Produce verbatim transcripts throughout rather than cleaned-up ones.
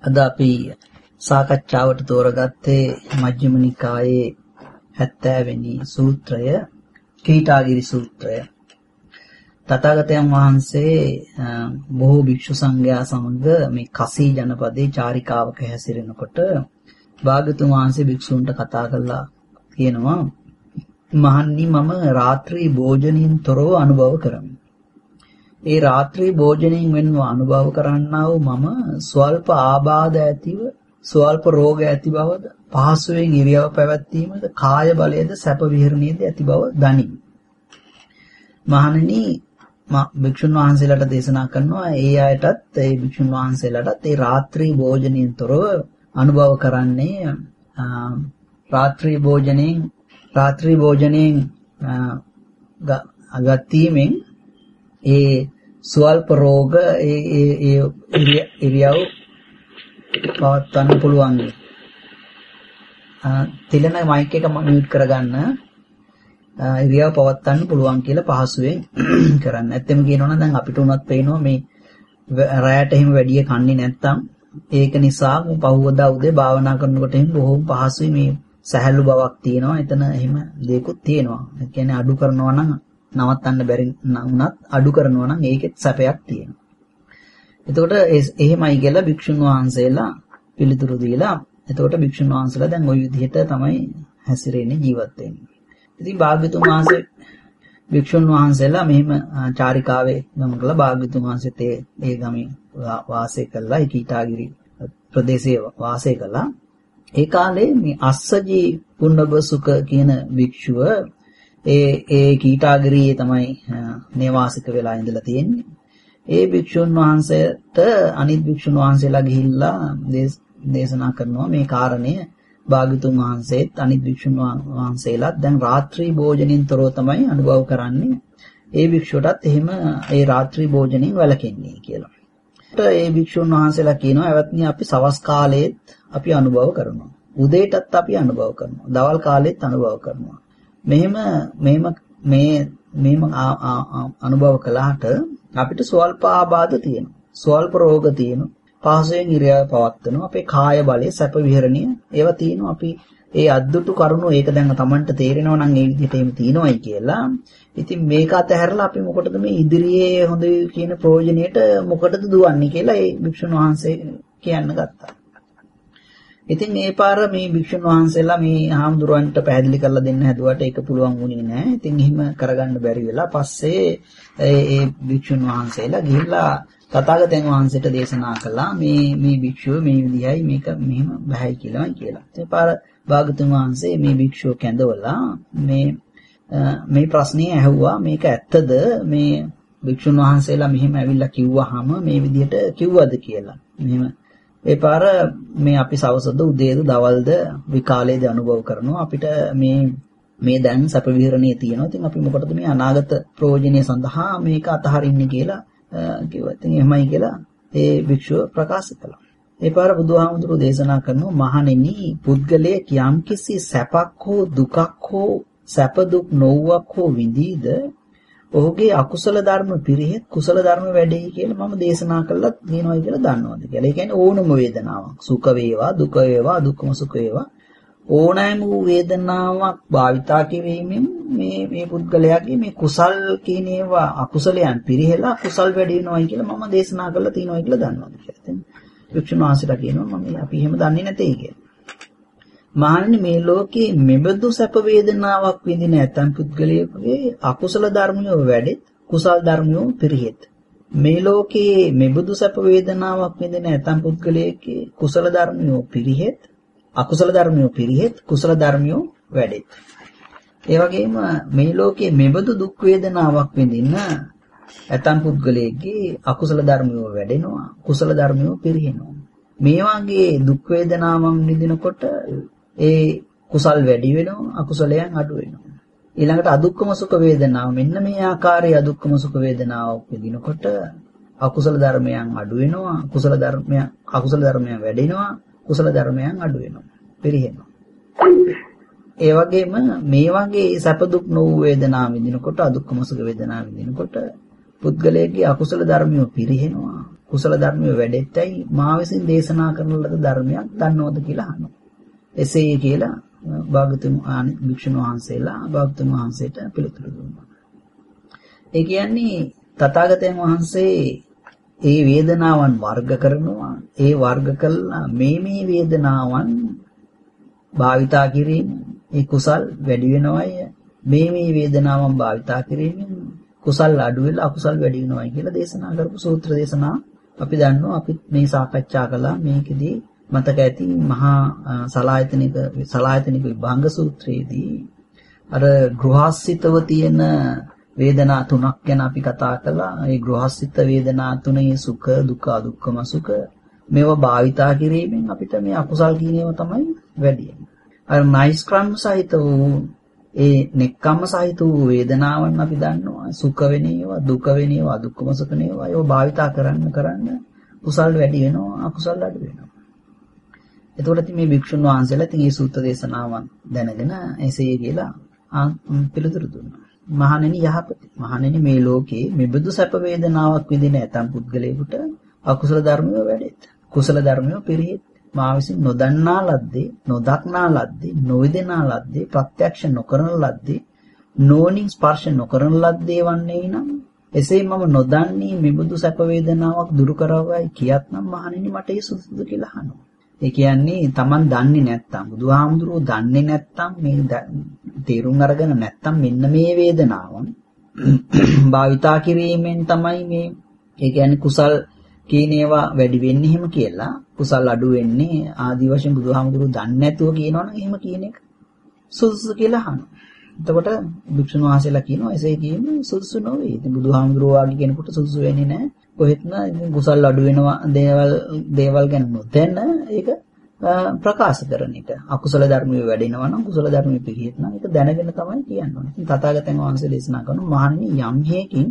අද අපි සාකච්ඡාවට තෝරගත්තේ මජ්ක්‍ධිම නිකායේ හැත්තෑ වෙනි සූත්‍රය කීටාගිරි සූත්‍රය. තථාගතයන් වහන්සේ බොහෝ භික්ෂු සංඝයා සමග මේ කසී ජනපදයේ චාරිකාවක හැසිරෙනකොට භාග්‍යතුන් වහන්සේ භික්ෂුන්ට කතා කළා කියනවා, මහන්නි මම රාත්‍රී භෝජනයෙන් තොරව අනුභව කරමි. ඒ රාත්‍රී භෝජනයෙන් වෙනව අනුභව කරන්නා වූ මම ස්වල්ප ආබාධ ඇතිව ස්වල්ප රෝග ඇති බවද පහසුවෙන් ඉරියව් පැවැත්වීමද කාය බලයේද සැප විහරණයේද ඇති බව දනිමි. මහණෙනි භික්ෂුන් වහන්සේලාට දේශනා කරනවා ඒ අයටත් ඒ භික්ෂුන් වහන්සේලාටත් ඒ රාත්‍රී භෝජනයෙන් තොරව අනුභව කරන්නේ රාත්‍රී භෝජනයෙන් රාත්‍රී භෝජනයෙන් අගතීමෙන් ඒ ස්වල්ප රෝග ඒ ඒ ඉරියව් පවත්වන්න පුළුවන්. තිලන මයික් එක මියුට් කරගන්න. ඉරියව් පවත්වන්න පුළුවන් කියලා පහසුවෙන් කරන්න. ඇත්තම කියනවා නම් දැන් අපිට උනත් පේනවා මේ රැයට එහෙම වැඩි කන්නේ නැත්තම් ඒක නිසා මේ පහුවදා උදේ භාවනා කරනකොට එහෙම බොහොම පහසුයි මේ සහැල්ලු බවක් තියෙනවා. එතන එහෙම දෙයක්ත් තියෙනවා. ඒ කියන්නේ අඩු කරනවා නම් නවත්තන්න බැරි වුණත් අඩු කරනවා නම් ඒකෙත් සැපයක් තියෙනවා. එතකොට එහෙමයි කියලා භික්ෂුන් වහන්සේලා පිළිතුරු දීලා එතකොට භික්ෂුන් වහන්සේලා දැන් ওই විදිහට තමයි හැසිරෙන්නේ ජීවත් වෙන්නේ. ඉතින් භාග්‍යතුන් වහන්සේ භික්ෂුන් වහන්සේලා මෙහෙම චාරිකාවේ ගමන් කළා. භාග්‍යතුන් වහන්සේත් ඒ ගමේ වාසය කළා. ඒ කීටාගිරි ප්‍රදේශයේ වාසය කළා. ඒ කාලේ මේ අස්සජී පුන්නබසුක කියන භික්ෂුව ඒ ඒ කීටාගිරියේ තමයි නේවාසික වෙලා ඉඳලා තියෙන්නේ. ඒ භික්ෂුන් වහන්සේට අනිත් භික්ෂුන් වහන්සේලා ගිහිල්ලා දේශනා කරනවා මේ කාරණය. භාග්‍යතුන් වහන්සේත් අනිත් භික්ෂුන් වහන්සේලාත් දැන් රාත්‍රී භෝජනෙන් තොරව තමයි අනුභව කරන්නේ. ඒ භික්ෂුවටත් එහෙම ඒ රාත්‍රී භෝජනෙන් වැළකෙන්නේ කියලා. ඒ භික්ෂුන් වහන්සේලා කියනවා එවත්නි අපි සවස් කාලයේත් අපි අනුභව කරනවා. උදේටත් අපි අනුභව කරනවා. දවල් කාලෙත් අනුභව කරනවා. මෙහෙම මෙහෙම මේ මෙහෙම අනුභව කළාට අපිට ස්වල්ප ආබාධ තියෙනවා. ස්වල්ප රෝග තියෙනවා. පහසෙන් ඉරියව් පවත්වනවා. අපේ කාය බලය සැප විහරණය ඒවා තියෙනවා. අපි ඒ අද්දුටු කරුණු ඒක දැන් Tamanට තේරෙනවා නම් ඒ විදිහට එහෙම තියෙනවයි කියලා. ඉතින් මේක අතහැරලා අපි මොකටද මේ ඉදිරියේ හොඳ කියන ප්‍රයෝජනෙට මොකටද දුවන්නේ කියලා ඒ භික්ෂුන් වහන්සේ කියන්න ගත්තා. ඉතින් ඒ පාර මේ භික්ෂුන් වහන්සේලා මේ හාමුදුරුවන්ට පැහැදිලි කරලා දෙන්න හැදුවට ඒක පුළුවන් වුණේ නැහැ. ඉතින් එහෙම කරගන්න බැරි වෙලා පස්සේ ඒ ඒ භික්ෂුන් වහන්සේලා ගිහිල්ලා තථාගතයන් වහන්සේට දේශනා කළා මේ මේ භික්ෂුව මේ විදිහයි මේක මෙහෙම බහැයි කියලා කියලා. ඒ පාර භාගතුන් වහන්සේ මේ භික්ෂුව කැඳවලා මේ මේ ප්‍රශ්නේ ඇහුවා මේක ඇත්තද මේ භික්ෂුන් වහන්සේලා මෙහෙම ඇවිල්ලා කිව්වහම මේ විදිහට කිව්වද කියලා. මෙහෙම ඒ පාර මේ අපි සවසද උදේද දවල්ද විකාලයේද අනුභව කරනවා. අපිට මේ මේ දැන් සැප විහරණයේ තියෙනවා. ඉතින් අපි මොකටද මේ අනාගත ප්‍රයෝජනය සඳහා මේක අතහරින්නේ කියලා කිව්වා. ඉතින් එහෙමයි කියලා ඒ භික්ෂුව ප්‍රකාශ කළා. ඒ පාර බුදුහාමුදුරුවෝ දේශනා කරනවා මහණෙනි පුද්ගලයෙක් යම්කිසි සැපක් හෝ දුකක් හෝ සැප දුක් නොවුවක් හෝ විඳීද ඔහුගේ අකුසල ධර්ම පිරිහෙත් කුසල ධර්ම වැඩෙයි කියලා මම දේශනා කළා තියෙනවා කියලා දන්නවද කියලා. ඒ කියන්නේ ඕනම වේදනාවක් සුඛ වේවා දුක වේවා දුක්ඛම සුඛ වේවා ඕනෑම වේදනාවක් භාවිතා කිරීමෙන් මේ මේ පුද්ගලයාගේ මේ කුසල් කියන ඒවා අකුසලයන් පිරිහෙලා කුසල් වැඩි වෙනවයි කියලා මම දේශනා කළා තියෙනවා කියලා දන්නවද කියලා. ඉතින් භික්ෂුන් වහන්සේලා කියනවා මම අපි එහෙම දන්නේ නැtei කියලා. මහණනි මේ ලෝකේ මෙබඳු සැප වේදනාවක් විඳින ඇතම් පුද්ගලයෙකුගේ අකුසල ධර්මියෝ වැඩෙත් කුසල් ධර්මියෝ පිරිහෙත්. මේ ලෝකේ මෙබඳු සැප වේදනාවක් විඳින ඇතම් පුද්ගලයෙකුගේ කුසල ධර්මියෝ පිරිහෙත් අකුසල ධර්මියෝ පිරිහෙත් කුසල ධර්මියෝ වැඩෙත්. ඒ වගේම මේ ලෝකයේ මෙබඳු දුක් වේදනාවක් විඳින්න ඇතම් පුද්ගලයෙක්ගේ අකුසල ධර්මියෝ වැඩෙනවා කුසල ධර්මියෝ පිරිහෙනවා. මේ වගේ දුක් වේදනාවන් විඳිනකොට ඒ කුසල් වැඩි වෙනවා අකුසලයන් අඩු වෙනවා. ඊළඟට අදුක්කම සුඛ වේදනාව මෙන්න මේ ආකාරයේ අදුක්කම සුඛ වේදනාවක් විඳිනකොට අකුසල ධර්මයන් අඩු වෙනවා කුසල ධර්මයන් අකුසල ධර්මයන් වැඩෙනවා කුසල ධර්මයන් අඩු වෙනවා පිරිහෙනවා. ඒ වගේම මේ වගේ සැප දුක් නොවු වේදනා විඳිනකොට අදුක්කම සුඛ වේදනා විඳිනකොට පුද්ගලයාගේ අකුසල ධර්මියෝ පිරිහෙනවා කුසල ධර්මයේ වැඩෙත්තයි මා විසින් දේශනා කරන ලද ධර්මයක් දන්නවද කියලා අහනවා. එසේ කියලා භාගතුන් ආනි භික්ෂුන් වහන්සේලා භාගතුන් වහන්සේට පිළිතුරු දුන්නා. ඒ කියන්නේ තථාගතයන් වහන්සේ ඒ වේදනාවන් වර්ග කරනවා. ඒ වර්ග කළා මේ මේ වේදනාවන් භාවිතා කිරීම ඒ කුසල් වැඩි වෙනවයි. මේ මේ වේදනාවන් භාවිතා කිරීමෙන් කුසල් අඩු වෙලා අකුසල් වැඩි වෙනවයි කියලා දේශනා කරපු සූත්‍ර දේශනා අපි දන්නවා. අපි මේ සාකච්ඡා කළා මේකෙදී මතක ඇති මහා සලායතනික සලායතනික විභංග සූත්‍රයේදී අර ගෘහස්සිතව තියෙන වේදනා තුනක් ගැන අපි කතා කළා. ඒ ගෘහස්සිත වේදනා තුනේ සුඛ දුක්ඛ අදුක්ඛම සුඛ මේවා භාවිතා කිරීමෙන් අපිට මේ අකුසල් කියන ඒවා තමයි වැඩි වෙන්නේ. අර නයිස්ක්‍රම් සහිත වූ ඒ නෙක්ඛම්ම සහිත වූ වේදනාවන් අපි දන්නවා. සුඛ වෙන ඒවා දුක වෙන ඒවා අදුක්ඛම සුඛ ඒවා ඒවා භාවිතා කරන්න කරන්න කුසල් වැඩි වෙනවා අකුසල් අඩු වෙනවා. එතකොට ඉතින් මේ භික්ෂුන් වහන්සේලා ඉතින් මේ සූත්‍ර දේශනාවන් දැනගෙන එසේ කියලා පිළිතුරු දුන්නා. මහණෙනි යහපති. මහණෙනි මේ ලෝකේ මෙබඳු සැප වේදනාවක් විඳින ඇතම් පුද්ගලයෙකුට අකුසල ධර්මය වැඩෙත්. කුසල ධර්මය පිරිහෙත්. මා විසින් නොදන්නා ලද්දේ, නොදක්නා ලද්දේ, නොවිදෙනා ලද්දේ, ප්‍රත්‍යක්ෂ නොකරන ලද්දේ, නෝනින් ස්පර්ශ නොකරන ලද්දේ වන්නේ නම් එසේ මම නොදන්නේ මෙබඳු සැප වේදනාවක් දුරු කරවයි කියත්නම් මහණෙනි මට ඒ සුදුසුද කියලා අහනවා. ඒ කියන්නේ Taman දන්නේ නැත්තම් බුදුහාමුදුරුවෝ දන්නේ නැත්තම් මේ තේරුම් අරගෙන නැත්තම් මෙන්න මේ වේදනාවන් භාවිතා කිරීමෙන් තමයි මේ ඒ කියන්නේ කුසල් කියන ඒවා වැඩි වෙන්නේ එහෙම කියලා කුසල් අඩු වෙන්නේ ආදි වශයෙන් බුදුහාමුදුරුවෝ දන්නේ නැතුව කියනවනම් එහෙම කියන එක සුදුසු කියලා අහනවා. එතකොට භික්ෂුන් වහන්සේලා කියනවා එසේ කියන්නේ සුදුසු නොවේ. ඉතින් බුදුහාමුදුරුවෝ වගේ කෙනෙකුට සුදුසු වෙන්නේ නැහැ. කොහෙත්ම කුසල් අඩු වෙනවා දේවල් දේවල් ගැන නොදැන ඒක ප්‍රකාශ කරන එක. අකුසල ධර්මයේ වැඩෙනවා නම් කුසල ධර්මයේ පිළිහෙත් නම් ඒක දැනගෙන තමයි කියන්නේ. ඉතින් තථාගතයන් වහන්සේ දේශනා කරන මහණනි යම් හේකින්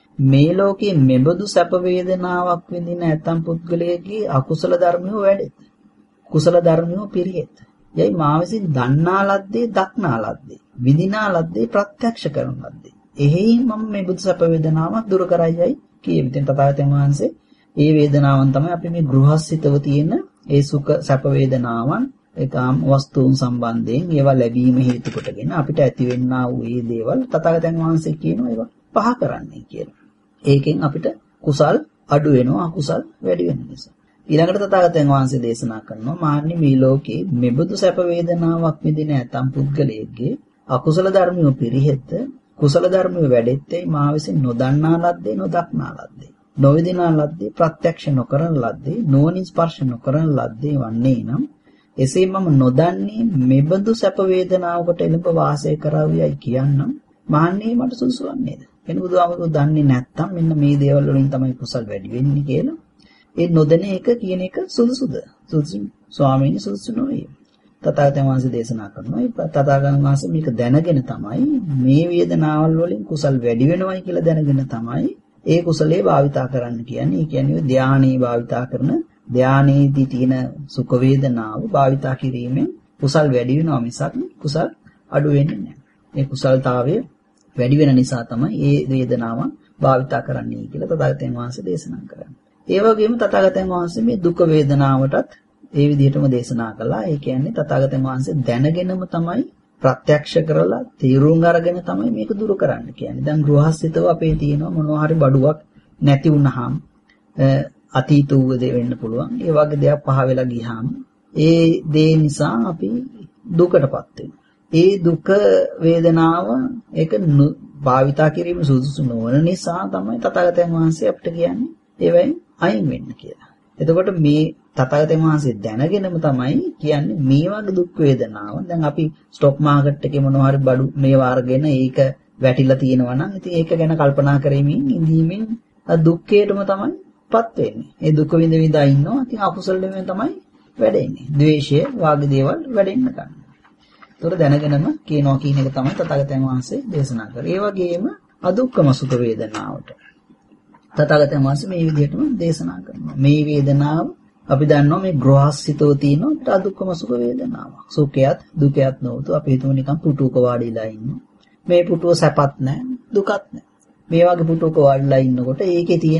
මේ ලෝකයේ මෙබඳු සැප වේදනාවක් විඳින ඇතම් පුද්ගලයෙක්ගේ අකුසල ධර්මයේ වැඩෙත්. කුසල ධර්මයේ පිළිහෙත්. යයි මා විසින් දන්නා ලද්දේ දක්නා ලද්දේ විඳිනා ලද්දේ ප්‍රත්‍යක්ෂ කරන ලද්දේ. එහෙයි මම මෙබඳු සැප වේදනාවක් දුරු කරයියි කියමු. ඉතින් තථාගතයන් වහන්සේ මේ වේදනාවන් තමයි අපි මේ ගෘහස්සිතව තියෙන ඒ සුඛ සැප වේදනාවන් ඒකාම් වස්තුන් සම්බන්ධයෙන් ඒවා ලැබීම හේතු කොටගෙන අපිට ඇතිවෙනා වූ මේ දේවල් තථාගතයන් වහන්සේ කියනවා ඒවා පහ කරන්නයි කියලා. ඒකෙන් අපිට කුසල් අඩු වෙනවා අකුසල් වැඩි වෙන නිසා. ඊළඟට තථාගතයන් වහන්සේ දේශනා කරනවා මාන්නේ මේ ලෝකේ මෙබඳු සැප වේදනාවක් විඳින ඇතම් පුද්ගලයෙක්ගේ අකුසල ධර්මිය පිරිහෙත් කුසල ධර්මයේ වැඩෙත්තේ මා විසින් නොදන්නා ලද්දේ නොදක්නා ලද්දේ නොවිදිනා ලද්දේ ප්‍රත්‍යක්ෂ නොකරන ලද්දේ නෝනින් ස්පර්ශ නොකරන ලද්දේ වන්නේ නම් එසේ මම නොදන්නේ මෙබඳු සැප වේදනාවකට එළඹ වාසය කරાવයයි කියන්නම් මහන්නේ මට සුදුසු වන්නේද? එන බුදුහාමුදුරුවෝ දන්නේ නැත්තම් මෙන්න මේ දේවල් වලින් තමයි කුසල් වැඩි වෙන්නේ කියලා ඒ නොදැන එක කියන එක සුදුසුද? සුදුසු ස්වාමීනි සුදුසු නොවේ. තථාගතයන් වහන්සේ දේශනා කරනවා ඒ තථාගතයන් වහන්සේ මේක දැනගෙන තමයි මේ වේදනාවල් වලින් කුසල් වැඩි වෙනවයි කියලා දැනගෙන තමයි ඒ කුසලයේ භාවිතා කරන්න කියන්නේ. ඒ කියන්නේ ධානයේ භාවිතා කරන ධානයේදී තියෙන සුඛ වේදනාව භාවිතා කිරීමෙන් කුසල් වැඩි වෙනවා මිසක් කුසල් අඩු වෙන්නේ නැහැ. ඒ කුසල්තාවය වැඩි වෙන නිසා තමයි මේ වේදනාව භාවිතා කරන්නේ කියලා තථාගතයන් වහන්සේ දේශනා කරන්නේ. ඒ වගේම තථාගතයන් වහන්සේ මේ දුක් වේදනාවටත් ඒ විදිහටම දේශනා කළා. ඒ කියන්නේ තථාගතයන් වහන්සේ දැනගෙනම තමයි ප්‍රත්‍යක්ෂ කරලා තීරුම් අරගෙන තමයි මේක දුරු කරන්න කියන්නේ. දැන් ගෘහස්සිතව අපේ තියෙනවා මොනවා හරි බඩුවක් නැති වුනහම අතීත වූ දේ වෙන්න පුළුවන්. ඒ වගේ දෙයක් පහ වෙලා ගියාම ඒ දේ නිසා අපි දුකටපත් වෙනවා. ඒ දුක වේදනාව ඒක භාවිතා කිරීම සුදුසු නොවන නිසා තමයි තථාගතයන් වහන්සේ අපිට කියන්නේ ඒවෙන් අයින් වෙන්න කියලා. එතකොට මේ තථාගතයන් වහන්සේ දැනගෙනම තමයි කියන්නේ මේ වගේ දුක් වේදනාව. දැන් අපි ස්ටොක් මාකට් එකේ මොනවා හරි බඩු මේවා අරගෙන ඒක වැටිලා තියෙනවා නම් ඉතින් ඒක ගැන කල්පනා කරමින් ඉඳීමෙන් දුක්ඛයටම තමයිපත් වෙන්නේ. ඒ දුක විඳ විඳ ඉන්නවා. ඉතින් අකුසල දෙමෙන් තමයි වැඩෙන්නේ. ද්වේෂය වාගේ දේවල් වැඩෙන්න ගන්නවා. ඒතකොට දැනගෙනම කියනවා කියන එක තමයි තථාගතයන් වහන්සේ දේශනා කරේ. ඒ වගේම අදුක්කම සුඛ වේදනාවට තථාගතයන් වහන්සේ මේ විදිහටම දේශනා කරනවා. මේ වේදනාව අපි දන්නවා මේ ග්‍රහස්සිතව තියෙන අදුක්කම සුඛ වේදනාවක්. සුඛයත් දුකයත් නොවතු අපි හිතමු නිකන් පුටුවක වාඩිලා ඉන්නවා. මේ පුටුව සැපත් නැහැ දුකත් නැහැ. මේ වගේ පුටුවක වාඩිලා ඉන්නකොට ඒකේ තියෙන්නේ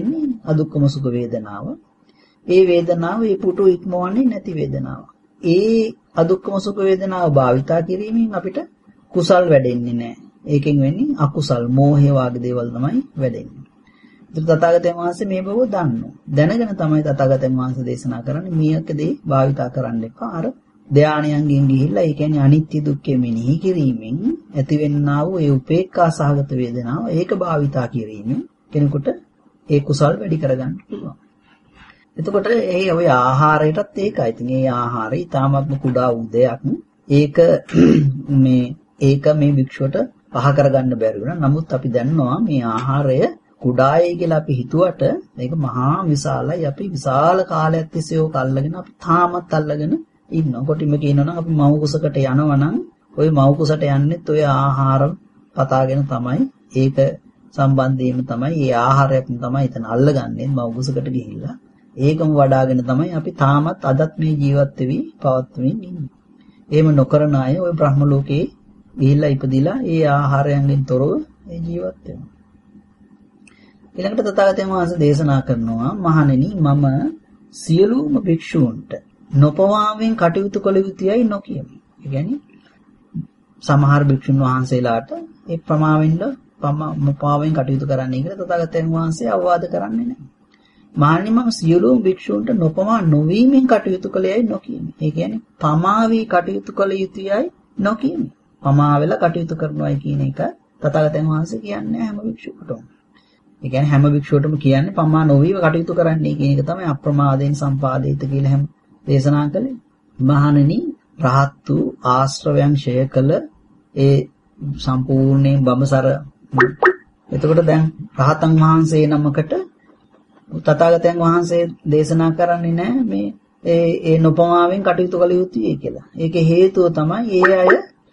අදුක්කම සුඛ වේදනාව. ඒ වේදනාව ඒ පුටු ඉක්මවන්නේ නැති වේදනාව. ඒ අදුක්කම සුඛ වේදනාව භාවිතා කිරීමෙන් අපිට කුසල් වැඩෙන්නේ නැහැ. ඒකෙන් වෙන්නේ අකුසල්, මෝහය වගේ දේවල් තමයි වැඩෙන්නේ. ඉතින් තථාගතයන් වහන්සේ මේ බව දන්නවා. දැනගෙන තමයි තථාගතයන් වහන්සේ දේශනා කරන්නේ මේකදී භාවිතා කරන්න එපා. අර ධානයන්ගෙන් ගිහිල්ලා ඒ කියන්නේ අනිත්‍ය දුක්ඛ මෙනෙහි කිරීමෙන් ඇතිවෙනා වූ ඒ උපේක්ඛා සහගත වේදනාව ඒක භාවිතා කිරීමෙන් කෙනෙකුට ඒ කුසල් වැඩි කරගන්න පුළුවන්. එතකොට ඒ ඔය ආහාරයටත් ඒකයි. ඉතින් ඒ ආහාරය ඊටාත්ම කුඩා උදයක්. ඒක මේ ඒක මේ භික්ෂුවට පහ කරගන්න බැරි වුණා. නමුත් අපි දන්නවා මේ ආහාරය කුඩායි කියලා අපි හිතුවට මේක මහා විශාලයි. අපි විශාල කාලයක් තිස්සේ ඕක අල්ලගෙන අපි තාමත් අල්ලගෙන ඉන්නවා. කොටිම කියනවනම් අපි මව් කුසකට යනවනම් ওই මව් කුසට යන්නෙත් ඔය ආහාර පතාගෙන තමයි. ඒක සම්බන්ධයෙන්ම තමයි මේ ආහාරයෙන් තමයි එතන අල්ලගන්නේ මව් කුසකට ගිහිල්ලා. ඒකම වඩාගෙන තමයි අපි තාමත් අදත් මේ ජීවත් වෙවි පවත්වමින් ඉන්නේ. එහෙම නොකරන අය ওই බ්‍රහ්ම ලෝකේ ගිහිල්ලා ඉපදිලා ඒ ආහාරයෙන් තොරව ඒ ජීවත් වෙනවා. ඊළඟට තථාගතයන් වහන්සේ දේශනා කරනවා මහණෙනි මම සියලුම භික්ෂූන්ට නොපවාවෙන් කටයුතු කළ යුතුයයි නොකියමි. ඒ කියන්නේ සමහර භික්ෂුන් වහන්සේලාට ඒ ප්‍රමාවෙන්ද පමාවෙන් කටයුතු කරන්නයි කියලා තථාගතයන් වහන්සේ අවවාද කරන්නේ නැහැ. මහණෙනි මම සියලුම භික්ෂූන්ට නොපමා නොවීමෙන් කටයුතු කළේයි නොකියමි. ඒ කියන්නේ පමාවී කටයුතු කළ යුතුයයි නොකියමි. පමා වෙලා කටයුතු කරනවායි කියන එක තථාගතයන් වහන්සේ කියන්නේ හැම භික්ෂුවකටම. ඒ කියන්නේ හැම භික්ෂුවටම කියන්නේ පමා නොවීව කටයුතු කරන්නයි කියන එක තමයි අප්‍රමාදයෙන් සම්පාදිත කියලා හැම දේශනා කළේ. මහණෙනි රහත් වූ ආශ්‍රවයන් ඡය කළ ඒ සම්පූර්ණයෙන් බඹසර. එතකොට දැන් රහතන් වහන්සේ නමකට තථාගතයන් වහන්සේ දේශනා කරන්නේ නැහැ මේ ඒ ඒ නොපමාවෙන් කටයුතු කළ යුතුයි කියලා. ඒකේ හේතුව තමයි ඒ අය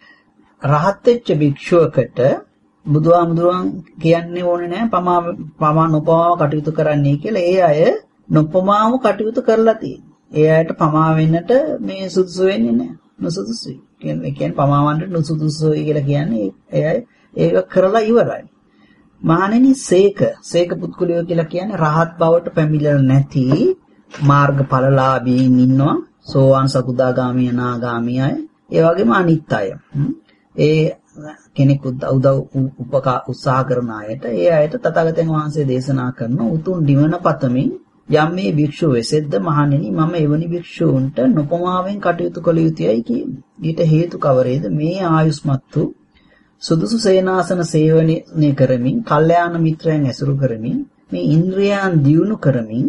රහත් වෙච්ච භික්ෂුවකට බුදුහාමුදුරුවන් කියන්නේ ඕනේ නැහැ පමා පමා නොපමාව කටයුතු කරන්නයි කියලා. ඒ අය නොපමාව කටයුතු කරලා තියෙනවා. ඒ අයට පමා වෙන්නට මේ සුදුසු වෙන්නේ නැහැ. නොසුදුසුයි. කියන්නේ කියන්නේ පමාවන්ට නොසුදුසුයි කියලා කියන්නේ ඒ අය ඒක කරලා ඉවරයි. මහණෙනි සේක සේක පුත්කුලිය කියලා කියන්නේ රහත් බවට පැමිණෙලා නැති මාර්ගඵලලාභීන් ඉන්නවා. සෝවාන් සකුදාගාමී අනාගාමී අය. ඒ වගේම අනිත් අය. ඒ කෙනෙක් උදව් උපකා උත්සාහ කරන අයට ඒ අයට තථාගතයන් වහන්සේ දේශනා කරන උතුම් නිවන පතමින් යම් මේ භික්ෂුව වෙසෙද්ද මහණෙනි මම එවැනි භික්ෂූන්ට නොපමාවෙන් කටයුතු කළ යුතුයයි කියන්නේ. ඊට හේතු කවරේද? මේ ආයුස්මත් වූ සුදුසු සේනාසන සේවනය කරමින්, කල්යාණ මිත්‍රයන් ඇසුරු කරමින්, මේ ඉන්ද්‍රියයන් දියුණු කරමින්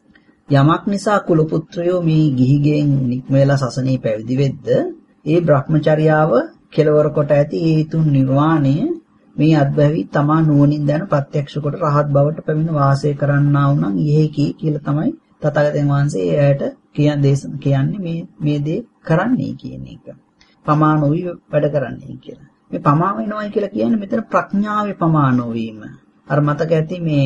යමක් නිසා කුල පුත්‍රයෝ මේ ගිහිගෙන් නික්ම වෙලා සසනේ පැවිදි වෙද්ද ඒ බ්‍රහ්මචර්යාව කෙලවර කොට ඇති ඒ තුන් නිර්වාණය මේ අත්භවී තමා නුවණින් දැන ප්‍රත්‍යක්ෂ කොට රහත් බවට පැමිණ වාසය කරන්නා වූ නම් යෙහිකි කියලා තමයි තථාගතයන් වහන්සේ එයාට කියන දේශන කියන්නේ මේ මේ දේ කරන්නයි කියන එක. පමා නොවි වැඩ කරන්නයි කියලා. මේ පමා වෙනවයි කියලා කියන්නේ මෙතන ප්‍රඥාවේ පමා නොවීම. අර මතක ඇති මේ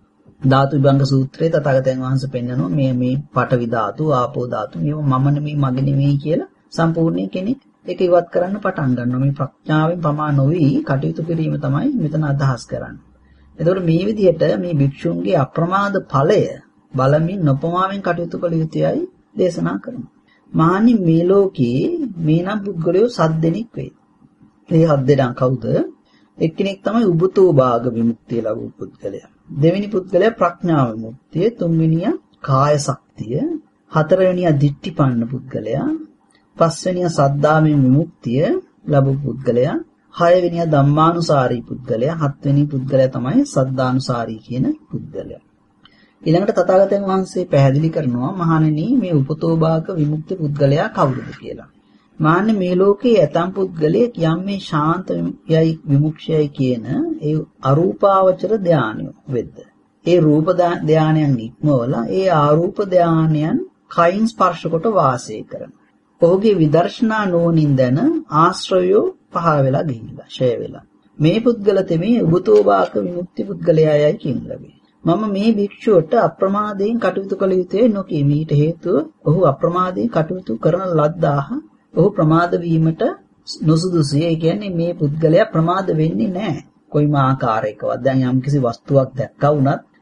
ධාතු විභංග සූත්‍රයේ තථාගතයන් වහන්සේ පෙන්නනවා මේ මේ පඨවි ධාතු, ආපෝ ධාතු මේව මම නෙමෙයි මගේ නෙමෙයි කියලා සම්පූර්ණ කෙනෙක් ඒක ඉවත් කරන්න පටන් ගන්නවා. මේ ප්‍රඥාවෙන් පමා නොවි කටයුතු කිරීම තමයි මෙතන අදහස් කරන්නේ. එතකොට මේ විදිහට මේ භික්ෂුන්ගේ අප්‍රමාද ඵලය බලමින් නොපමාවෙන් කටයුතු කළ යුතුයයි දේශනා කරනවා. මහණනි මේ ලෝකේ මේ නම් පුද්ගලයෝ සත් දෙනෙක් වේ. මේ හත් දෙනා කවුද? එක්කෙනෙක් තමයි උබතෝ භාග විමුක්තිය ලැබූ පුද්ගලයා. දෙවෙනි පුද්ගලයා ප්‍රඥා විමුක්තිය, තුන්වෙනියා කාය ශක්තිය, හතරවෙනියා දිට්ඨිපන්න පුද්ගලයා, පස්වෙනියා සද්ධාමෙන් විමුක්තිය ලැබූ පුද්ගලයා, හයවෙනියා ධම්මානුසාරී පුද්ගලයා, හත්වෙනි පුද්ගලයා තමයි සද්ධානුසාරී කියන පුද්ගලයා. ඊළඟට තථාගතයන් වහන්සේ පැහැදිලි කරනවා මහණෙනි මේ උපතෝ භාග විමුක්ති පුද්ගලයා කවුරුද කියලා. මාන්නේ මේ ලෝකයේ ඇතම් පුද්ගලයෙක් යම් මේ ශාන්ත යයි විමුක්ෂයයි කියන ඒ අරූපාවචර ධානය වෙද්ද. ඒ රූප ධානයන් නික්මවලා ඒ ආරූප ධානයන් කයින් ස්පර්ශ කොට වාසය කරන. ඔහුගේ විදර්ශනා නුවණින් දැන ආශ්‍රයෝ පහ වෙලා ගිහිල්ලා ෂය වෙලා. මේ පුද්ගල තෙමේ උබතෝ භාග විමුක්ති පුද්ගලයායයි කියන ලැබේ. මම මේ භික්ෂුවට අප්‍රමාදයෙන් කටයුතු කළ යුතුයි නොකියමි. ඊට හේතුව ඔහු අප්‍රමාදයෙන් කටයුතු කරන ලද්දාහ ඔහු ප්‍රමාද වීමට නොසුදුසුයි. ඒ කියන්නේ මේ පුද්ගලයා ප්‍රමාද වෙන්නේ නැහැ. කොයිම ආකාරයකවත්. දැන් යම්කිසි වස්තුවක් දැක්කා වුණත්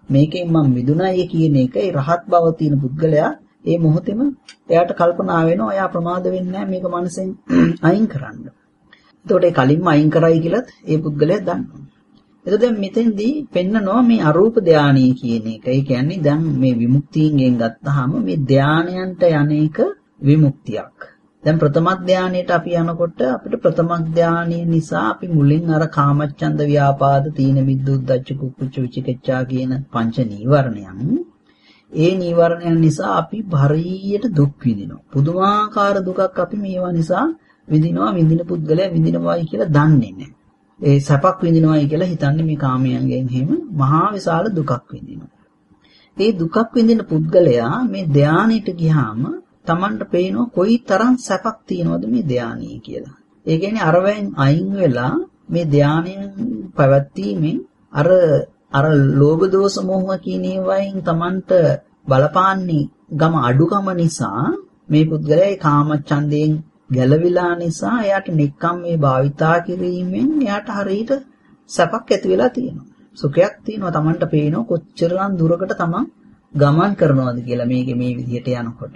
මේකෙන් මම මිදුණයි කියන එක ඒ රහත් බව තියෙන පුද්ගලයා ඒ මොහොතේම එයාට කල්පනා වෙනවා එයා ප්‍රමාද වෙන්නේ නැහැ මේක මනසෙන් අයින් කරන්න. එතකොට ඒ කලින්ම අයින් කරයි කියලත් ඒ පුද්ගලයා දන්නවා. එතකොට දැන් මෙතෙන්දී පෙන්නනවා මේ අරූප ධානය කියන එක. ඒ කියන්නේ දැන් මේ විමුක්තියෙන් ගත්තාම මේ ධානයන්ට යන්නේක විමුක්තියක්. දැන් ප්‍රථම ධානයට අපි යනකොට අපිට ප්‍රථම ධානය නිසා අපි මුලින් අර කාමච්ඡන්ද ව්‍යාපාද තීන මිද්දුද්දච්ච කුක්කුච්ච විචිකිච්ඡා කියන පංච නීවරණයන් ඒ නීවරණයන් නිසා අපි භරීයට දුක් විඳිනවා. පුදුමාකාර දුකක් අපි මේවා නිසා විඳිනවා. විඳින පුද්ගලයා විඳිනවායි කියලා දන්නේ නැහැ. ඒ සැපක් විඳිනවායි කියලා හිතන්නේ මේ කාමයන්ගෙන් හැම මහා විශාල දුකක් විඳිනවා. ඒ දුකක් විඳින පුද්ගලයා මේ ධානයට ගියාම Tamanට පේනවා කොයි තරම් සැපක් තියෙනවද මේ ධානයේ කියලා. ඒ කියන්නේ අරවෙන් අයින් වෙලා මේ ධානයෙන් පැවැත්ීමෙන් අර අර ලෝභ දෝෂ මෝහ කියන ඒවායින් Tamanට බලපාන්නේ ගම අඩුකම නිසා මේ පුද්ගලයා ඒ කාමච්ඡන්දයෙන් ගැලවිලා නිසා එයාට නික්කම් මේ භාවිතා කිරීමෙන් එයාට හරියට සැපක් ඇති වෙලා තියෙනවා. සුඛයක් තියෙනවා. Tamanට පේනවා කොච්චරනම් දුරකට Taman ගමන් කරනවද කියලා මේකේ මේ විදිහට යනකොට.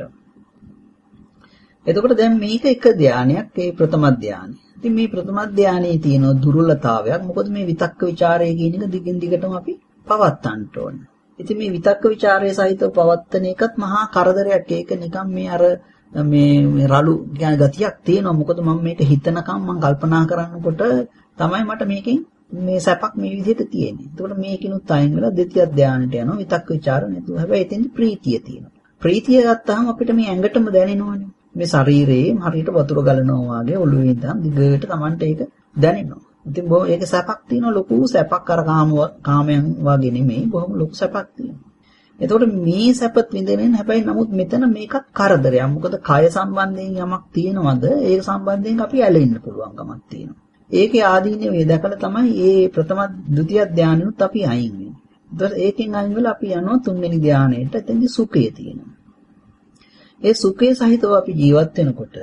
එතකොට දැන් මේක එක ධානයක් ඒ ප්‍රථම ධානය. ඉතින් මේ ප්‍රථම ධානයේ තියෙන දුර්වලතාවයක් මොකද මේ විතක්ක ਵਿਚාරය කියන එක දිගින් දිගටම අපි පවත්වන්න ඕනේ. ඉතින් මේ විතක්ක ਵਿਚාරයේ සහිතව පවත්වන එකත් මහා කරදරයක්. ඒක නිකන් මේ අර මේ රළු ගතියක් තියෙනවා. මොකද මම මේක හිතනකම් මම කල්පනා කරනකොට තමයි මට මේකෙන් මේ සැපක් මේ විදිහට තියෙන්නේ. එතකොට මේකිනුත් අයින් වෙලා දෙතිය ධානයට යනවා. විතක්ක ਵਿਚාර නැතුව. හැබැයි එතෙන්දි ප්‍රීතිය තියෙනවා. ප්‍රීතිය ගත්තාම අපිට මේ ඇඟටම දැනෙනවනේ. මේ ශරීරයේ හරියට වතුර ගලනවා වගේ ඔළුවේ ඉඳන් දිගට Tamanට ඒක දැනෙනවා. ඉතින් බොහොම ඒක සැපක් තියෙනවා. ලොකු සැපක් අර කාම කාමයන් වගේ නෙමෙයි. බොහොම ලොකු සැපක් තියෙනවා. එතකොට මේ සැපත් විඳින්න හැබැයි නමුත් මෙතන මේකත් කරදරයක්. මොකද කය සම්බන්ධයෙන් යමක් තියෙනවද ඒක සම්බන්ධයෙන් අපි ඇලෙන්න පුළුවන්කමක් තියෙනවා. ඒකේ ආදීනේ වේ දැකලා තමයි මේ ප්‍රථම ද්විතිය ධානයනුත් අපි අයින් වෙන්නේ. ඒතකොට ඒකෙන් අයින් වෙලා අපි යනවා තුන්වෙනි ධානයට. එතෙන්දි සුඛය තියෙනවා. ඒ සුඛේ සහිතව අපි ජීවත් වෙනකොට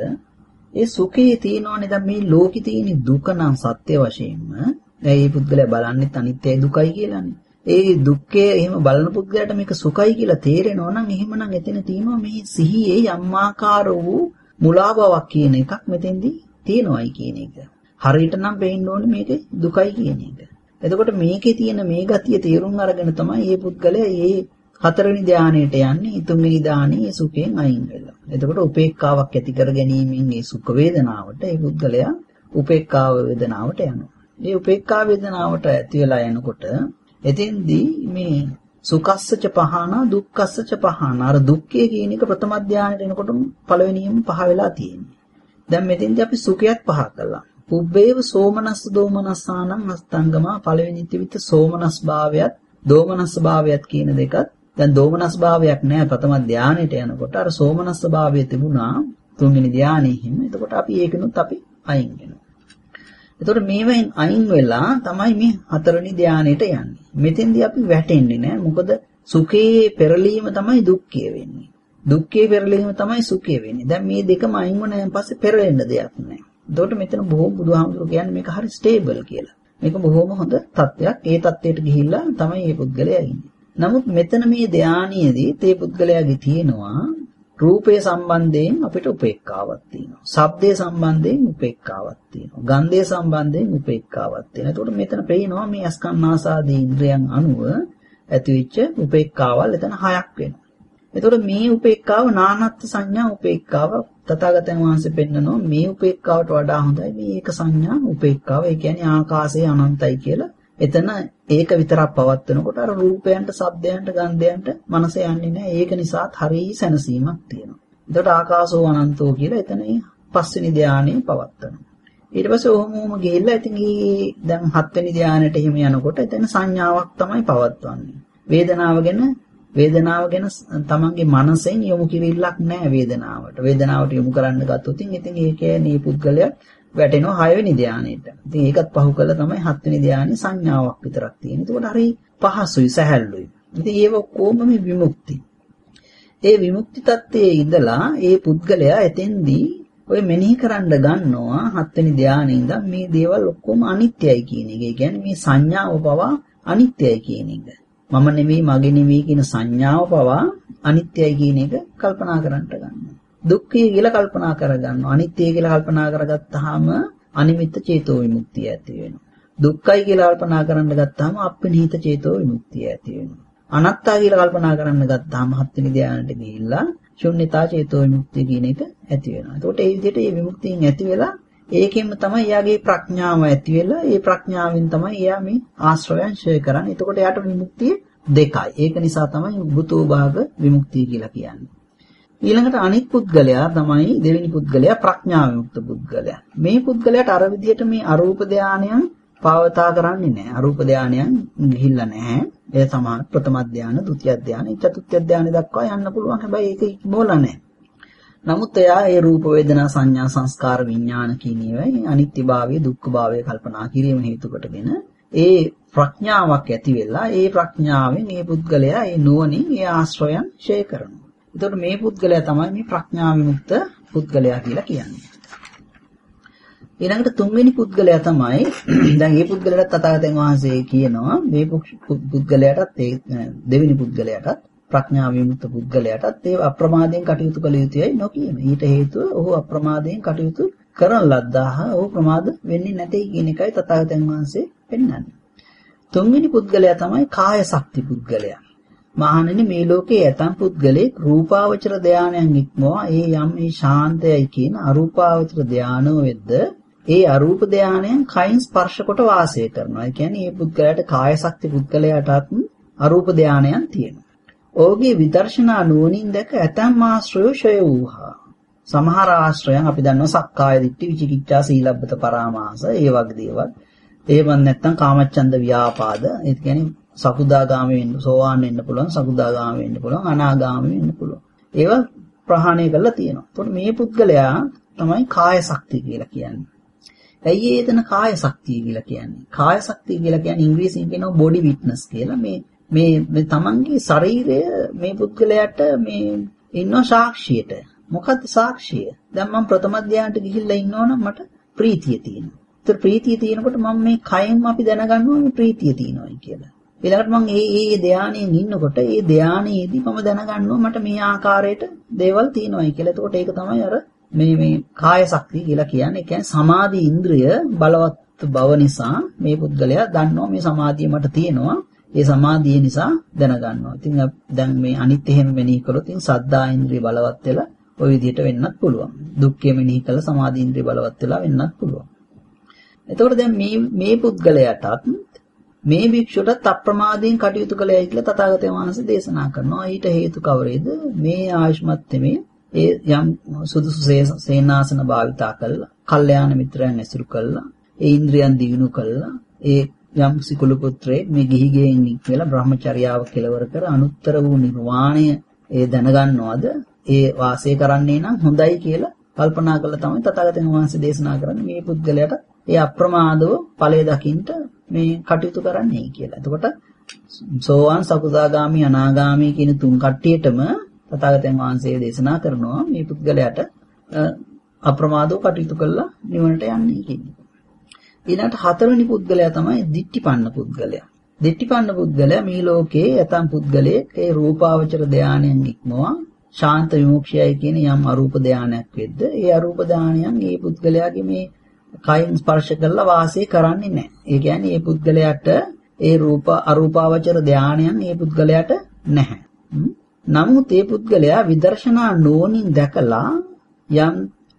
ඒ සුඛේ තියෙනවනේ දැන් මේ ලෝකේ තියෙන දුක නම් සත්‍ය වශයෙන්ම දැන් මේ පුද්ගලයා බලන්නේ අනිත්‍යයි දුකයි කියලානේ. ඒ දුක්ඛය එහෙම බලන පුද්ගලයාට මේක සුඛයි කියලා තේරෙනවා නම් එහෙමනම් එතන තියෙනවා මේ සිහියේ යම්මාකාර වූ මුලාබාවක් කියන එකක් මෙතෙන්දී තියෙනවයි කියන එක. හරියට නම් පේන්න ඕනේ මේක දුකයි කියන එක. එතකොට මේකේ තියෙන මේ ගතිය තේරුම් අරගෙන තමයි මේ පුද්ගලයා මේ හතරවෙනි ධානයට යන්නේ. තුන්වෙනි ධානයේ සුඛයෙන් අයින් වෙලා. එතකොට උපේක්ඛාවක් ඇති කර ගැනීමෙන් මේ සුඛ වේදනාවට ඒ පුද්ගලයා උපේක්ඛාව වේදනාවට යනවා. මේ උපේක්ඛා වේදනාවට ඇති වෙලා යනකොට එතෙන්දී මේ සුඛස්සච පහන දුක්ඛස්සච පහන අර දුක්ඛය කියන එක ප්‍රථම ධානයට එනකොට පළවෙනියම පහ වෙලා තියෙන්නේ. දැන් මෙතෙන්දී අපි සුඛයත් පහ කළා. පුබ්බේව සෝමනස්ස දෝමනස්සානං අස්තංගමා පළවෙනි තිවිත සෝමනස් භාවයත් දෝමනස් භාවයත් කියන දෙකත් දැන් දෝමනස් භාවයක් නැහැ ප්‍රථම ධානයට යනකොට අර සෝමනස් භාවය තිබුණා තුන්වෙනි ධානයේ හිම. එතකොට අපි ඒකනොත් අපි අයින් වෙනවා. එතකොට මේවෙන් අයින් වෙලා තමයි මේ හතරවෙනි ධානයට යන්නේ. මෙතෙන්දී අපි වැටෙන්නේ නැහැ. මොකද සුඛයේ පෙරලීම තමයි දුක්ඛය වෙන්නේ. දුක්ඛයේ පෙරලීම තමයි සුඛය වෙන්නේ. දැන් මේ දෙකම අයින් වුණාන් පස්සේ පෙරලෙන්න දෙයක් නැහැ. එතකොට මෙතන බොහෝ බුදුහාමුදුරුවෝ කියන්නේ මේක හරි ස්ටේබල් කියලා. මේක බොහොම හොඳ තත්ත්වයක්. ඒ තත්ත්වයට ගිහිල්ලා තමයි මේ පුද්ගලයා ඉන්නේ. නමුත් මෙතන මේ ධානයේදී තේ පුද්ගලයාගේ තියෙනවා රූපය සම්බන්ධයෙන් අපිට උපේක්ඛාවක් තියෙනවා. ශබ්දය සම්බන්ධයෙන් උපේක්ඛාවක් තියෙනවා. ගන්ධය සම්බන්ධයෙන් උපේක්ඛාවක් තියෙනවා. එතකොට මෙතන පේනවා මේ අස්කන්නාසාදී ඉන්ද්‍රයන් අනුව ඇතිවෙච්ච උපේක්ඛාවල් එතන හයක් වෙනවා. එතකොට මේ උපේක්ඛාව නානත්ත් සංඥා උපේක්ඛාව තථාගතයන් වහන්සේ පෙන්නනවා මේ උපේක්ඛාවට වඩා හොඳයි මේ ඒක සංඥා උපේක්ඛාව. ඒ කියන්නේ ආකාශය අනන්තයි කියලා. එතන ඒක විතරක් පවත්වනකොට අර රූපයන්ට, ශබ්දයන්ට, ගන්ධයන්ට මනස යන්නේ නැහැ. ඒක නිසාත් හරිය සැනසීමක් තියෙනවා. එතකොට ආකාශෝ අනන්තෝ කියලා එතන පස්වෙනි ධානයේ පවත්වනවා. ඊට පස්සේ ඔහොම ඔහොම ගිහිල්ලා ඉතින් දැන් හත්වෙනි ධානයට එහෙම යනකොට එතන සංඥාවක් තමයි පවත්වන්නේ. වේදනාව ගැන වේදනාව ගැන තමන්ගේ මනසෙන් යොමු කිරිල්ලක් නැහැ වේදනාවට. වේදනාවට යොමු කරන්න ගත්තොත් ඉතින් ඒකේ මේ පුද්ගලයා වැටෙනවා හයවෙනි ධානයට. ඉතින් ඒකත් පහු කළා තමයි හත්වෙනි ධානයේ සංඥාවක් විතරක් තියෙන. ඒකට හරි පහසුයි සැහැල්ලුයි. ඉතින් ඒව කොහොම මේ විමුක්ති. ඒ විමුක්ති තත්ත්වයේ ඉඳලා ඒ පුද්ගලයා එතෙන්දී ඔය මෙනෙහි කරන්න ගන්නවා හත්වෙනි ධානයේ ඉඳන් මේ දේවල් ඔක්කොම අනිත්‍යයි කියන එක. ඒ කියන්නේ මේ සංඥාව පවා අනිත්‍යයි කියන එක. මම නෙවෙයි මගේ නෙවෙයි කියන සංඥාව පවා අනිත්‍යයි කියන එක කල්පනා කරන්නට ගන්නවා. දුක්ඛය කියලා කල්පනා කරගන්නවා. අනිත්‍යයි කියලා කල්පනා කරගත්තාම අනිමිත්ත චේතෝ විමුක්තිය ඇති වෙනවා. දුක්ඛයි කියලා කල්පනා කරන්න ගත්තාම අප්පනිහිත චේතෝ විමුක්තිය ඇති වෙනවා. අනාත්තා කියලා කල්පනා කරන්න ගත්තාම හත්වෙනි ධ්‍යානෙට ගිහිල්ලා ශුන්‍යතා චේතෝ විමුක්තිය කියන එක ඇති වෙනවා. එතකොට ඒ විදිහට මේ විමුක්තියෙන් ඇති වෙලා ඒකෙන්ම තමයි එයාගේ ප්‍රඥාව ඇති වෙලා ඒ ප්‍රඥාවෙන් තමයි එයා මේ ආශ්‍රවයන් ඡය කරන්නේ. එතකොට එයාට විමුක්තිය දෙකයි. ඒක නිසා තමයි උබතෝ භාග විමුක්තිය කියලා කියන්නේ. ඊළඟට අනිත් පුද්ගලයා තමයි දෙවෙනි පුද්ගලයා ප්‍රඥා විමුක්ත පුද්ගලයා. මේ පුද්ගලයාට අර විදිහට මේ අරූප ධානයන් පාවතා කරන්නේ නැහැ. අරූප ධානයන් ගිහිල්ලා නැහැ. ඒ සමාන ප්‍රථම ධානය, ဒုတိ ය ධානය, චතුර්ථ ධානය දක්වා යන්න පුළුවන්. හැබැයි ඒක ඉක්මවලා නැහැ. නමුත් එයා ඒ රූප වේදනා සංඥා සංස්කාර විඥාන කියන ඒවායි අනිත්‍යභාවය දුක්ඛභාවය කල්පනා කිරීම හේතු කොටගෙන ඒ ප්‍රඥාවක් ඇති වෙලා ඒ ප්‍රඥාවෙන් ඒ පුද්ගලයා ඒ නුවණින් ඒ ආශ්‍රයයන් ඡය කරනවා. එතකොට මේ පුද්ගලයා තමයි මේ ප්‍රඥා විමුක්ත පුද්ගලයා කියලා කියන්නේ. ඊළඟට තුන්වෙනි පුද්ගලයා තමයි දැන් මේ පුද්ගලයාට තථාගතයන් වහන්සේ කියනවා මේ පුද්ගලයාටත් ඒ දෙවෙනි පුද්ගලයාටත් ප්‍රඥා විමුක්ත පුද්ගලයාටත් ඒ අප්‍රමාදයෙන් කටයුතු කළ යුතුයි නොකියන. ඊට හේතුව ඔහු අප්‍රමාදයෙන් කටයුතු කරන ලද්දාහ ඔහු ප්‍රමාද වෙන්නේ නැtei කියන එකයි තථාගතයන් වහන්සේ පෙන්වන්නේ. තුන්වෙනි පුද්ගලයා තමයි කාය ශක්ති පුද්ගලයා. මහණෙනි මේ ලෝකයේ ඇතම් පුද්ගලෙක් රූපාවචර ධානයන් ඉක්මවා ඒ යම් මේ ශාන්තයයි කියන අරූපාවචර ධානෝ වෙද්ද ඒ අරූප ධානයන් කයින් ස්පර්ශ කොට වාසය කරනවා. ඒ කියන්නේ මේ පුද්ගලයාට කාය ශක්ති පුද්ගලයාටත් අරූප ධානයන් තියෙනවා. ඔහුගේ විදර්ශනා නුවණින් දැක ඇතම් ආශ්‍රයෝ ඡය වූහා. සමහර ආශ්‍රයන් අපි දන්නවා සක්කාය දිට්ඨි විචිකිච්ඡා සීලබ්බත පරාමාස ඒ වගේ දේවල්. එහෙම නැත්නම් කාමච්ඡන්ද ව්‍යාපාද ඒ කියන්නේ සකුදාගාමී වෙන්න සෝවාන් වෙන්න පුළුවන් සකුදාගාමී වෙන්න පුළුවන් අනාගාමී වෙන්න පුළුවන්. ඒවා ප්‍රහාණය කරලා තියෙනවා. එතකොට මේ පුද්ගලයා තමයි කාය ශක්තිය කියලා කියන්නේ. ඇයි ඒතන කාය ශක්තිය කියලා කියන්නේ? කාය ශක්තිය කියලා කියන්නේ ඉංග්‍රීසියෙන් කියනවා බොඩි විට්නස් කියලා. මේ මේ මේ තමන්ගේ ශරීරය මේ පුද්ගලයාට මේ ඉන්න සාක්ෂියට. මොකද්ද සාක්ෂිය? දැන් මම ප්‍රථම ධ්‍යානට ගිහිල්ලා ඉන්නවනම් මට ප්‍රීතිය තියෙනවා. ඒතර ප්‍රීතිය තියෙනකොට මම මේ කයෙන් අපි දැනගන්නවා මේ ප්‍රීතිය තියෙනවායි කියලා. ඊළඟට මම ඒ ඒ ධානයෙන් ඉන්නකොට ඒ ධානයේදී මම දැනගන්නවා මට මේ ආකාරයට දේවල් තියෙනවායි කියලා. එතකොට ඒක තමයි අර මේ මේ කාය ශක්තිය කියලා කියන්නේ. ඒ කියන්නේ සමාධි ඉන්ද්‍රිය බලවත් බව නිසා මේ පුද්ගලයා දන්නවා මේ සමාධිය මට තියෙනවා. ඒ සමාධිය නිසා දැනගන්නවා. ඉතින් දැන් මේ අනිත් එහෙම මෙනෙහි කරොත් ඉතින් සද්දා ඉන්ද්‍රිය බලවත් වෙලා ওই විදිහට වෙන්නත් පුළුවන්. දුක්ඛය මෙනෙහි කළා සමාධි ඉන්ද්‍රිය බලවත් වෙලා වෙන්නත් පුළුවන්. එතකොට දැන් මේ මේ පුද්ගලයාටත් මේ භික්ෂුවටත් අප්‍රමාදයෙන් කටයුතු කළයි කියලා තථාගතයන් වහන්සේ දේශනා කරනවා. ඊට හේතු කවරේද? මේ ආයුෂ්මත් තෙමේ ඒ යම් සුදුසු සේනාසන භාවිතා කළා, කල්යාණ මිත්‍රයන් ඇසුරු කළා, ඒ ඉන්ද්‍රියන් දියුණු කළා, ඒ යම් සිකුළු පුත්‍රයෙක් මේ ගිහිගෙන් කියලා බ්‍රහ්මචර්යාව කෙලවර කර අනුත්තර වූ නිර්වාණය ඒ දැනගන්නවද? ඒ වාසය කරන්නේ නම් හොඳයි කියලා කල්පනා කළා තමයි තථාගතයන් වහන්සේ දේශනා කරන්නේ මේ පුද්ගලයාට ඒ අප්‍රමාදව ඵලය දකින්න මේ කටයුතු කරන්නේ කියලා. එතකොට සෝවාන් සකුදාගාමි අනාගාමි කියන තුන් කට්ටියටම තථාගතයන් වහන්සේ දේශනා කරනවා මේ පුද්ගලයාට අප්‍රමාදව කටයුතු කළා නිවනට යන්නේ කියන්නේ. ඊළඟට හතරවෙනි පුද්ගලයා තමයි දිට්ඨිපන්න පුද්ගලයා. දිට්ඨිපන්න පුද්ගලයා මේ ලෝකයේ ඇතම් පුද්ගලයෙක් ඒ රූපාවචර ධානයෙන් ඉක්මවා ශාන්ත විමුක්තියයි කියන යම් අරූප ධානයක් වෙද්ද ඒ අරූප ධානයන් මේ පුද්ගලයාගේ මේ කයින් ස්පර්ශ කරලා වාසය කරන්නේ නැහැ. ඒ කියන්නේ මේ පුද්ගලයාට ඒ රූප අරූපාවචර ධානයන් මේ පුද්ගලයාට නැහැ. නමුත් මේ පුද්ගලයා විදර්ශනා නුවණින් දැකලා යම්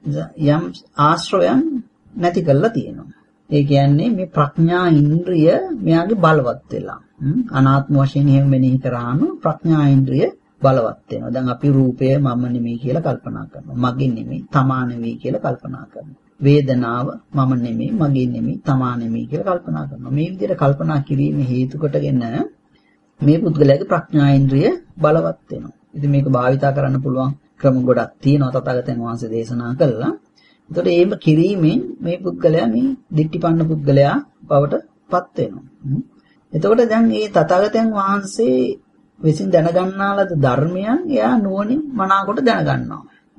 යම් ආශ්‍රයයන් නැති කරලා තියෙනවා. ඒ කියන්නේ මේ ප්‍රඥා ඉන්ද්‍රිය මෙයාගේ බලවත් වෙලා. අනාත්ම වශයෙන් එහෙම මෙනෙහි කරාම ප්‍රඥා ඉන්ද්‍රිය බලවත් වෙනවා. දැන් අපි රූපය මම නෙමෙයි කියලා කල්පනා කරනවා. මගේ නෙමෙයි, තමා නෙමෙයි කියලා කල්පනා කරනවා. වේදනාව මම නෙමෙයි, මගේ නෙමෙයි, තමා නෙමෙයි කියලා කල්පනා කරනවා. මේ විදිහට කල්පනා කිරීමේ හේතු කොටගෙන මේ පුද්ගලයාගේ ප්‍රඥා ඉන්ද්‍රිය බලවත් වෙනවා. ඉතින් මේක භාවිතා කරන්න පුළුවන් ක්‍රම ගොඩක් තියෙනවා තථාගතයන් වහන්සේ දේශනා කළා. එතකොට ඒම කිරීමෙන් මේ පුද්ගලයා මේ දිට්ඨිපන්න පුද්ගලයා බවට පත් වෙනවා. එතකොට දැන් මේ තථාගතයන් වහන්සේ විසින් දැනගන්නාලද ධර්මයන් එයා නුවණින් මනාකොට දැනගන්නවා.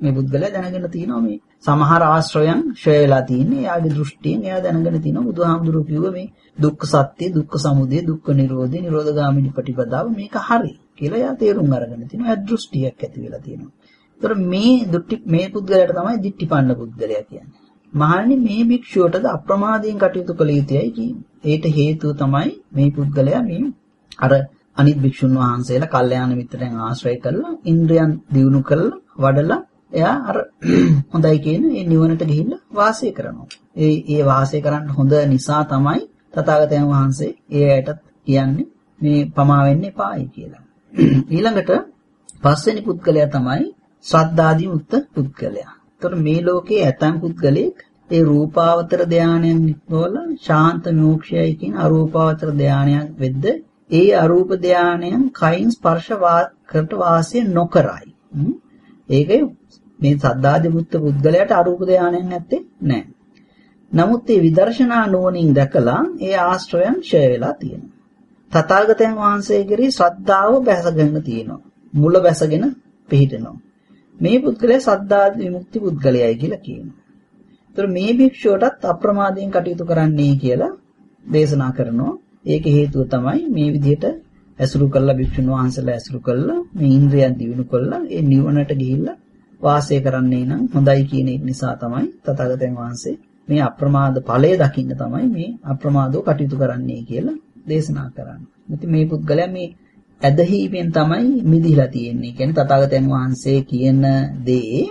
මේ පුද්ගලයා දැනගෙන තියෙනවා මේ සමහර ආශ්‍රයයන් ෂය වෙලා තියෙන්නේ. එයාගේ දෘෂ්ටියෙන් එයා දැනගෙන තියෙනවා බුදුහාමුදුරුවෝ කිව්ව මේ දුක්ඛ සත්‍ය, දුක්ඛ සමුදය, දුක්ඛ නිරෝධය, නිරෝධගාමිනී ප්‍රතිපදාව මේක හරි කියලා එයා තේරුම් අරගෙන තියෙනවා. එයා දෘෂ්ටියක් ඇති වෙලා තියෙනවා. ඒතර මේ දෘෂ්ටි මේ පුද්ගලයාට තමයි දිට්ඨිපන්න පුද්ගලයා කියන්නේ. මහණනි මේ භික්ෂුවටද අප්‍රමාදයෙන් කටයුතු කළ යුතුයි කියන්නේ. ඒට හේතුව තමයි මේ පුද්ගලයා මේ අර අනිත් භික්ෂුන් වහන්සේලා කල්යාණ මිත්‍රයන් ආශ්‍රය කරලා ඉන්ද්‍රයන් දියුණු කරලා වඩලා එයා අර හොඳයි කියන ඒ නිවනට ගිහිල්ලා වාසය කරනවා. ඒ ඒ වාසය කරන්න හොඳ නිසා තමයි තථාගතයන් වහන්සේ ඒ ඇයටත් කියන්නේ මේ පමා වෙන්න එපායි කියලා. ඊළඟට පස්වෙනි පුද්ගලයා තමයි ශ්‍රද්ධාදී මුක්ත පුද්ගලයා. ඒතර මේ ලෝකයේ ඇතම් පුද්ගලෙක් ඒ රූපාවතර ධානයන් නිත්වල ශාන්ත මෝක්ෂයයි කියන අරූපාවතර ධානයක් වෙද්ද ඒ අරූප ධානයන් කයින් ස්පර්ශ කරට වාසය නොකරයි. ඒකයි මේ සද්ධාදී මුක්ත පුද්ගලයාට අරූප ධානයක් නැත්තේ නැහැ. නමුත් මේ විදර්ශනා නුවණින් දැකලා ඒ ආශ්‍රයයන් ඡය වෙලා තියෙනවා. තථාගතයන් වහන්සේ කෙරෙහි ශ්‍රද්ධාව බැසගෙන තියෙනවා. මුල බැසගෙන පිහිටනවා. මේ පුද්ගලයා සද්ධාදී විමුක්ති පුද්ගලයයි කියලා කියනවා. ඒතර මේ භික්ෂුවටත් අප්‍රමාදයෙන් කටයුතු කරන්නයි කියලා දේශනා කරනවා. ඒක හේතුව තමයි මේ විදිහට ඇසුරු කළා භික්ෂුන් වහන්සේලා ඇසුරු කළා මේ ඉන්ද්‍රියන් දිනු කළා ඒ නිවනට ගිහිල්ලා වාසය කරන්නේ නම් හොඳයි කියන නිසා තමයි තථාගතයන් වහන්සේ මේ අප්‍රමාද ඵලය දකින්න තමයි මේ අප්‍රමාදව කටයුතු කරන්නයි කියලා දේශනා කරන්නේ. ඉතින් මේ පුද්ගලයා මේ ඇදහිීමෙන් තමයි මිදිලා තියෙන්නේ. කියන්නේ තථාගතයන් වහන්සේ කියන දේ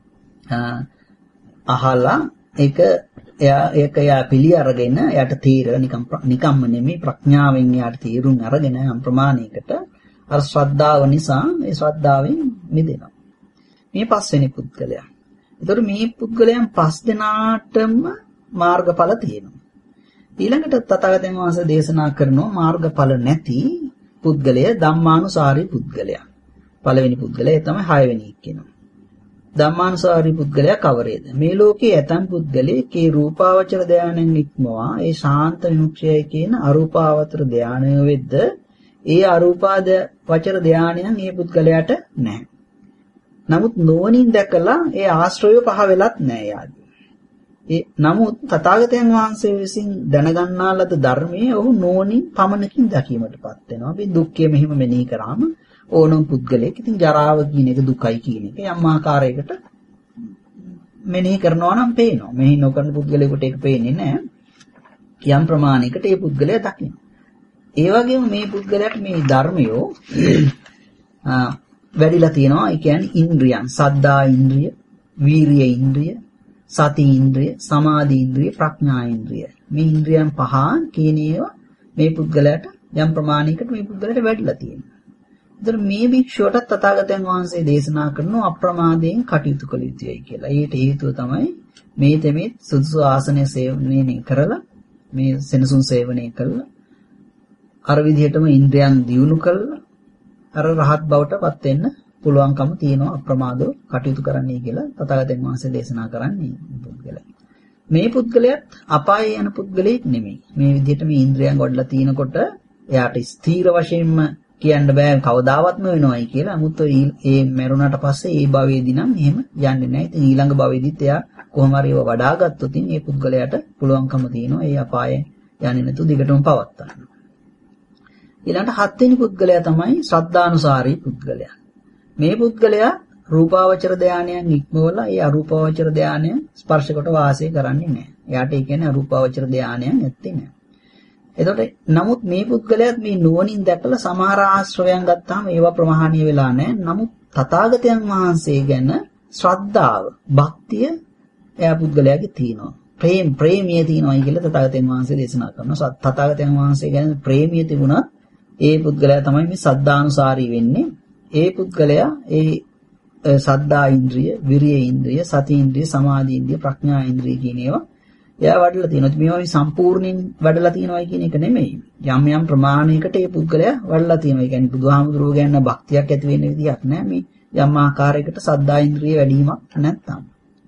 අහලා ඒක එයා ඒක එයා පිළි අරගෙන එයාට තීර නිකම් නිකම්ම නෙමෙයි ප්‍රඥාවෙන් එයාට තීරුම් අරගෙන යම් ප්‍රමාණයකට අර ශ්‍රද්ධාව නිසා මේ ශ්‍රද්ධාවෙන් මිදෙනවා. මේ පස්වෙනි පුද්ගලයා. ඒතර මේ පුද්ගලයන් පස් දෙනාටම මාර්ගඵල තියෙනවා. ඊළඟට තථාගතයන් වහන්සේ දේශනා කරනවා මාර්ගඵල නැති පුද්ගලයා ධම්මානුසාරී පුද්ගලයා. පළවෙනි පුද්ගලයා තමයි හයවෙනි එක්කෙනා. ධම්මානුසාරී පුද්ගලයා කවරේද? මේ ලෝකයේ ඇතම් පුද්ගලයෙක් ඒ රූපාවචර ධානයෙන් ඉක්මවා ඒ ශාන්ත විමුක්තියයි කියන අරූපාවචර ධානය වෙද්ද ඒ අරූපාද වචර ධානයන් මේ පුද්ගලයාට නැහැ. නමුත් නොවනින් දැකලා ඒ ආශ්‍රයය පහ වෙලත් නැහැ යාදී. ඒ නමුත් තථාගතයන් වහන්සේ විසින් දැනගන්නා ලද ධර්මයේ ඔහු නොවනින් පමණකින් දැකීමටපත් වෙනවා. අපි දුක්ඛය මෙහිම මෙනෙහි කරාම ඕනම පුද්ගලයෙක් ඉතින් ජරාව කියන එක දුකයි කියන එක යම් ආකාරයකට මෙනෙහි කරනවා නම් පේනවා. මෙහි නොකරන පුද්ගලයෙකුට ඒක පේන්නේ නැහැ. යම් ප්‍රමාණයකට ඒ පුද්ගලයා දකිනවා. ඒ වගේම මේ පුද්ගලයාට මේ ධර්මයෝ වැඩිලා තියෙනවා. ඒ කියන්නේ ඉන්ද්‍රියන්, සද්ධා ඉන්ද්‍රිය, වීරිය ඉන්ද්‍රිය, සති ඉන්ද්‍රිය, සමාධි ඉන්ද්‍රිය, ප්‍රඥා ඉන්ද්‍රිය. මේ ඉන්ද්‍රියන් පහ කියන ඒවා මේ පුද්ගලයාට යම් ප්‍රමාණයකට මේ පුද්ගලයාට වැඩිලා තියෙනවා. ඒතර මේ භික්ෂුවට තථාගතයන් වහන්සේ දේශනා කරන අප්‍රමාදයෙන් කටයුතු කළ යුතුයි කියලා. ඒට හේතුව තමයි මේ තෙමේ සුදුසු ආසනය සේවනය කරලා මේ සෙනසුන් සේවනය කළා. අර විදිහටම ඉන්ද්‍රයන් දියුණු කළා. අර රහත් බවට පත් වෙන්න පුළුවන්කම තියෙනවා අප්‍රමාදව කටයුතු කරන්නයි කියලා තථාගතයන් වහන්සේ දේශනා කරන්නේ පුද්ගලයා. මේ පුද්ගලයාත් අපායේ යන පුද්ගලෙක් නෙමෙයි. මේ විදිහට මේ ඉන්ද්‍රයන් වඩලා තිනකොට එයාට ස්ථීර වශයෙන්ම කියන්න බෑ කවදාවත්ම වෙනවයි කියලා. 아무ත් ඒ මරුණාට පස්සේ ඒ භවයේදී නම් එහෙම යන්නේ නැහැ. ඉතින් ඊළඟ භවයේදීත් එයා කොහොම හරි ඒව වඩා ගත්තොත් ඉතින් මේ පුද්ගලයාට පුළුවන්කම තියෙනවා ඒ අපායේ යන්නේ නැතුව දිගටම පවත්වා ගන්න. ඊළඟට හත්වෙනි පුද්ගලයා තමයි ශ්‍රද්ධානුසාරී පුද්ගලයා. මේ පුද්ගලයා රූපාවචර ධානයන් ඉක්මවලා ඒ අරූපාවචර ධානයන් ස්පර්ශ කොට වාසය කරන්නේ නැහැ. එයාට ඒ කියන්නේ අරූපාවචර ධානයන් නැත්තේ නැහැ. එතකොට නමුත් මේ පුද්ගලයාත් මේ නුවණින් දැකලා සමහර ආශ්‍රවයන් ගත්තාම ඒවා ප්‍රමාණීය වෙලා නැහැ. නමුත් තථාගතයන් වහන්සේ ගැන ශ්‍රද්ධාව, භක්තිය එයා පුද්ගලයාගේ තියෙනවා. ප්‍රේම ප්‍රේමිය තියෙනවායි කියලා තථාගතයන් වහන්සේ දේශනා කරනවා. තථාගතයන් වහන්සේ ගැන ප්‍රේමිය තිබුණත් ඒ පුද්ගලයා තමයි මේ සද්ධානුසාරී වෙන්නේ. ඒ පුද්ගලයා ඒ සද්ධා ඉන්ද්‍රිය, විරිය ඉන්ද්‍රිය, සති ඉන්ද්‍රිය, සමාධි ඉන්ද්‍රිය, ප්‍රඥා ඉන්ද්‍රිය කියන ඒවා එයා වඩලා තියෙනවා. මේවා මේ සම්පූර්ණයෙන් වඩලා තියෙනවා කියන එක නෙමෙයි. යම් යම් ප්‍රමාණයකට ඒ පුද්ගලයා වඩලා තියෙනවා. ඒ කියන්නේ බුදුහාමුදුරුවෝ ගැන භක්තියක් ඇති වෙන්න විදියක් නැහැ. මේ යම් ආකාරයකට සද්ධා ඉන්ද්‍රිය වැඩිවීමක් නැත්තම්.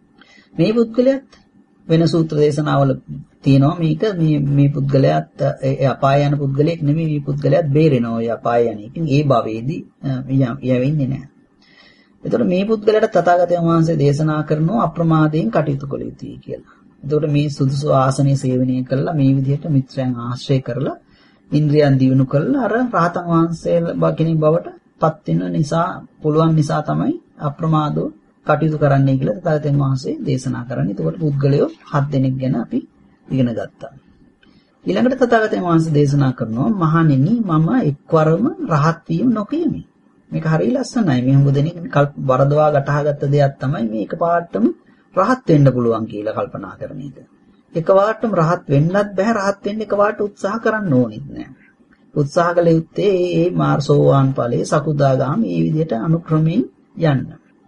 මේ පුද්ගලයාත් වෙන සූත්‍ර දේශනාවල තියෙනවා මේක මේ මේ පුද්ගලයාත් ඒ අපාය යන පුද්ගලයෙක් නෙමෙයි. මේ පුද්ගලයාත් බේරෙනවා ඒ අපාය යන. ඉතින් ඒ භවයේදී යවෙන්නේ නැහැ. එතකොට මේ පුද්ගලයාට තථාගතයන් වහන්සේ දේශනා කරනවා අප්‍රමාදයෙන් කටයුතු කළ යුතුයි කියලා. එතකොට මේ සුදුසු ආසනයේ සේවනය කළා මේ විදිහට මිත්‍රයන් ආශ්‍රය කරලා ඉන්ද්‍රියන් දියුණු කරලා අර රහතන් වහන්සේලා කෙනෙක් බවට පත් වෙන නිසා පුළුවන් නිසා තමයි අප්‍රමාදව කටයුතු කරන්නයි කියලා තථාගතයන් වහන්සේ දේශනා කරන්නේ. එතකොට පුද්ගලයෝ හත් දෙනෙක් ගැන අපි ඉගෙන ගත්තා. ඊළඟට තථාගතයන් වහන්සේ දේශනා කරනවා මහණෙනි මම එක්වරම රහත් වීම නොකියමි. මේක හරිය ලස්සනයි. මේ හුඟ දෙනෙක් වරදවා ගටහාගත්ත දෙයක් තමයි මේ එකපාරටම රහත් වෙන්න පුළුවන් කියලා කල්පනා කරන එක. එකපාරටම රහත් වෙන්නත් බෑ. රහත් වෙන්න එකපාරට උත්සාහ කරන්න ඕනෙත් නෑ. උත්සාහ කළ යුත්තේ මේ මාර්සෝවාන් ඵලයේ සකුදාගාම මේ විදිහට අනුක්‍රමයෙන් යන්න.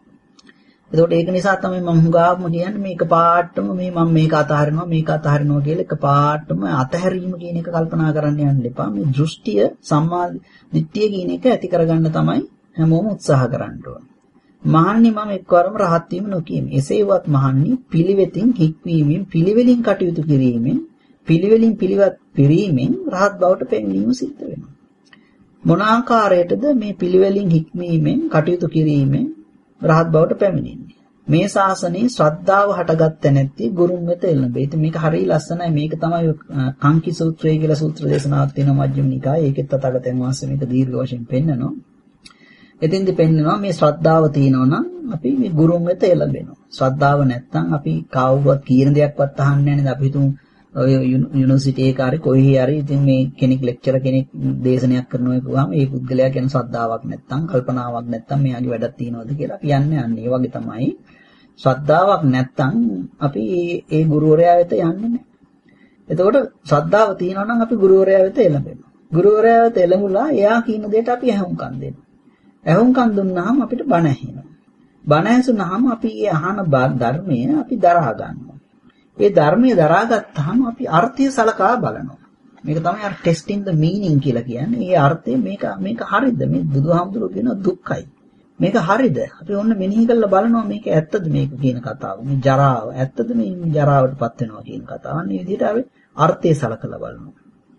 එතකොට ඒක නිසා තමයි මම හුඟාම කියන්නේ මේක පාටම මේ මම මේක අතහරිනවා මේක අතහරිනවා කියලා එක පාටම අතහැරීම කියන එක කල්පනා කරන්න යන්න එපා. මේ දෘෂ්ටිය සම්මා දිට්ඨිය කියන එක ඇති කරගන්න තමයි හැමෝම උත්සාහ කරන්න ඕන. මහන්නි මම එක්වරම රහත් වීම නොකියමි. එසේවත් මහන්නි පිළිවෙතින් හික්වීමෙන් පිළිවෙලින් කටයුතු කිරීමෙන් පිළිවෙලින් පිළිවත් පිරීමෙන් රහත් බවට පැමිණීම සිද්ධ වෙනවා. මොන ආකාරයටද මේ පිළිවෙලින් හික්මීමෙන් කටයුතු කිරීමෙන් රහත් බවට පැමිණෙන්නේ? මේ ශාසනයේ ශ්‍රද්ධාව හටගත්ත නැති ගුරුන් වෙත එළඹේ. ඉතින් මේක හරිය ලස්සනයි. මේක තමයි කංකි සූත්‍රය කියලා සූත්‍ර දේශනාවක් තියෙනවා මජ්ක්‍ධිම නිකායේ. ඒකෙත් තථාගතයන් වහන්සේ මේක දීර්ඝ වශයෙන් පෙන්නනවා. එතෙන්දි පෙන්නනවා මේ ශ්‍රද්ධාව තියෙනවා නම් අපි මේ ගුරුන් වෙත එළඹෙනවා. ශ්‍රද්ධාව නැත්නම් අපි කවුරුවත් කියන දෙයක්වත් අහන්නේ නැහැ නේද? අපි හිතමු ඔය යුනිවර්සිටි එකේ හරි කොහේ හරි ඉතින් මේ කෙනෙක් ලෙක්චර් කෙනෙක් දේශනයක් කරනවා කියුවාම ඒ පුද්ගලයා ගැන ශ්‍රද්ධාවක් නැත්නම් කල්පනාවක් නැත්නම් මෙයාගේ වැඩක් තියනවද කියලා කියන්නේ අන්න ඒ වගේ තමයි. ශ්‍රද්ධාවක් නැත්නම් අපි ඒ ගුරුවරයා වෙත යන්නේ නැහැ. එතකොට ශ්‍රද්ධාව තියෙනවා නම් අපි ගුරුවරයා වෙත එළඹෙනවා. ගුරුවරයා වෙත එළඹුලා එයා කියන දෙයට අපි ඇහුම්කන් දෙනවා. ඇහුම්කන් දුන්නාම අපිට බණ ඇහෙනවා. බණ ඇසුනහම අපි ඒ අහන ධර්මය අපි දරා ගන්නවා. ඒ ධර්මයේ දරාගත්තාම අපි අර්ථය සලකා බලනවා. මේක තමයි අර ටෙස්ටිං ද මීනින් කියලා කියන්නේ. ඒ අර්ථය මේක මේක හරියද? මේ බුදුහාමුදුරුවෝ කියන දුක්ඛයි. මේක හරියද? අපි ඔන්න මෙනෙහි කරලා බලනවා මේක ඇත්තද මේක කියන කතාව. මේ ජරාව ඇත්තද මේ ජරාවටපත් වෙනවා කියන කතාව. අන්න මේ විදිහට අපි අර්ථය සලකලා බලනවා.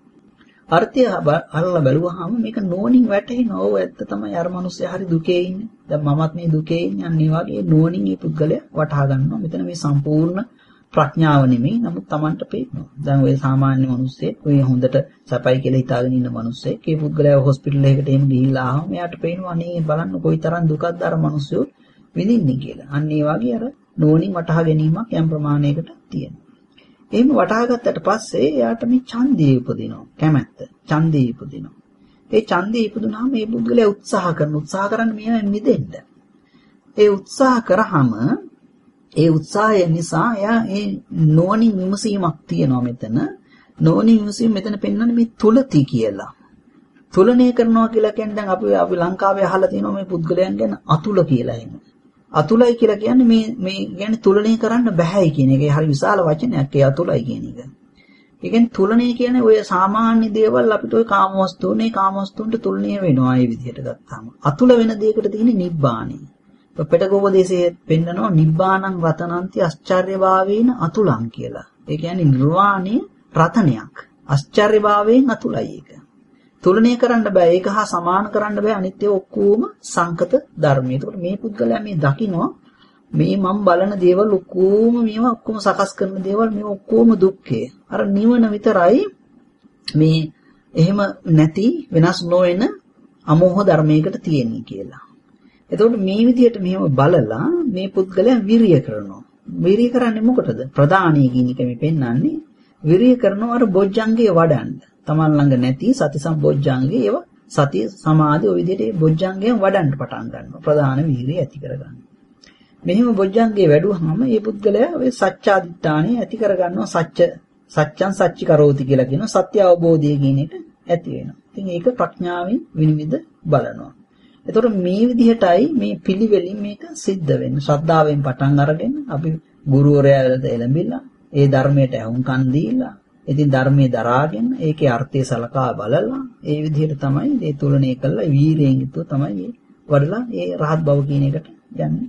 අර්ථය අරලා බැලුවාම මේක නෝනින් වැටහෙනවා. ඔව් ඇත්ත තමයි අර මිනිස්සයා හරි දුකේ ඉන්නේ. දැන් මමත් මේ දුකේ ඉන්නේ. අන්න ඒ වගේ නෝනින් මේ පුද්ගලයා වටහා ගන්නවා. මෙතන මේ සම්පූර්ණ ප්‍රඥාව නෙමෙයි. නමුත් Tamanට පේනවා. දැන් ඔය සාමාන්‍ය මිනිස්සෙක් ඔය හොඳට සපයි කියලා හිතාගෙන ඉන්න මිනිස්සෙක් ඒ පුද්ගලයා හොස්පිටල් එකකට එහෙම ගිහිල්ලා ආවම එයාට පේනවා අනේ බලන්න කොයිතරම් දුකක්ද අර මිනිස්සු විඳින්නේ කියලා. අන්න ඒ වගේ අර නෝනින් වටහා ගැනීමක් යම් ප්‍රමාණයකට තියෙනවා. එහෙම වටහා ගත්තට පස්සේ එයාට මේ ඡන්දය උපදිනවා. කැමැත්ත. ඡන්දය උපදිනවා. ඒ ඡන්දය ඉපදුනහම මේ පුද්ගලයා උත්සාහ කරන උත්සාහ කරන්නේ මෙයා මිදෙන්න. ඒ උත්සාහ කරාම ඒ උත්සාහය නිසා එයා ඒ නෝනින් විමසීමක් තියෙනවා මෙතන. නෝනින් විමසීම මෙතන පෙන්වන්නේ මේ තුලති කියලා. තුලණය කරනවා කියලා කියන්නේ දැන් අපි අපි ලංකාවේ අහලා තියෙනවා මේ පුද්ගලයන් ගැන අතුල කියලා එහෙම. අතුලයි කියලා කියන්නේ මේ මේ කියන්නේ තුලණය කරන්න බෑයි කියන එක. ඒ හරි විශාල වචනයක් ඒ අතුලයි කියන එක. ඒ කියන්නේ තුලණය කියන්නේ ඔය සාමාන්‍ය දේවල් අපිට ඔය කාමවස්තුනේ කාමවස්තුන්ට තුලණය වෙනවා ඒ විදිහට ගත්තාම. අතුල වෙන දෙයකට තියෙන්නේ නිබ්බාණය. පිටකෝපදේශයේ පෙන්නනවා නිබ්බාණං රතනන්ති ආශ්චර්යභාවේන අතුලං කියලා. ඒ කියන්නේ නිර්වාණය රතනයක්. ආශ්චර්යභාවයෙන් අතුලයි ඒක. තුලණය කරන්න බෑ. ඒක හා සමාන කරන්න බෑ. අනිත්‍ය ඔක්කොම සංකත ධර්මයි. ඒකට මේ පුද්ගලයා මේ දකිනවා මේ මම බලන දේවල් ඔක්කොම මේවා ඔක්කොම සකස් කරන දේවල් මේ ඔක්කොම දුක්ඛය. අර නිවන විතරයි මේ එහෙම නැති වෙනස් නොවන අමෝහ ධර්මයකට තියෙන්නේ කියලා. එතකොට මේ විදිහට මෙහෙම බලලා මේ පුද්ගලයා විරිය කරනවා. විරිය කරන්නේ මොකටද? ප්‍රධානී කියන එක මේ පෙන්වන්නේ. විරිය කරනවා අර බොජ්ජංගේ වඩන්න. තමන් ළඟ නැති සති සම්බොජ්ජංගේ ඒව සති සමාධි ඔය විදිහට බොජ්ජංගයෙන් වඩන්න පටන් ගන්නවා. ප්‍රධාන විරිය ඇති කරගන්න. මෙහෙම බොජ්ජංගේ වැඩුවාම මේ පුද්ගලයා ඔය සත්‍යාදිඨානෙ ඇති කරගන්නවා. සත්‍ය සත්‍යං සච්චි කරෝති කියලා කියනවා. සත්‍ය අවබෝධය කියන එක ඇති වෙනවා. ඉතින් ඒක ප්‍රඥාවෙන් විනිවිද බලනවා. එතකොට මේ විදිහටයි මේ පිළිවෙලින් මේක සිද්ධ වෙන්නේ. ශ්‍රද්ධාවෙන් පටන් අරගෙන අපි ගුරුවරයාට එළඹිලා ඒ ධර්මයට අහුම්කන් දීලා ඉතින් ධර්මයේ දරාගෙන ඒකේ අර්ථය සලකා බලලා ඒ විදිහට තමයි මේ තුලණය කළා වීරයෙන් යුතුව තමයි මේ වඩලා ඒ රහත් බව කියන එකට යන්නේ.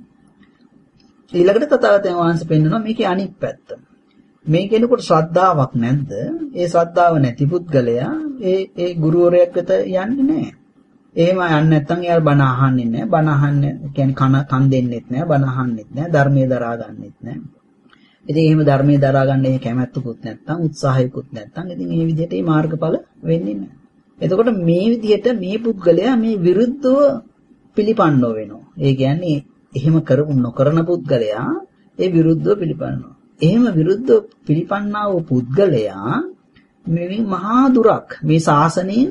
ඊළඟට තථාගතයන් වහන්සේ පෙන්වනවා මේකේ අනිත් පැත්ත. මේ කෙනෙකුට ශ්‍රද්ධාවක් නැද්ද? ඒ ශ්‍රද්ධාව නැති පුද්ගලයා ඒ ඒ ගුරුවරයෙක් වෙත යන්නේ නැහැ. එහෙම යන්නේ නැත්නම් එයා බණ අහන්නේ නැහැ. බණ අහන්නේ කියන්නේ කන කන් දෙන්නෙත් නැහැ. බණ අහන්නෙත් නැහැ. ධර්මයේ දරා ගන්නෙත් නැහැ. ඉතින් එහෙම ධර්මයේ දරා ගන්න ඒ කැමැත්තකුත් නැත්නම් උත්සාහයකුත් නැත්නම් ඉතින් මේ විදිහට මේ මාර්ගඵල වෙන්නේ නැහැ. එතකොට මේ විදිහට මේ පුද්ගලයා මේ විරුද්ධව පිළිපන්නව වෙනවා. ඒ කියන්නේ එහෙම කරපු නොකරන පුද්ගලයා ඒ විරුද්ධව පිළිපන්නවා. එහෙම විරුද්ධව පිළිපන්නා වූ පුද්ගලයා මේ මහා දුරක් මේ ශාසනයෙන්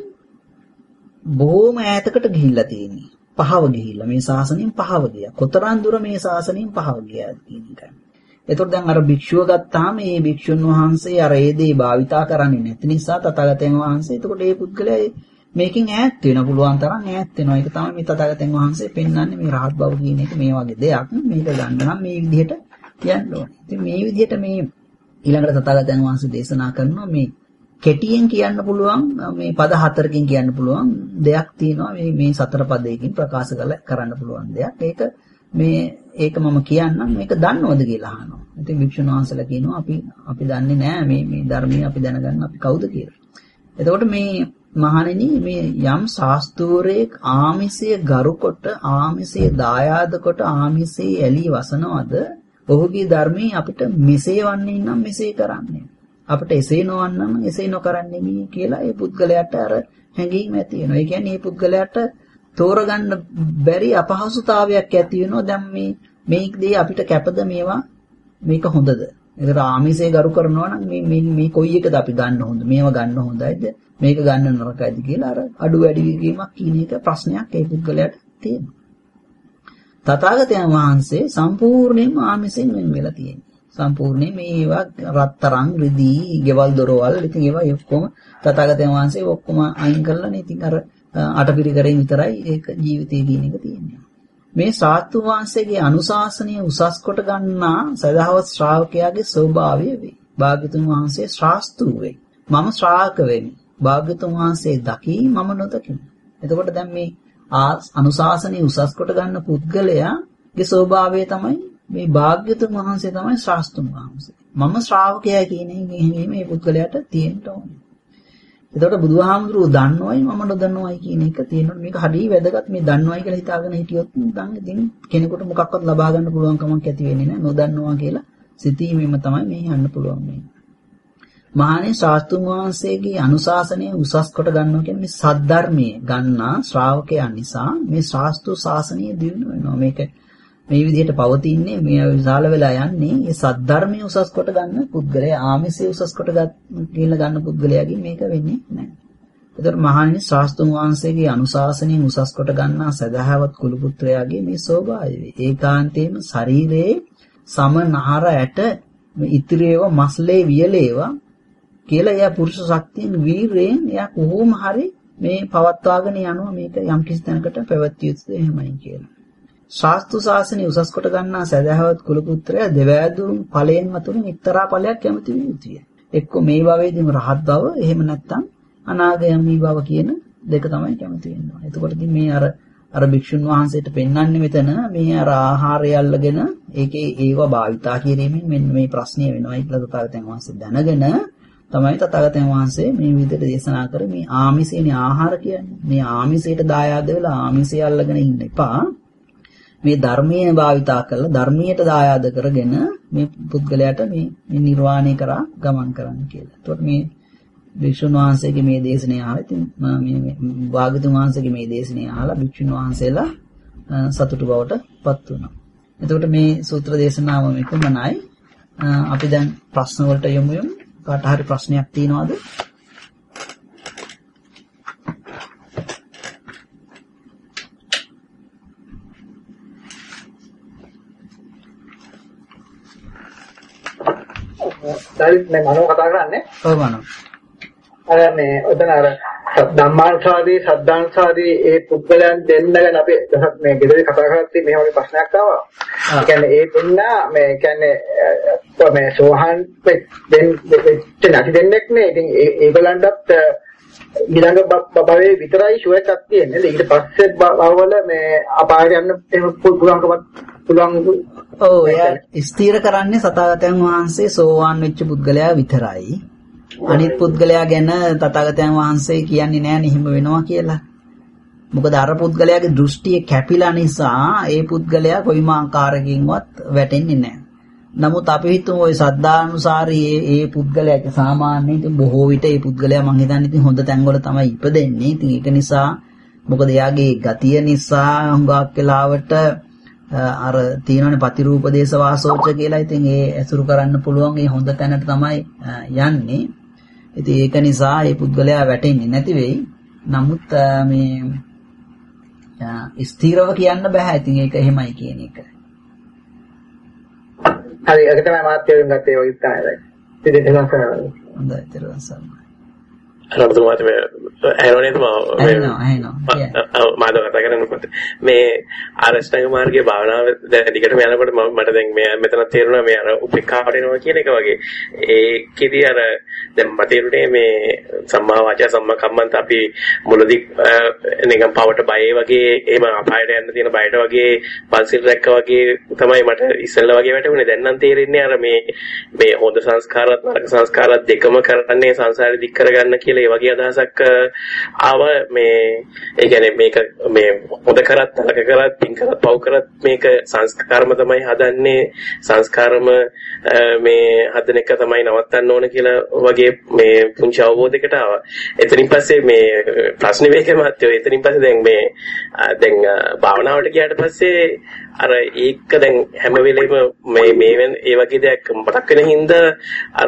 බොහොම ඈතකට ගිහිල්ලා තියෙන්නේ. පහව ගිහිල්ලා මේ ශාසනයෙන් පහව ගියා. කොතරම් දුර මේ ශාසනයෙන් පහව ගියාද කියන එකයි. එතකොට දැන් අර භික්ෂුව ගත්තාම මේ භික්ෂුන් වහන්සේ අර ඒ දේ භාවිතා කරන්නේ නැති නිසා තථාගතයන් වහන්සේ එතකොට මේ පුද්ගලයා මේකෙන් ඈත් වෙන පුළුවන් තරම් ඈත් වෙනවා. ඒක තමයි මේ තථාගතයන් වහන්සේ පෙන්වන්නේ මේ රහත් බව කියන එක මේ වගේ දෙයක්. මේක ගන්න නම් මේ විදිහට කියන්න ඕනේ. ඉතින් මේ විදිහට මේ ඊළඟට තථාගතයන් වහන්සේ දේශනා කරනවා මේ කෙටියෙන් කියන්න පුළුවන් මේ පද හතරකින් කියන්න පුළුවන් දෙයක් තියෙනවා මේ මේ සතර පදයකින් ප්‍රකාශ කරන්න පුළුවන් දෙයක්. ඒක මේ ඒක මම කියන්නම් මේක දන්නවද කියලා අහනවා. ඉතින් වික්ෂුන් වහන්සේලා කියනවා අපි අපි දන්නේ නැහැ මේ මේ ධර්මයේ අපි දැනගන්න අපි කවුද කියලා. එතකොට මේ මහණෙනි මේ යම් ශාස්ත්‍රෝරේක ආමිසය ගරුකොට ආමිසය දායාද කොට ආමිසය ඇලී වසනවද ඔහුගේ ධර්මයේ අපිට මෙසේ වන්නේ නම් මෙසේ කරන්නේ. අපිට එසේ නොවන්නම් එසේ නොකරන්නේ මේ කියලා ඒ පුද්ගලයාට අර හැඟීම ඇති වෙනවා. ඒ කියන්නේ මේ පුද්ගලයාට තෝරගන්න බැරි අපහසුතාවයක් ඇති වෙනවා. දැන් මේ මේක දේ අපිට කැපද මේවා මේක හොඳද? ඒකට ආමිෂය ගරු කරනවා නම් මේ මේ මේ කොයි එකද අපි ගන්න හොඳ? මේවා ගන්න හොඳයිද? මේක ගන්න නරකයිද කියලා අර අඩු වැඩි වීමක් කියන එක ප්‍රශ්නයක් ඒ පුද්ගලයාට තියෙනවා. තථාගතයන් වහන්සේ සම්පූර්ණයෙන්ම ආමිෂයෙන් වෙන් වෙලා තියෙනවා. සම්පූර්ණයෙන් මේවා රත්තරන් රිදී ගෙවල් දොරවල් ඉතින් ඒවා ඔක්කොම තථාගතයන් වහන්සේ ඔක්කොම අයින් කරලානේ ඉතින් අර අටපිරිකරෙන් විතරයි ඒක ජීවිතය කියන එක තියෙන්නේ. මේ ශාස්ත්‍ර වංශයේ අනුශාසනීය උසස් කොට ගන්නා සදාහවත් ශ්‍රාවකයාගේ ස්වභාවය වේ. භාග්‍යතුන් වහන්සේ ශාස්ත්‍රු වේ. මම ශ්‍රාවක වෙමි. භාග්‍යතුන් වහන්සේ දකි මම නොදකිමි. එතකොට දැන් මේ අනුශාසනීය උසස් කොට ගන්න පුද්ගලයාගේ ස්වභාවය තමයි මේ භාග්‍යතුන් වහන්සේ තමයි ශාස්ත්‍රුන් වහන්සේ. මම ශ්‍රාවකයා කියන එක මේ පුද්ගලයාට තියෙන්න ඕනේ. එතකොට බුදුහාමුදුරුවෝ දන්නවයි මම නොදන්නවයි කියන එක තියෙනවා. මේක හරිය වැදගත්. මේ දන්නවයි කියලා හිතාගෙන හිටියොත් නම් ඉතින් කෙනෙකුට මොකක්වත් ලබා ගන්න පුළුවන් කමක් ඇති වෙන්නේ නැහැ. නොදන්නවා කියලා සිතීමෙම තමයි මේ යන්න පුළුවන් මේ. මහානේ ශාස්ත්‍රුන් වහන්සේගේ අනුශාසනය උසස් කොට ගන්නවා කියන්නේ මේ සද්ධර්මයේ ගන්නා ශ්‍රාවකයන් නිසා මේ ශාස්ත්‍ර ශාසනය දියුණු වෙනවා. මේක මේ විදිහට පවතින්නේ මේ විශාල වෙලා යන්නේ මේ සද්ධර්මයේ උසස් කොට ගන්න පුද්ගලයා ආමිෂයේ උසස් කොට ගන්න ගන්න පුද්ගලයාගෙන් මේක වෙන්නේ නැහැ. ඒතර මහණෙනි ශාස්ත්‍රුන් වහන්සේගේ අනුශාසනයෙන් උසස් කොට ගන්නා සදාහවත් කුල පුත්‍රයාගේ මේ ස්වභාවය. ඒකාන්තයෙන්ම ශරීරයේ සමනහර ඇට ඉතිරියව මස්ලේ වියලේව කියලා එයා පුරුෂ ශක්තියෙන් වීරයෙන් එයා කොහොම හරි මේ පවත්වාගෙන යනවා මේක යම් කිසි තැනකට පැවැත්විය යුතුද එහෙමයි කියලා. ශාස්ත්‍ර ශාසනය උසස් කොට ගන්නා සදාහවත් කුල පුත්‍රයා දෙවැදුම් ඵලයෙන් මතුවෙන එක්තරා ඵලයක් කැමති විය යුතුය. එක්ක මේ භවයේදීම රහත් බව එහෙම නැත්නම් අනාගාමී බව කියන දෙක තමයි කැමති වෙන්නේ. එතකොට ඉතින් මේ අර අර භික්ෂුන් වහන්සේට පෙන්වන්නේ මෙතන මේ අර ආහාරය අල්ලගෙන ඒකේ ඒව භාවිතා කිරීමෙන් මෙන්න මේ ප්‍රශ්නය වෙනවා කියලා තථාගතයන් වහන්සේ දැනගෙන තමයි තථාගතයන් වහන්සේ මේ විදිහට දේශනා කරේ මේ ආමිෂේනේ ආහාර කියන්නේ. මේ ආමිෂයට දායාද වෙලා ආමිෂය අල්ලගෙන ඉන්න එපා. මේ ධර්මයේ භාවිතා කරලා ධර්මයට දායාද කරගෙන මේ පුද්ගලයාට මේ මේ නිර්වාණය කරා ගමන් කරන්න කියලා. එතකොට මේ භික්ෂුන් වහන්සේගේ මේ දේශනය අහලා ඉතින් මේ භාග්‍යතුන් වහන්සේගේ මේ දේශනය අහලා භික්ෂුන් වහන්සේලා සතුටු බවට පත් වුණා. එතකොට මේ සූත්‍ර දේශනාව මෙතනයි. අපි දැන් ප්‍රශ්න වලට යමු යමු. කාට හරි ප්‍රශ්නයක් තියෙනවද? දැන් මේ මනෝ කතා කරන්නේ. ඔව් මනෝ. අර මේ උතන අර ධම්මාංශාදී සද්ධාංශාදී ඒ පුද්ගලයන් දෙන්න ගැන අපි මේ ගෙදරේ කතා කරද්දී මේ වගේ ප්‍රශ්නයක් ආවා. ඒ කියන්නේ ඒ දෙන්න මේ කියන්නේ මේ සෝහන් දෙන්න නැති දෙන්නෙක් නේ. ඉතින් ඒගොල්ලන්ටත් ඊළඟ භවයේ විතරයි ෂුවර් එකක් තියෙන්නේ. ඊට පස්සේ භවවල මේ අපායට යන්න එහෙම පුළුවන්කමක් පුළුවන්. ඔව් එයා ස්ථිර කරන්නේ සතාගතයන් වහන්සේ සෝවාන් වෙච්ච පුද්ගලයා විතරයි. අනිත් පුද්ගලයා ගැන තථාගතයන් වහන්සේ කියන්නේ නැහැ නිහිම වෙනවා කියලා. මොකද අර පුද්ගලයාගේ දෘෂ්ටිය කැපිලා නිසා ඒ පුද්ගලයා කොයිම ආකාරයකින්වත් වැටෙන්නේ නැහැ. නමුත් අපි හිතමු ওই සද්ධානුසාරී ඒ පුද්ගලයාගේ සාමාන්‍ය ඉතින් බොහෝ විට ඒ පුද්ගලයා මං හිතන්නේ ඉතින් හොඳ තැන්වල තමයි ඉපදෙන්නේ. ඉතින් ඒක නිසා මොකද එයාගේ ගතිය නිසා හුඟක් වෙලාවට අර තියෙනවනේ පතිරූප දේශ වාසෝච කියලා. ඉතින් ඒ ඇසුරු කරන්න පුළුවන් ඒ හොඳ තැනට තමයි යන්නේ. ඉතින් ඒක නිසා ඒ පුද්ගලයා වැටෙන්නේ නැති වෙයි. නමුත් මේ ස්ථිරව කියන්න බෑ. ඉතින් ඒක එහෙමයි කියන එක. හරි ඒක තමයි මාත් තේරුම් ගත්තේ ඔය ඉස්සරහයි. ඉතින් ඒක තමයි. හොඳයි තේරුම් ගන්න. අරතුමාට මේ ඇරෝනේ තුමා ඇහෙනවා ඇහෙනවා මාද කතා කරනකොට මේ ආරෂ්ඨාංග මාර්ගයේ භාවනාව දැන් දිගටම යනකොට මට දැන් මේ මෙතන තේරුණා මේ අර උපේක්ඛාවට එනවා කියන එක වගේ ඒකෙදී අර දැන් මට තේරුනේ මේ සම්මා වාචා සම්මා කම්මන්ත අපි මුලදී නිකන් පවට බය වගේ එහෙම අපායට යන්න තියෙන බයට වගේ පන්සිල් රැක්කා වගේ තමයි මට ඉස්සෙල්ලා වගේ වැටුනේ. දැන් නම් තේරෙන්නේ අර මේ මේ හොඳ සංස්කාරات නරක සංස්කාරات දෙකම කරන්නේ සංසාරෙ දික් කරගන්න කියලා ඒ වගේ අදහසක් ආව මේ ඒ කියන්නේ මේක මේ හොඳ කරත් නරක කරත් පින් කරත් පව් කරත් මේක සංස්කාරම තමයි හදන්නේ සංස්කාරම මේ හදන එක තමයි නවත්තන්න ඕන කියලා වගේ මේ පුංචි අවබෝධයකට ආවා. එතනින් පස්සේ මේ ප්‍රශ්න වේකේ මහත්තයෝ එතනින් පස්සේ දැන් මේ දැන් භාවනාවට ගියාට පස්සේ අර ඒක දැන් හැම වෙලෙම මේ මේ ඒ වගේ දෙයක් මතක් වෙන හින්දා අර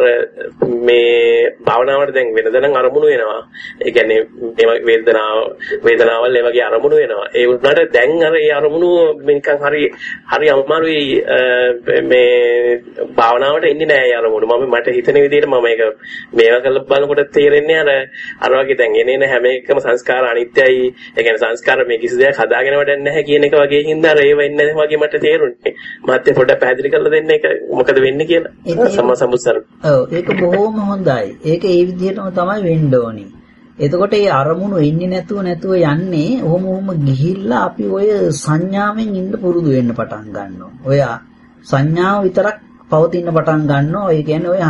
මේ භාවනාවට දැන් වෙනදනම් අරමුණු වෙනවා. ඒ කියන්නේ මේ වේදනාව වේදනාවල් ඒ වගේ අරමුණු වෙනවා. ඒ වුණාට දැන් අර ඒ අරමුණු නිකන් හරි හරි අමාරුයි මේ භාවනාවට එන්නේ නැහැ ඒ අරමුණු. මම මට හිතෙන විදිහට මම ඒක මේවා කරලා බලනකොට තේරෙන්නේ අර අර වගේ දැන් එන එන හැම එකම සංස්කාර අනිත්‍යයි. ඒ කියන්නේ සංස්කාර මේ කිසි දෙයක් හදාගෙන වැඩක් නැහැ කියන එක වගේ හින්දා අර ඒව එන්නේ වගේ මට තේරුණේ. මහත්ය පොඩ්ඩක් පැහැදිලි කරලා දෙන්න ඒක මොකද වෙන්නේ කියලා. සම්මා සම්බුස්සර. ඔව් ඒක බොහොම හොඳයි. ඒක ඒ විදිහටම තමයි වෙන්න ඕනේ. එතකොට ඒ අරමුණු එන්නේ නැතුව නැතුව යන්නේ ඔහොම ඔහොම ගිහිල්ලා අපි ඔය සංඥාවෙන් ඉන්න පුරුදු වෙන්න පටන් ගන්නවා. ඔය සංඥාව විතරක් පවතින පටන් ගන්නවා. ඒ කියන්නේ ඔය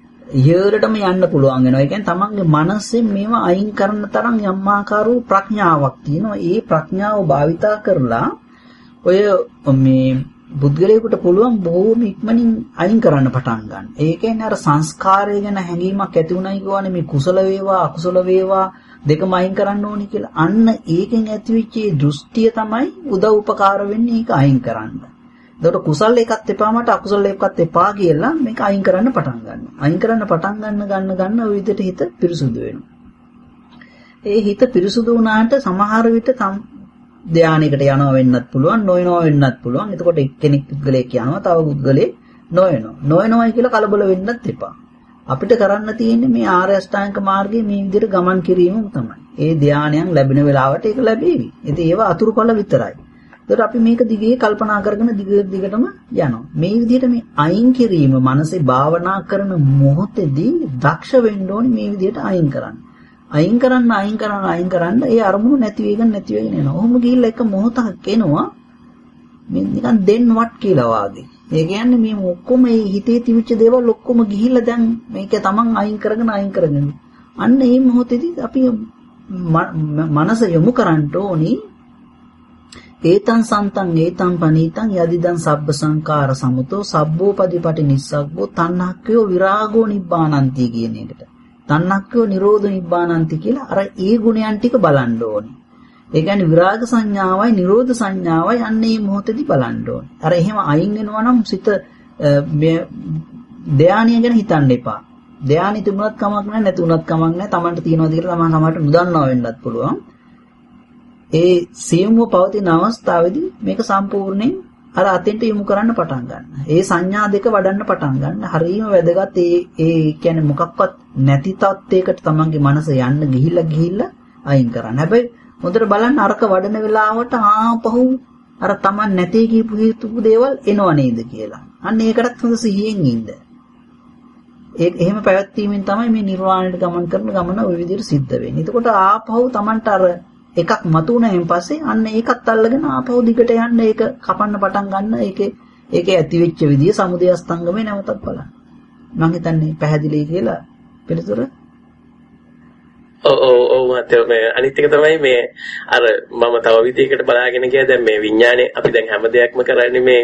ඉහළටම යන්න පුළුවන් වෙනවා. ඒ කියන්නේ තමන්ගේ මනසෙන් මේවා අයින් කරන තරම් යම් ආකාරව ප්‍රඥාවක් තියෙනවා. ඒ ප්‍රඥාව භාවිතා කරලා ඔය මේ බුද්ධලේකට පුළුවන් බොහෝම ඉක්මනින් අයින් කරන්න පටන් ගන්න. ඒ කියන්නේ අර සංස්කාරය ගැන හැඟීමක් ඇති උනායි කියවනේ මේ කුසල වේවා අකුසල වේවා දෙකම අයින් කරන්න ඕනි කියලා. අන්න ඒකෙන් ඇතිවෙච්ච දෘෂ්ටිය තමයි උදව් උපකාර වෙන්නේ ඒක අයින් කරන්න. එතකොට කුසල එකත් එපා මට අකුසල එකත් එපා කියලා මේක අයින් කරන්න පටන් ගන්නවා. අයින් කරන්න පටන් ගන්න ගන්න ගන්න ওই විදිහට හිත පිරිසුදු වෙනවා. ඒ හිත පිරිසුදු වුණාට සමහර විට ධානයකට යනවා වෙන්නත් පුළුවන් නොයනවා වෙන්නත් පුළුවන්. එතකොට එක්කෙනෙක් පුද්ගලයෙක් යනවා තව පුද්ගලයෙක් නොයනවා. නොයනවායි කියලා කලබල වෙන්නත් එපා. අපිට කරන්න තියෙන්නේ මේ ආර්ය අෂ්ටාංගික මාර්ගයේ මේ විදිහට ගමන් කිරීමම තමයි. ඒ ධානයන් ලැබෙන වෙලාවට ඒක ලැබෙවි. ඉතින් ඒවා අතුරුඵල විතරයි. ඒකට අපි මේක දිගේ කල්පනා කරගෙන දිග දිගටම යනවා. මේ විදිහට මේ අයින් කිරීම මනසේ භාවනා කරන මොහොතේදී දක්ෂ වෙන්න ඕනේ මේ විදිහට අයින් කරන්න. අයින් කරන්න අයින් කරන්න අයින් කරන්න ඒ අරමුණු නැති වෙගෙන නැති වෙගෙන යනවා. ඔහොම ගිහිල්ලා එක මොහොතක් එනවා මේ නිකන් දෙන්නවත් කියලා වාගේ. ඒ කියන්නේ මේ ඔක්කොම මේ හිතේ තිබිච්ච දේවල් ඔක්කොම ගිහිල්ලා දැන් මේක තමන් අයින් කරගෙන අයින් කරගෙන. අන්න මේ මොහොතේදී අපි මනස යොමු කරන්න ඕනි. ඒතං සන්තං ඒතං පනීතං යදිදං සබ්බ සංකාර සමුතෝ සබ්බෝපදීපටි නිස්සග්ගෝ තණ්හක්ඛයෝ විරාගෝ නිබ්බානන්ති කියන එකට. තණ්හක්ඛයෝ නිරෝධ නිබ්බානන්ති කියලා අර ඒ ගුණයන් ටික බලන්න ඕනේ. ඒ කියන්නේ විරාග සංඥාවයි නිරෝධ සංඥාවයි අන්න මේ මොහොතේදී බලන්න ඕනේ. අර එහෙම අයින් වෙනවා නම් සිත ධානය ගැන හිතන්න එපා. ධානය තිබුණත් කමක් නැහැ නැතුණත් කමක් නැහැ. Tamanට තියනවාද කියලා Taman සමහරට නොදන්නවා වෙන්නත් පුළුවන්. ඒ සියුම්ව පවතින අවස්ථාවේදී මේක සම්පූර්ණයෙන් අර අතෙන්ට යොමු කරන්න පටන් ගන්න. ඒ සංඥා දෙක වඩන්න පටන් ගන්න. හරියම වැදගත් ඒ ඒ කියන්නේ මොකක්වත් නැති තත්යකට තමන්ගේ මනස යන්න ගිහිල්ලා ගිහිල්ලා අයින් කරන්න. හැබැයි හොඳට බලන්න අරක වඩන වෙලාවට ආපහු අර තමන් නැtei කියපු හේතුපු දේවල් එනව නේද කියලා. අන්න ඒකටත් හොඳ සිහියෙන් ඉන්න. ඒ එහෙම පැවැත්වීමෙන් තමයි මේ නිර්වාණයට ගමන් කරන ගමන ওই විදිහට සිද්ධ වෙන්නේ. එතකොට ආපහු තමන්ට අර එකක් මතුණායින් පස්සේ අන්න ඒකත් අල්ලගෙන ආපහු දිගට යන්න ඒක කපන්න පටන් ගන්න ඒකේ ඒකේ ඇති වෙච්ච විදිය සමුදය අස්තංගමේ නැවතත් බලන්න. මම හිතන්නේ පැහැදිලි කියලා පිළිතුර. ඔව් ඔව් ඔව් මහත්තයෝ මේ අනිත් එක තමයි මේ අර මම තව විදිහකට බලාගෙන ගියා දැන් මේ විඥානේ අපි දැන් හැම දෙයක්ම කරන්නේ මේ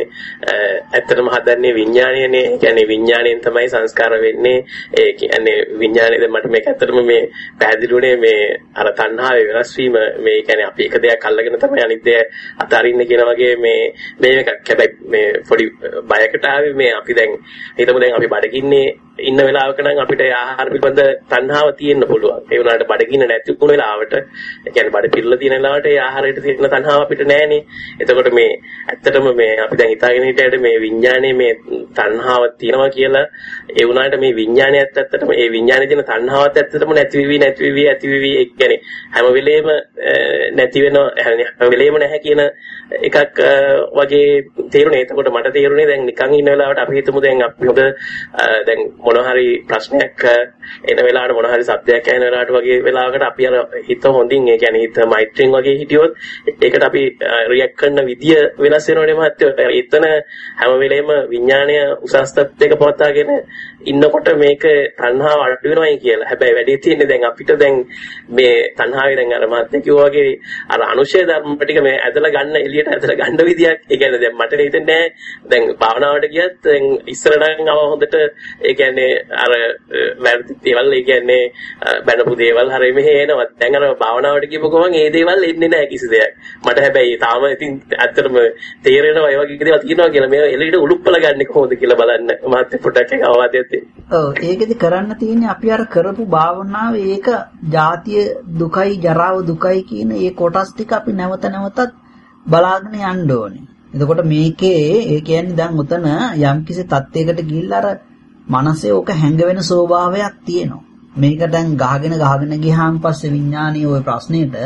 ඇත්තටම හදන්නේ විඥානයනේ. ඒ කියන්නේ විඥාණයෙන් තමයි සංස්කාර වෙන්නේ. ඒ කියන්නේ විඥානේ දැන් මට මේක ඇත්තටම මේ පැහැදිලිුනේ මේ අර තණ්හාවේ වෙනස් වීම මේ කියන්නේ අපි එක දෙයක් අල්ලගෙන තමයි අනිත් දෙය අතාරින්න කියන වගේ මේ මේක හැබැයි මේ පොඩි බයකට ආවේ මේ අපි දැන් හිතමු දැන් අපි බඩගින්නේ ඉන්න වෙලාවක නම් අපිට ආහාර පිළිබඳ තණ්හාව තියෙන්න පුළුවන්. ඒ වුණාට බඩගින්න නැති වුණ වෙලාවට, ඒ කියන්නේ බඩ පිරලා තියෙන වෙලාවට ඒ ආහාරයට තියෙන තණ්හාව අපිට නැහැනේ. එතකොට මේ ඇත්තටම මේ අපි දැන් හිතාගෙන හිටියට මේ විඥානයේ මේ තණ්හාව තියෙනවා කියලා ඒ වුණාට මේ විඥානයත් ඇත්තටම ඒ විඥානයේ තියෙන තණ්හාවත් ඇත්තටම නැති වෙවි නැති වෙවි ඇති වෙවි ඒ කියන්නේ හැම වෙලේම නැති වෙන හැම වෙලේම නැහැ කියන එකක් වගේ තේරුණේ. එතකොට මට තේරුණේ දැන් නිකන් ඉන්න වෙලාවට අපි හිතමු දැන් අපි හොඳ දැන් මොන හරි ප්‍රශ්නයක් එන වෙලාවට මොන හරි සබ්දයක් ඇහෙන වෙලාවට වගේ වෙලාවකට අපි අර හිත හොඳින් ඒ කියන්නේ හිත මෛත්‍රියෙන් වගේ හිටියොත් ඒකට අපි රියැක්ට් කරන විදිය වෙනස් වෙනවනේ මහත්තයෝ. එතන හැම වෙලේම විඥාණය උසස් තත්ත්වයක පවත්වාගෙන ඉන්නකොට මේක තණ්හාව අඩු වෙනවයි කියලා. හැබැයි වැඩි තියෙන්නේ දැන් අපිට දැන් මේ තණ්හාවේ දැන් අර මහත්තයා කිව්වා වගේ අර අනුශය ධර්ම ටික මේ ඇදලා ගන්න එළියට ඇදලා ගන්න විදියක්. ඒ කියන්නේ දැන් මට හිතෙන්නේ දැන් භාවනාවට ගියත් දැන් ඉස්සරහට ආව හොඳට ඒ කියන්නේ අර වැරදි දේවල් ඒ කියන්නේ බැනපු දේවල් හරිය මෙහෙ එනවා. දැන් අර භාවනාවට ගියපු ගමන් ඒ දේවල් එන්නේ නැහැ කිසි දෙයක්. මට හැබැයි තාම ඉතින් ඇත්තටම තේරෙනවා ඒ වගේ දේවල් තියෙනවා කියලා. මේ එළියට උඩුප්පල ගන්න කොහොමද කියලා බලන්න මහත්තයා පොඩ්ඩක් එක අවවාදයක් දෙන්න. ඔව් ඒකෙදි කරන්න තියෙන්නේ අපි අර කරපු භාවනාව ඒක ජාතිය දුකයි ජරාව දුකයි කියන ඒ කොටස් ටික අපි නැවත නැවතත් බලාගෙන යන්න ඕනේ. එතකොට මේකේ ඒ කියන්නේ දැන් උතන යම්කිසි තත්යකට ගිහිල්ලා අර මනසේ ඕක හැංග වෙන ස්වභාවයක් තියෙනවා. මේක දැන් ගහගෙන ගහගෙන ගියාන් පස්සේ විඥානීය ওই ප්‍රශ්නෙට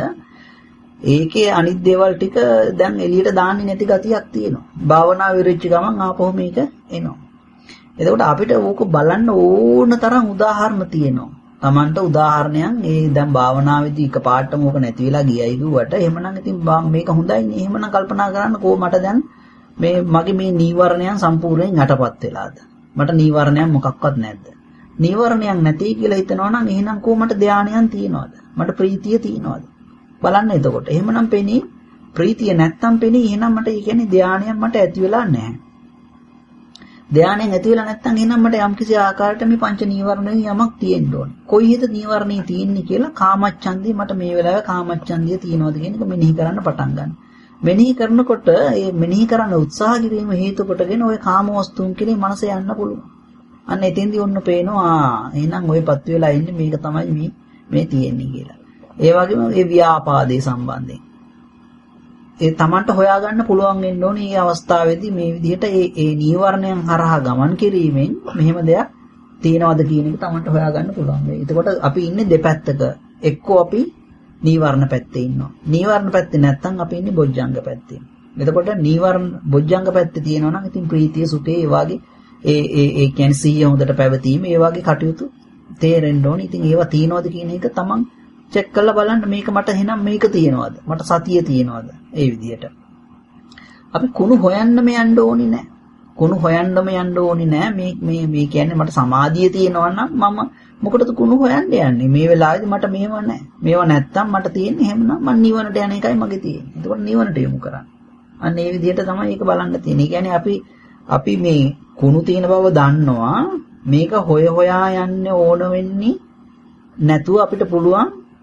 ඒකේ අනිත් දේවල් ටික දැන් එළියට දාන්නේ නැති ගතියක් තියෙනවා. භාවනාව විරිච්ච ගමන් ආපහු මේක එනවා. එතකොට අපිට ඕක බලන්න ඕන තරම් උදාහරණ තියෙනවා. Tamanට උදාහරණයක් ඒ දැන් භාවනාවේදී එකපාරටම ඕක නැති වෙලා ගියයි කිව්වට එහෙමනම් ඉතින් මේක හොඳයිනේ. එහෙමනම් කල්පනා කරන්න කො මට දැන් මේ මගේ මේ නීවරණයන් සම්පූර්ණයෙන් යටපත් වෙලාද? මට නීවරණයක් මොකක්වත් නැද්ද? නීවරණයක් නැති කියලා හිතනවා නම් එහෙනම් කො මට ධානයන් තියනවද? මට ප්‍රීතිය තියනවද? බලන්න එතකොට. එහෙමනම් පෙනී ප්‍රීතිය නැත්තම් පෙනී එහෙනම් මට ඒ කියන්නේ ධානයක් මට ඇති වෙලා නැහැ. ධානයෙන් ඇති වෙලා නැත්තම් එහෙනම් මට යම්කිසි ආකාරයකට මේ පංච නීවරණේ යමක් තියෙන්න ඕනේ. කොයි හිත නීවරණේ තියෙන්නේ කියලා කාමච්ඡන්දිය මට මේ වෙලාවේ කාමච්ඡන්දිය තියෙනවද කියන එක මෙනෙහි කරන්න පටන් ගන්න. මෙනෙහි කරනකොට ඒ මෙනෙහි කරන්න උත්සාහ කිරීම හේතු කොටගෙන ওই කාම වස්තුන් කෙරේ මනස යන්න පුළුවන්. අන්න එතෙන්දී ඔන්න පේනවා එහෙනම් ඔයපත් වෙලා ඉන්නේ මේක තමයි මේ මේ තියෙන්නේ කියලා. ඒ වගේම ඒ ව්‍යාපාදේ සම්බන්ධයෙන් ඒ Tamanට හොයාගන්න පුළුවන් වෙන්න ඕනේ මේ අවස්ථාවේදී මේ විදිහට ඒ ඒ නීවරණයන් හරහා ගමන් කිරීමෙන් මෙහෙම දෙයක් තියෙනවද කියන එක Tamanට හොයාගන්න පුළුවන් වෙයි. එතකොට අපි ඉන්නේ දෙපැත්තක. එක්කෝ අපි නීවරණ පැත්තේ ඉන්නවා. නීවරණ පැත්තේ නැත්නම් අපි ඉන්නේ බොජ්ජංග පැත්තේ. එතකොට නීවරණ බොජ්ජංග පැත්තේ තියෙනවා නම් ඉතින් ප්‍රීතිය සුඛේ ඒ වගේ ඒ ඒ ඒ කියන්නේ සිහිය හොඳට පැවතීම ඒ වගේ කටයුතු තේරෙන්න ඕනේ. ඉතින් ඒවා තියෙනවද කියන එක Taman චෙක් කරලා බලන්න මේක මට එහෙනම් මේක තියෙනවද? මට සතිය තියෙනවද? ඒ විදිහට. අපි කුණු හොයන්නම යන්න ඕනේ නැහැ. කුණු හොයන්නම යන්න ඕනේ නැහැ. මේ මේ මේ කියන්නේ මට සමාධිය තියෙනවා නම් මම මොකටද කුණු හොයන්න යන්නේ? මේ වෙලාවේදී මට මේව නැහැ. මේව නැත්තම් මට තියෙන්නේ එහෙමනම් මම නිවනට යන එකයි මගේ තියෙන්නේ. එතකොට නිවනට යමු කරන්න. අන්න ඒ විදිහට තමයි ඒක බලන්න තියෙන්නේ. ඒ කියන්නේ අපි අපි මේ කුණු තියෙන බව දන්නවා. මේක හොය හොයා යන්න ඕන වෙන්නේ නැතුව අපිට පුළුවන්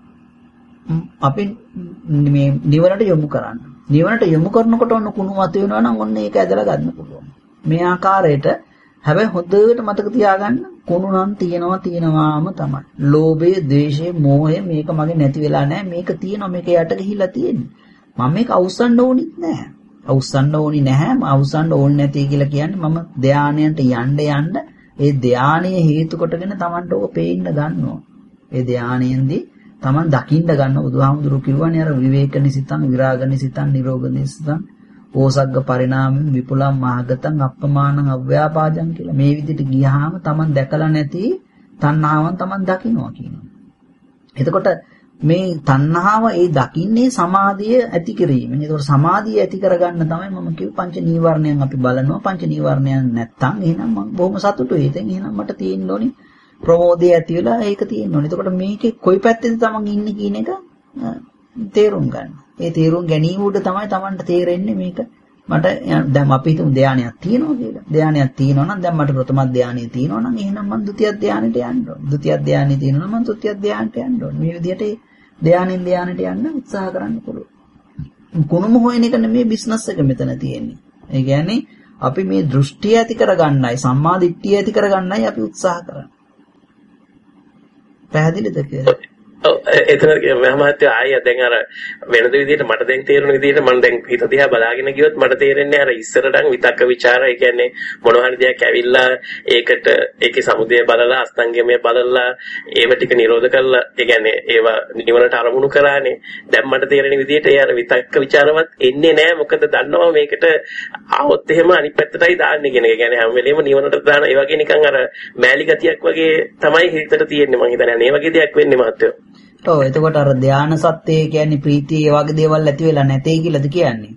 අපි මේ නිවනට යොමු කරන්න. නිවනට යොමු කරනකොට ඔන්න කුණු මත වෙනවා නම් ඔන්න ඒක ඇදලා ගන්න පුළුවන්. මේ ආකාරයට හැබැයි හොඳට මතක තියාගන්න කුණු නම් තියනවා තියනවාම තමයි. ලෝභය, ද්වේෂය, මෝහය මේක මගේ නැති වෙලා නැහැ. මේක තියෙනවා මේක යට ගිහිල්ලා තියෙන්නේ. මම මේක අවසන් ඕනිත් නැහැ. අවසන් ඕනි නැහැ. මම අවසන් ඕනේ නැති කියලා කියන්නේ මම ධානයන්ට යන්න යන්න ඒ ධානය හේතු කොටගෙන Tamanට ඕක පේන්න ගන්නවා. ඒ ධානයෙන්දී Taman දකින්න ගන්න බුදුහාමුදුරු කිව්වනේ අර විවේක නිසිතං විරාග නිසිතං නිරෝග නිසිතං ඕසග්ග පරිණාමං විපුලං මහගතං අප්පමානං අව්‍යාපාදං කියලා. මේ විදිහට ගියාම Taman දැකලා නැති තණ්හාවන් Taman දකින්නවා කියනවා. එතකොට මේ තණ්හාව ඒ දකින්නේ සමාධිය ඇති කිරීමෙන්. ඒතකොට සමාධිය ඇති කරගන්න තමයි මම කිව්ව පංච නීවරණයන් අපි බලනවා. පංච නීවරණයන් නැත්තම් එහෙනම් මම බොහොම සතුටුයි. ඉතින් එහෙනම් මට තියෙන්න ඕනි ප්‍රමෝදය ඇති වෙලා ඒක තියෙන්න ඕනේ. එතකොට මේකේ කොයි පැත්තේද තමන් ඉන්නේ කියන එක තේරුම් ගන්න. ඒ තේරුම් ගැනීම උඩ තමයි තමන්ට තේරෙන්නේ මේක මට දැන් අපි හිතමු ධානයක් තියෙනවා කියලා. ධානයක් තියෙනවා නම් දැන් මට ප්‍රථම ධානය තියෙනවා නම් එහෙනම් මම ဒုတိ ය ධානයට යන්න ඕනේ. ဒုတိ ය ධානය තියෙනවා නම් මම තෘතිය ධානයට යන්න ඕනේ. මේ විදිහට ධානයෙන් ධානයට යන්න උත්සාහ කරන්න පුළුවන්. කොනම හොයන එක නෙමෙයි බිස්නස් එක මෙතන තියෙන්නේ. ඒ කියන්නේ අපි මේ දෘෂ්ටිය ඇති කරගන්නයි සම්මා දිට්ඨිය ඇති කරගන්නයි අපි උත්සාහ කරන්නේ. පැහැදිලිද කියලා? ඔව් එතන මම හිතුවා ආයෙ දැන් අර වෙනද විදිහට මට දැන් තේරුණ විදිහට මම දැන් හිත දිහා බලාගෙන ගියොත් මට තේරෙන්නේ අර ඉස්සරටම විතක්ක ਵਿਚාර ඒ කියන්නේ මොන හරි දෙයක් ඇවිල්ලා ඒකට ඒකේ සමුදය බලලා අස්තංගමය බලලා ඒව ටික නිරෝධ කරලා ඒ කියන්නේ ඒවා නිවනට අරමුණු කරානේ දැන් මට තේරෙන විදිහට ඒ අර විතක්ක ਵਿਚාරවත් එන්නේ නැහැ මොකද දන්නවා මේකට ආවොත් එහෙම අනිත් පැත්තටයි දාන්නේ කියන එක. ඒ කියන්නේ හැම වෙලේම නිවනට දාන ඒ වගේ නිකන් අර මෑලි ගතියක් වගේ තමයි හිතට තියෙන්නේ. මම හිතන්නේ අනේ වගේ දෙයක් වෙන්නේ මහත්තයෝ. ඔව් එතකොට අර ධාන සත්‍යය කියන්නේ ප්‍රීතිය ඒ වගේ දේවල් ඇති වෙලා නැtei කියලාද කියන්නේ?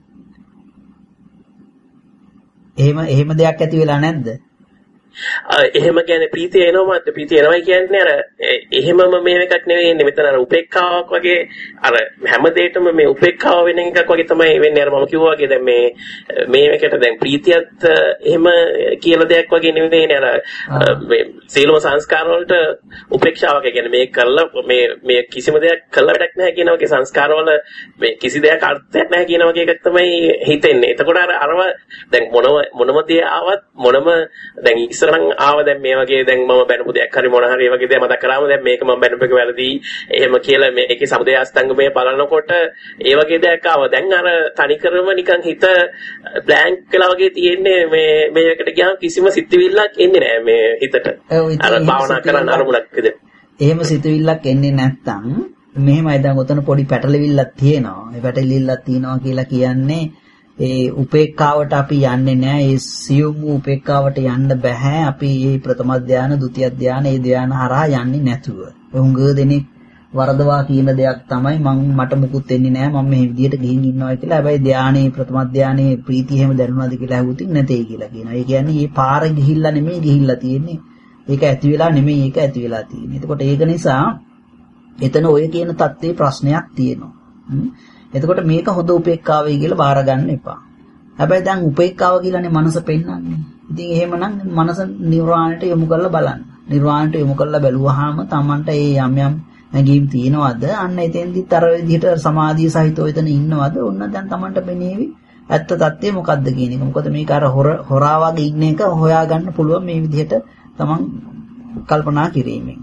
එහෙම එහෙම දෙයක් ඇති වෙලා නැද්ද? එහෙම කියන්නේ ප්‍රීතිය එනවා මාත් ප්‍රීතිය එනවයි කියන්නේ අර එහෙමම මේ එකක් නෙවෙයි එන්නේ මෙතන අර උපේක්ඛාවක් වගේ අර හැම දෙයකම මේ උපේක්ඛාව වෙන එකක් වගේ තමයි වෙන්නේ අර මම කිව්වා වගේ දැන් මේ මේ එකට දැන් ප්‍රීතියත් එහෙම කියලා දෙයක් වගේ නෙවෙයිනේ අර මේ සීලම සංස්කාර වලට උපේක්ෂාවක් කියන්නේ මේ කරලා මේ මේ කිසිම දෙයක් කළා වැඩක් නැහැ කියන වගේ සංස්කාර වල මේ කිසි දෙයක් අර්ථයක් නැහැ කියන වගේ එකක් තමයි හිතෙන්නේ. එතකොට අර අරව දැන් මොනම මොනම දේ ආවත් මොනම දැන් ඉස්සරහන් ආව දැන් මේ වගේ දැන් මම බැනපු දෙයක් හරි මොන හරි වගේ දෙයක් මතක් කරාම දැන් මේක මම බැනපු එක වැරදි එහෙම කියලා මේකේ සමුදය අස්තංගමය බලනකොට ඒ වගේ දෙයක් ආව දැන් අර තනිකරම නිකන් හිත බ්ලැන්ක් වෙලා වගේ තියෙන්නේ මේ මේකට ගියාම කිසිම සිතිවිල්ලක් එන්නේ නැහැ මේ හිතට අර භාවනා කරන අරමුණක් විදිහට එහෙම සිතිවිල්ලක් එන්නේ නැත්තම් මෙහෙමයි දැන් උතන පොඩි පැටලෙවිල්ලක් තියෙනවා මේ පැටලෙවිල්ලක් තියෙනවා කියලා කියන්නේ ඒ උපේක්ඛාවට අපි යන්නේ නැහැ. ඒ සියුම් උපේක්ඛාවට යන්න බෑ. අපි මේ ප්‍රථම ධානය, ဒုတိ ය ධානය, ඒ ධානය හරහා යන්නේ නැතුව. උංග දෙනෙක් වරදවා කියන දෙයක් තමයි මම මට මුකුත් වෙන්නේ නැහැ. මම මේ විදියට ගිහින් ඉන්නවා කියලා. හැබැයි ධානයේ ප්‍රථම ධානයේ ප්‍රීතිය එහෙම දැනුණාද කියලා අහුවොත් නැtei කියලා කියනවා. ඒ කියන්නේ මේ පාර ගිහිල්ලා නෙමෙයි ගිහිල්ලා තියෙන්නේ. ඒක ඇති වෙලා නෙමෙයි ඒක ඇති වෙලා තියෙන්නේ. එතකොට ඒක නිසා එතන ඔය කියන தත්ත්වේ ප්‍රශ්නයක් තියෙනවා. එතකොට මේක හොඳ උපේක්ඛාවයි කියලා බාර ගන්න එපා. හැබැයි දැන් උපේක්ඛාව කියලානේ මනස පෙන්වන්නේ. ඉතින් එහෙමනම් මනස නිර්වාණයට යොමු කරලා බලන්න. නිර්වාණයට යොමු කරලා බැලුවාම Tamanට ඒ යම් යම් නැගීම් තියනවද? අන්න එතෙන්දිත් අර විදිහට සමාධිය සහිතව එතන ඉන්නවද? ඔන්න දැන් Tamanට පෙනේවි ඇත්ත தත්ත්වය මොකද්ද කියන එක. මොකද මේක අර හොරා වගේ ඉන්න එක හොයාගන්න පුළුවන් මේ විදිහට Taman කල්පනා කිරීමෙන්.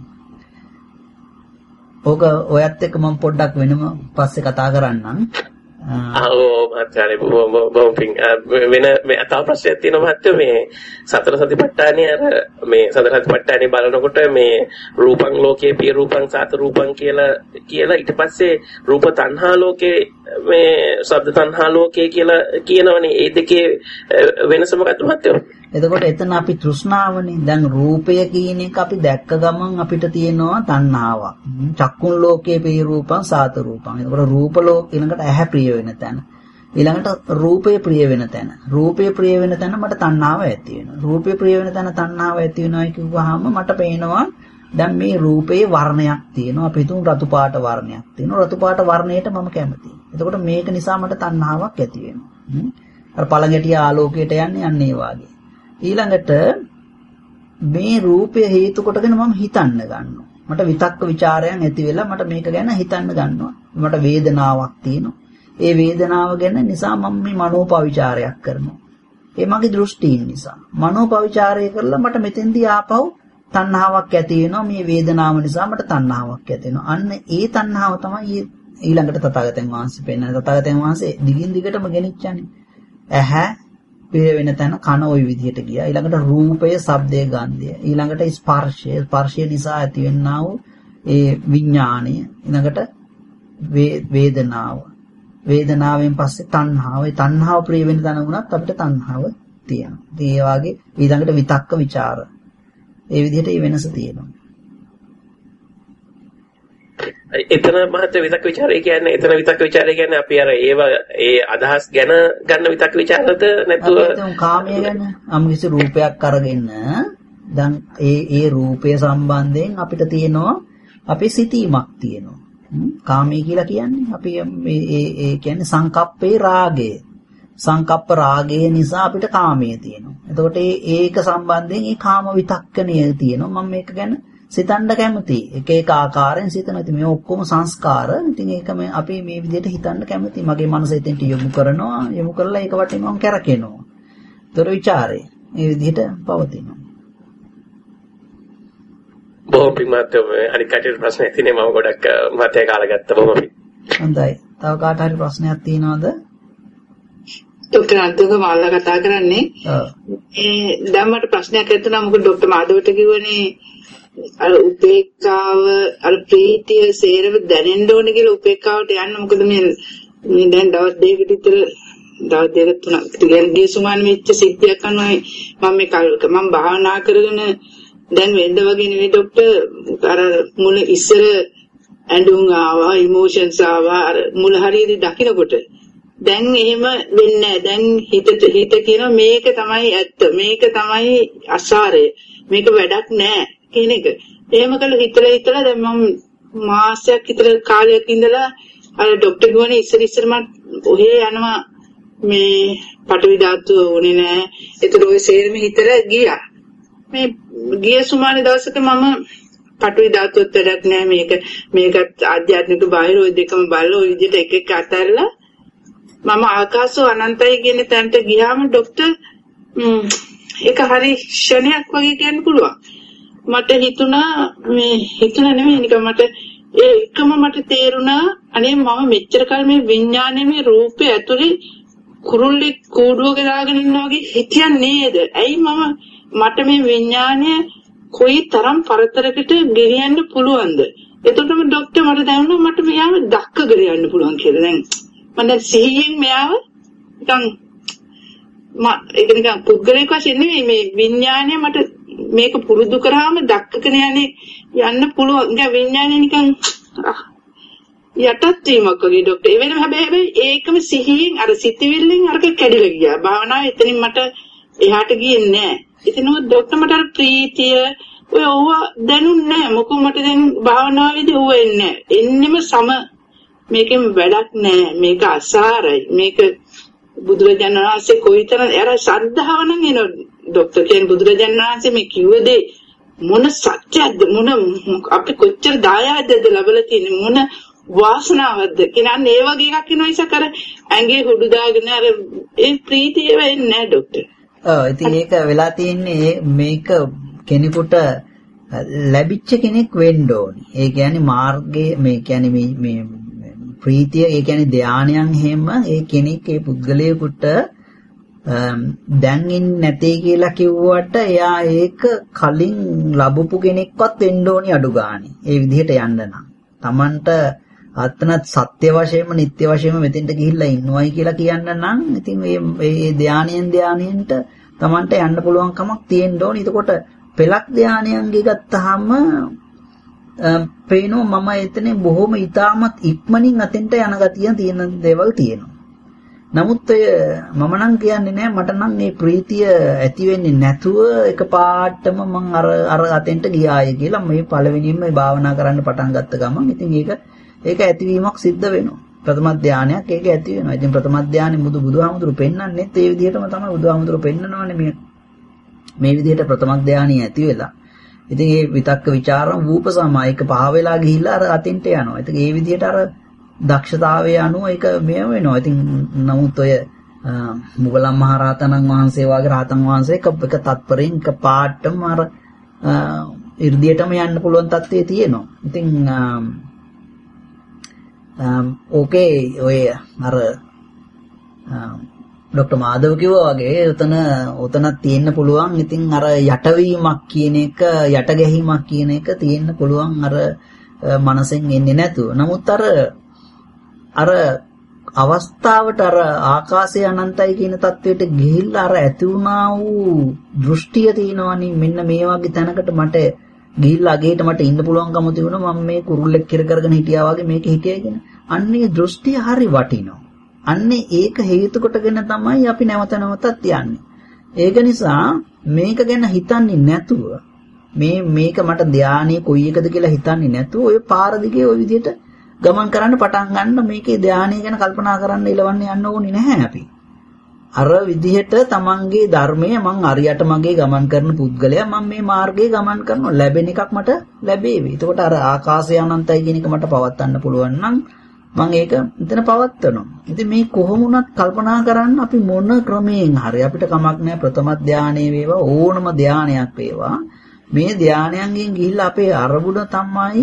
ඕක ඔයත් එක්ක මම පොඩ්ඩක් වෙනම පස්සේ කතා කරන්නම්. ආ ඔව් මාත්‍යානේ බොහොම බොහොම පිං වෙන මේ අතව ප්‍රශ්නයක් තියෙනවා මහත්තයෝ මේ සතර සතිපට්ඨානේ අර මේ සතර සතිපට්ඨානේ බලනකොට මේ රූපං ලෝකේ පිය රූපං සාත රූපං කියලා කියලා ඊට පස්සේ රූප තණ්හා ලෝකේ මේ ශබ්ද තණ්හා ලෝකේ කියලා කියනවනේ ඒ දෙකේ වෙනස මොකක්ද මහත්තයෝ? එතකොට එතන අපි තෘෂ්ණාවනේ දැන් රූපය කියන එක අපි දැක්ක ගමන් අපිට තියෙනවා තණ්හාවක්. චක්කුන් ලෝකයේ පේ රූපං සාත රූපං. එතකොට රූප ලෝක ඊළඟට ඇහැ ප්‍රිය වෙන තැන. ඊළඟට රූපය ප්‍රිය වෙන තැන. රූපය ප්‍රිය වෙන තැන මට තණ්හාව ඇති වෙනවා. රූපය ප්‍රිය වෙන තැන තණ්හාව ඇති වෙනවා කිව්වහම මට පේනවා දැන් මේ රූපයේ වර්ණයක් තියෙනවා. අපි හිතමු රතු පාට වර්ණයක් තියෙනවා. රතු පාට වර්ණයට මම කැමතියි. එතකොට මේක නිසා මට තණ්හාවක් ඇති වෙනවා. අර පළඟැටිය ආලෝකයට යන්නේ යන්නේ වාගේ. ඊළඟට මේ රූපය හේතු කොටගෙන මම හිතන්න ගන්නවා. මට විතක්ක ਵਿਚාරයන් ඇති වෙලා මට මේක ගැන හිතන්න ගන්නවා. මට වේදනාවක් තියෙනවා. ඒ වේදනාව ගැන නිසා මම මේ මනෝපවිචාරයක් කරනවා. ඒ මගේ දෘෂ්ටීන් නිසා. මනෝපවිචාරය කරලා මට මෙතෙන්දී ආපහු තණ්හාවක් ඇති වෙනවා. මේ වේදනාව නිසා මට තණ්හාවක් ඇති වෙනවා. අන්න ඒ තණ්හාව තමයි ඊළඟට තථාගතයන් වහන්සේ පෙන්නන. තථාගතයන් වහන්සේ දිගින් දිගටම ගෙනිච්චානේ. ඇහැ පිර වෙන තැන කන ওই විදිහට ගියා. ඊළඟට රූපය, ශබ්දය, ගන්ධය. ඊළඟට ස්පර්ශය, ස්පර්ශය නිසා ඇතිවෙනා වූ ඒ විඥාණය. ඊළඟට වේදනාව. වේදනාවෙන් පස්සේ තණ්හාව. ඒ තණ්හාව ප්‍රිය වෙන තැන වුණත් අපිට තණ්හාව තියෙනවා. ඉතින් ඒ වගේ ඊළඟට විතක්ක ਵਿਚාර. ඒ විදිහට මේ වෙනස තියෙනවා. එතන මහත්ය විතක්ක ਵਿਚාරය කියන්නේ එතන විතක්ක ਵਿਚාරය කියන්නේ අපි අර ඒව ඒ අදහස් ගැන ගන්න විතක්ක ਵਿਚාරද නැතුව අපි කාමයේ ගැන අමුකිසි රූපයක් අරගෙන දැන් ඒ ඒ රූපය සම්බන්ධයෙන් අපිට තියෙනවා අපේ සිතීමක් තියෙනවා. කාමී කියලා කියන්නේ අපි මේ ඒ ඒ කියන්නේ සංකප්පේ රාගය. සංකප්ප රාගය නිසා අපිට කාමයේ තියෙනවා. එතකොට ඒ ඒක සම්බන්ධයෙන් ඒ කාම විතක්කණය තියෙනවා. මම මේක ගැන සිතන්න කැමතියි. එක එක ආකාරයෙන් සිතන ඉතින් මේ ඔක්කොම සංස්කාර. ඉතින් ඒක මේ අපි මේ විදිහට හිතන්න කැමතියි. මගේ මනස එතෙන්ට යොමු කරනවා. යොමු කරලා ඒක වටේ මම කරකිනවා. ඒතර ਵਿਚාරේ මේ විදිහට පවතිනවා. බොහොම පින්වත් අනිත් කටට ප්‍රශ්න ඇතිනේ මම ගොඩක් මතය කාලා ගත්තා බොහොම පිං. හොඳයි. තව කාට හරි ප්‍රශ්නයක් තියෙනවද? ડોક્ટર අන්තක මාල්ලා කතා කරන්නේ. ඔව්. ඒ දැන් මට ප්‍රශ්නයක් ඇතුණා මොකද ડોક્ટર මාධවට කිව්වනේ අර උපේක්ඛාව අර ප්‍රීතිය සේරව දැනෙන්න ඕනේ කියලා උපේක්ඛාවට යන්න මොකද මේ මේ දැන් දවස් දෙකකට විතර දවස් දෙක තුනක් ටිකෙන් ගිය සුමාන වෙච්ච සිද්ධියක් අනුවයි මම මේ මම භාවනා කරගෙන දැන් වෙන්ද වගේ නෙවෙයි ડોක්ටර් අර මුල ඉස්සර ඇඬුම් ආවා ඉමෝෂන්ස් ආවා අර මුල හරියට දකින්නකොට දැන් එහෙම වෙන්නේ නැහැ දැන් හිත හිත කියන මේක තමයි ඇත්ත මේක තමයි අසාරය මේක වැඩක් නැහැ කියන එක එහෙම කළා හිතලා හිතලා දැන් මම මාසයක් විතර කාලයක් ඉඳලා අර ડોක්ටර් ගෝනේ ඉස්සර ඉස්සර මම ඔහේ යනවා මේ පටවි ධාතුව ඕනේ නැහැ ඒතර ඔය සේරම හිතලා ගියා මේ ගිය සුමානේ දවසක මම පටවි ධාතුවත් වැඩක් නැහැ මේක මේකත් ආධ්‍යාත්මික බාහිර ওই දෙකම බලලා ওই විදිහට එක එක අතහැරලා මම ආකාශෝ අනන්තයි කියන තැනට ගියාම ડોක්ටර් ඒක හරි ෂණයක් වගේ කියන්න පුළුවන් මට හිතුණා මේ හිතුණා නෙමෙයි නිකන් මට ඒ එකම මට තේරුණා අනේ මම මෙච්චර කල් මේ විඥානයේ මේ රූපේ ඇතුලේ කුරුල්ලෙක් කූඩුවක දාගෙන ඉන්නා වගේ හිතියන්නේ නේද ඇයි මම මට මේ විඥානය කොයි තරම් පරතරකට ගෙනියන්න පුළුවන්ද එතකොටම ડોක්ටර් මට දැනුණා මට මෙයාව දක්කගෙන යන්න පුළුවන් කියලා දැන් මම දැන් සිහියෙන් මෙයාව නිකන් මම ඒක නිකන් පුද්ගලික වශයෙන් නෙමෙයි මේ විඥානය මට මේක පුරුදු කරාම දක්කගෙන යන්නේ යන්න පුළුවන් නිකන් විඥානය නිකන් යටත් වීමක් වගේ ડોක්ටර් ඒ වෙනම හැබැයි ඒකම සිහියෙන් අර සිතිවිල්ලෙන් අරක කැඩිලා ගියා භාවනාව එතනින් මට එහාට ගියේ නැහැ ඉතින් ඔය ડોක්ටර් මට අර ප්‍රීතිය ඔය ඕව දැනුන්නේ නැහැ මොකද මට දැන් භාවනාවේදී ඕව එන්නේ නැහැ එන්නෙම සම මේකෙන් වැඩක් නැහැ මේක අසාරයි මේක බුදුරජාණන් වහන්සේ කොයිතරම් අර ශ්‍රද්ධාව නම් එන ડોක්ටර් කියන්නේ බුදුරජාණන් වහන්සේ මේ කිව්වදේ මොන සත්‍යද මොන අපි කොච්චර දායාදද ලැබලා තියෙන්නේ මොන වාසනාවක්ද කියන්නේ ඒ වගේ එකක් වෙනවා ඉසක අර ඇඟේ හුඩු දාගෙන අර ඒ ප්‍රීතිය වෙන්නේ නැහැ ડોක්ටර් ඔව් ඉතින් ඒක වෙලා තියෙන්නේ මේක කෙනෙකුට ලැබිච්ච කෙනෙක් වෙන්න ඕනි. ඒ කියන්නේ මාර්ගයේ මේ කියන්නේ මේ මේ ප්‍රීතිය ඒ කියන්නේ ධානයන් හැම ඒ කෙනෙක් ඒ පුද්ගලයාට දැන් ඉන්නේ නැtei කියලා කිව්වට එයා ඒක කලින් ලැබපු කෙනෙක්වත් වෙන්න ඕනි අඩු ගානේ. ඒ විදිහට යන්න නම්. Tamanට අත්නත් සත්‍ය වශයෙන්ම නිත්‍ය වශයෙන්ම මෙතෙන්ට ගිහිල්ලා ඉන්නවයි කියලා කියන්න නම් ඉතින් මේ මේ ධානයෙන් ධානයෙන්ට Tamanට යන්න පුළුවන් කමක් තියෙන්න ඕනේ. එතකොට පෙලක් ධානයන්ගේ ගත්තාම පේනවා මම එතන බොහොම ඊටමත් ඉක්මනින් අතෙන්ට යන ගතිය තියෙන දේවල් තියෙනවා. නමුත් ඔය මම නම් කියන්නේ නෑ මට නම් මේ ප්‍රීතිය ඇති වෙන්නේ නැතුව එකපාරටම මම අර අර අතෙන්ට ගියාය කියලා මේ පළවෙනියෙන්ම මේ භාවනා කරන්න පටන් ගත්ත ගමන් ඉතින් ඒක ඒක ඇතිවීමක් සිද්ධ වෙනවා. ප්‍රථම ධානයක් ඒක ඇති වෙනවා. ඉතින් ප්‍රථම ධානයේ මුදු බුදුහාමුදුරු පෙන්වන්නේ ඒ විදිහටම තමයි බුදුහාමුදුරු පෙන්නනවානේ මේ මේ විදිහට ප්‍රථම ධානය ඇති වෙලා. ඉතින් ඒ විතක්ක ਵਿਚාරම් වූප සමායක පහ වෙලා ගිහිල්ලා අර අතින්ට යනවා. ඉතින් ඒ විදිහට අර දක්ෂතාවයේ අනුව ඒක මෙහෙම වෙනවා. ඉතින් නමුත් ඔය මුගලන් මහ රහතන් වහන්සේ වගේ රහතන් වහන්සේ එක එක තත්පරෙන් එක පාටම අර ඉර්ධියටම යන්න පුළුවන් තත්ත්වයේ තියෙනවා. ඉතින් ඕකේ ඔය අර ડોક્ટર මාධව කිව්වා වගේ උතන උතනක් තියෙන්න පුළුවන්. ඉතින් අර යටවීමක් කියන එක යට ගැහිමක් කියන එක තියෙන්න පුළුවන් අර මනසෙන් එන්නේ නැතුව. නමුත් අර අර අවස්ථාවට අර ආකාශය අනන්තයි කියන தത്വෙට ගිහිල්ලා අර ඇති වුණා වූ දෘෂ්ටිය තියෙනවනේ මෙන්න මේ වගේ තැනකට මට ගිහිල්ලා අගේට මට ඉන්න පුළුවන්කම තිබුණා මම මේ කුරුල්ලෙක් කිර කරගෙන හිටියා වගේ මේක හිටියයි කියන. අන්නේ දෘෂ්ටිය හරි වටිනවා. අන්නේ ඒක හේතු කොටගෙන තමයි අපි නැවත නැවතත් යන්නේ. ඒක නිසා මේක ගැන හිතන්නේ නැතුව මේ මේක මට ධානයේ කොයි එකද කියලා හිතන්නේ නැතුව ඔය පාර දිගේ ওই විදිහට ගමන් කරන්න පටන් ගන්න මේකේ ධානය ගැන කල්පනා කරන්න ඉලවන්න යන්න ඕනේ නැහැ අපි. අර විදිහට තමන්ගේ ධර්මය මං අරියට මගේ ගමන් කරන පුද්ගලයා මම මේ මාර්ගයේ ගමන් කරනවා ලැබෙන එකක් මට ලැබේවි. එතකොට අර ආකාශය අනන්තයි කියන එක මට පවත්වන්න පුළුවන් නම් මම ඒක මෙතන පවත්වනවා. ඉතින් මේ කොහොම වුණත් කල්පනා කරන්න අපි මොන ක්‍රමයෙන් හරි අපිට කමක් නැහැ ප්‍රථම ධානයේ වේවා ඕනම ධානයක් වේවා මේ ධානයන්ගෙන් ගිහිල්ලා අපේ අරමුණ තමයි